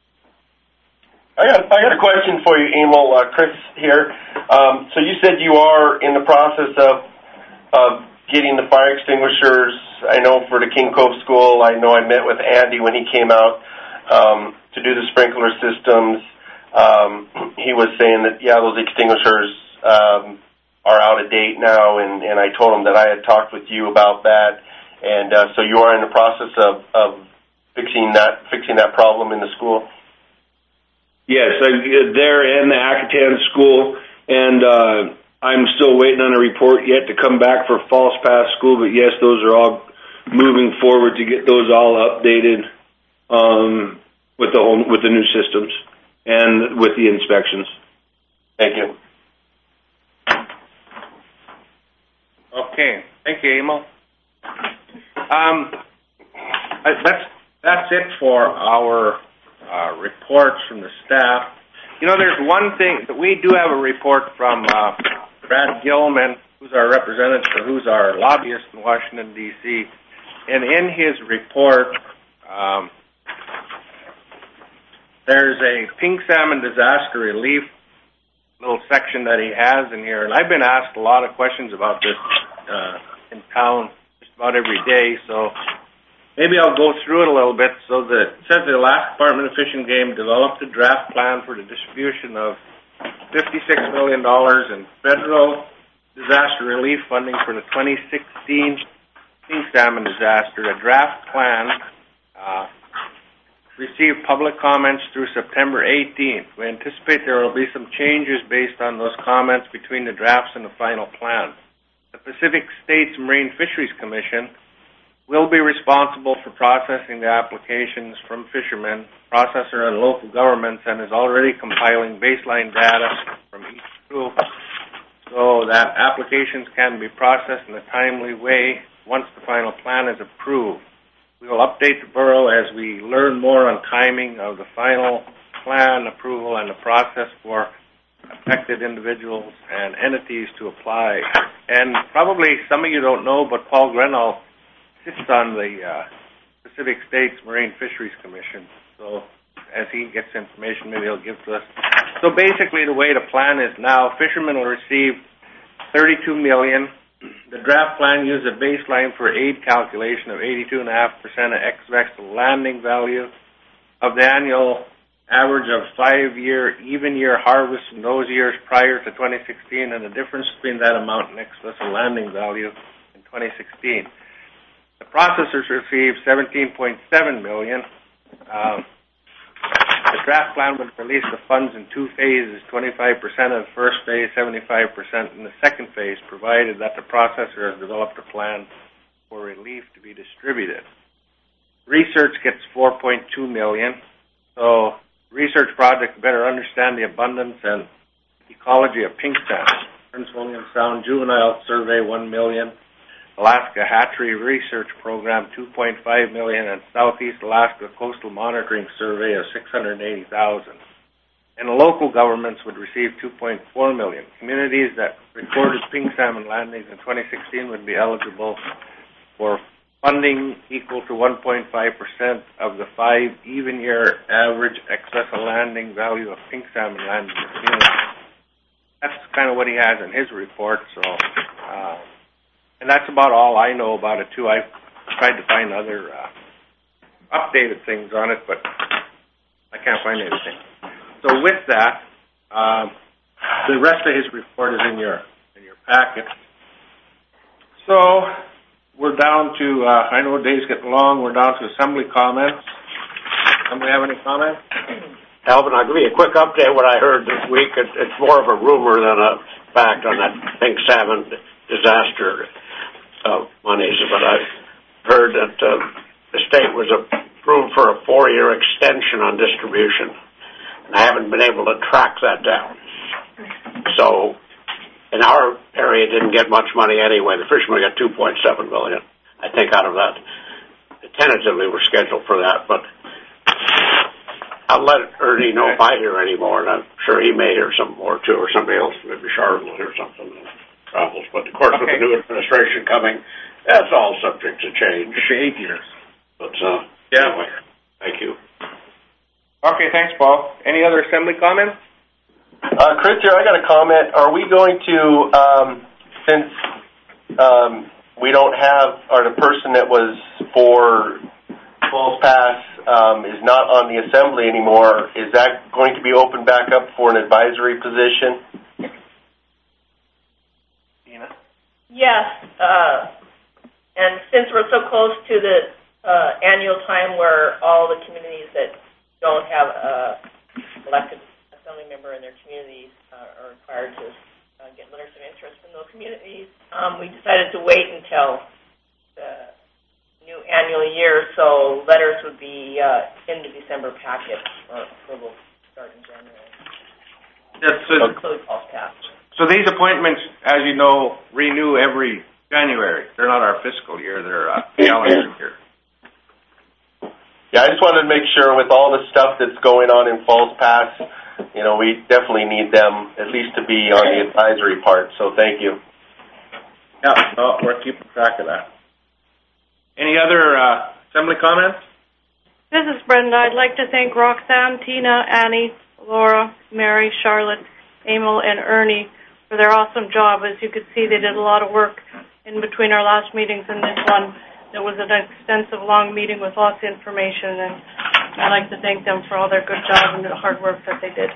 I got a question for you, Emil. Chris here. So you said you are in the process of getting the fire extinguishers. I know for the King Cove School, I know I met with Andy when he came out to do the sprinkler systems. He was saying that, yeah, those extinguishers are out of date now, and I told him that I had talked with you about that. And so you are in the process of fixing that problem in the school? Yes, there in the Acatan school, and I'm still waiting on a report yet to come back for Falls Pass School, but yes, those are all moving forward to get those all updated with the new systems and with the inspections. Thank you. Okay, thank you, Emil. That's it for our reports from the staff. You know, there's one thing that we do have a report from Brad Gilman, who's our representative, or who's our lobbyist in Washington, D.C. And in his report, there's a pink salmon disaster relief little section that he has in here. And I've been asked a lot of questions about this in town just about every day, so maybe I'll go through it a little bit. So it says the Alaska Department of Fish and Game developed a draft plan for the distribution of $56 million in federal disaster relief funding for the 2016 pink salmon disaster. A draft plan received public comments through September 18th. We anticipate there will be some changes based on those comments between the drafts and the final plan. The Pacific States Marine Fisheries Commission will be responsible for processing the applications from fishermen, processor, and local governments, and is already compiling baseline data from each group so that applications can be processed in a timely way once the final plan is approved. We will update the Bureau as we learn more on timing of the final plan approval and the process for affected individuals and entities to apply. And probably some of you don't know, but Paul Grenall sits on the Pacific States Marine Fisheries Commission. So as he gets information, maybe he'll give to us. So basically the way the plan is now, fishermen will receive $32 million. The draft plan uses a baseline for aid calculation of 82.5% of ex-vessel landing value of the annual average of 5-year even year harvest in those years prior to 2016 and the difference between that amount and ex-vessel landing value in 2016. The processors received $17.7 million. The draft plan would release the funds in 2 phases, 25% of the first phase, 75% in the second phase, provided that the processor has developed a plan for relief to be distributed. Research gets $4.2 million. So research project to better understand the abundance and ecology of pink salmon. Prince William Sound Juvenile Survey, $1 million. Alaska Hatchery Research Program, $2.5 million, and Southeast Alaska Coastal Monitoring Survey of $680,000. And the local governments would receive $2.4 million. Communities that recorded pink salmon landings in 2016 would be eligible for funding equal to 1.5% of the 5 even year average ex-vessel landing value of pink salmon landing in the community. That's kind of what he has in his report. So. And that's about all I know about it, too. I've tried to find other updated things on it, but I can't find anything. So with that, the rest of his report is in your packet. So we're down to, I know the day's getting long, we're down to assembly comments. Somebody have any comments? Alvin, I'll give you a quick update what I heard this week. It's more of a rumor than a fact on that pink salmon disaster monies, but I heard that the state was approved for a 4-year extension on distribution, and I haven't been able to track that down. So, in our area, didn't get much money anyway. The fishermen got $2.7 million, I think, out of that. tentatively we're scheduled for that, but I'll let Ernie know if I hear any more, and I'm sure he may hear some more too, or somebody else, maybe Charlotte will hear something that travels. But of course, with the new administration coming, that's all subject to change. For 8 years. But anyway, thank you. Okay, thanks, Paul. Any other assembly comments? Chris here, I got a comment. Are we going to, since we don't have, or the person that was for Falls Pass is not on the assembly anymore, is that going to be opened back up for an advisory position? Yes, and since we're so close to the annual time where all the communities that don't have elected assembly member in their communities are required to get letters of interest from those communities, we decided to wait until the new annual year, so letters would be in the December packet for approval start in January. Include Falls Pass. So these appointments, as you know, renew every January. They're not our fiscal year, they're calendar year. Yeah, I just wanted to make sure with all the stuff that's going on in Falls Pass, we definitely need them at least to be on the advisory part, so thank you. Yeah, no, we're keeping track of that. Any other assembly comments? This is Brenda. I'd like to thank Roxanne, Tina, Annie, Laura, Mary, Charlotte, Emil, and Ernie for their awesome job. As you could see, they did a lot of work in between our last meetings and this one. It was an extensive, long meeting with lots of information, and I'd like to thank them for all their good job and the hard work that they did.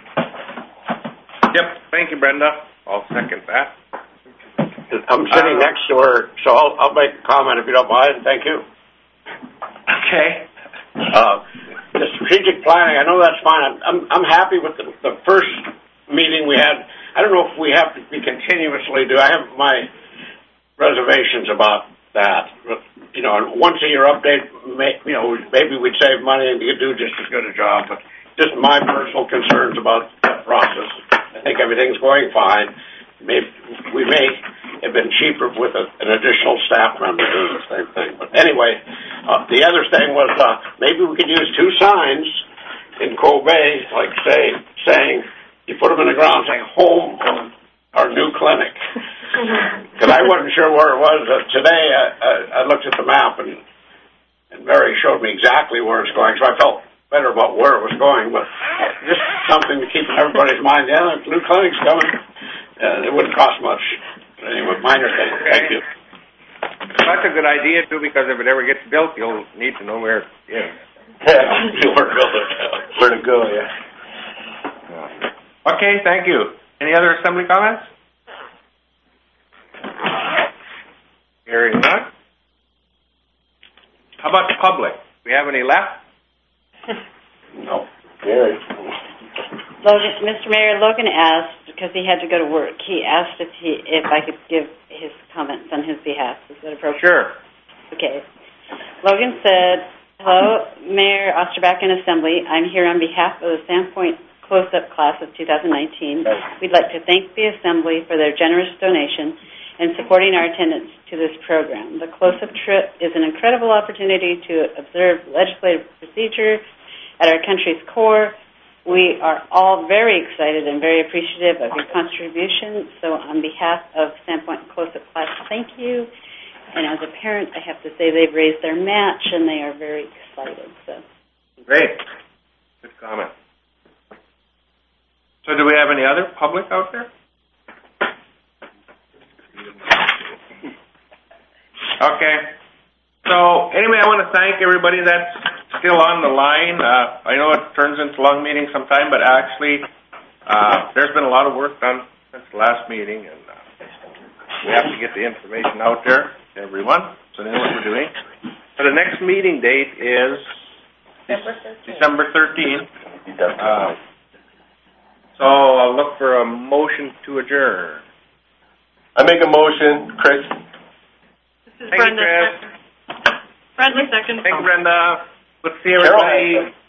Yep, thank you, Brenda. I'll second that. I'm sitting next to her, so I'll make a comment if you don't mind. Thank you. Okay. The strategic planning, I know that's fine. I'm happy with the first meeting we had. I don't know if we have to be continuously do. I have my reservations about that. But, once a year update, maybe we'd save money and you could do just as good a job. But just my personal concerns about that process. I think everything's going fine. We may have been cheaper with an additional staff member doing the same thing. But anyway, the other thing was maybe we could use 2 signs in Coal Bay, like saying, you put them in the ground saying, home of our new clinic. Because I wasn't sure where it was. Today I looked at the map and Mary showed me exactly where it's going, so I felt better about where it was going. But just something to keep in everybody's mind. Yeah, the new clinic's coming. It wouldn't cost much. Anyway, minor thing. Thank you. That's a good idea, too, because if it ever gets built, you'll need to know where it is. Where to go, yeah. Okay, thank you. Any other assembly comments? Hearing none. How about the public? Do we have any left? No. Gary. Mr. Mayor, Logan asked, because he had to go to work, he asked if I could give his comments on his behalf. Is that appropriate? Sure. Okay. Logan said, hello, Mayor Osterbach and Assembly. I'm here on behalf of the Sandpoint Close-Up Class of 2019. We'd like to thank the Assembly for their generous donation and supporting our attendance to this program. The Close-Up trip is an incredible opportunity to observe legislative procedure at our country's core. We are all very excited and very appreciative of your contribution. So on behalf of Sandpoint Close-Up Class, thank you. And as a parent, I have to say they've raised their match, and they are very excited. So great. Good comment. So do we have any other public out there? Okay. So anyway, I want to thank everybody that's still on the line. I know it turns into long meetings sometime, but actually there's been a lot of work done since the last meeting, and we have to get the information out there to everyone so they know what we're doing. So the next meeting date is December 13th. So I'll look for a motion to adjourn. I make a motion, Chris. This is Brenda. Chris. Brenda, second. Thank you, Brenda. Let's see everybody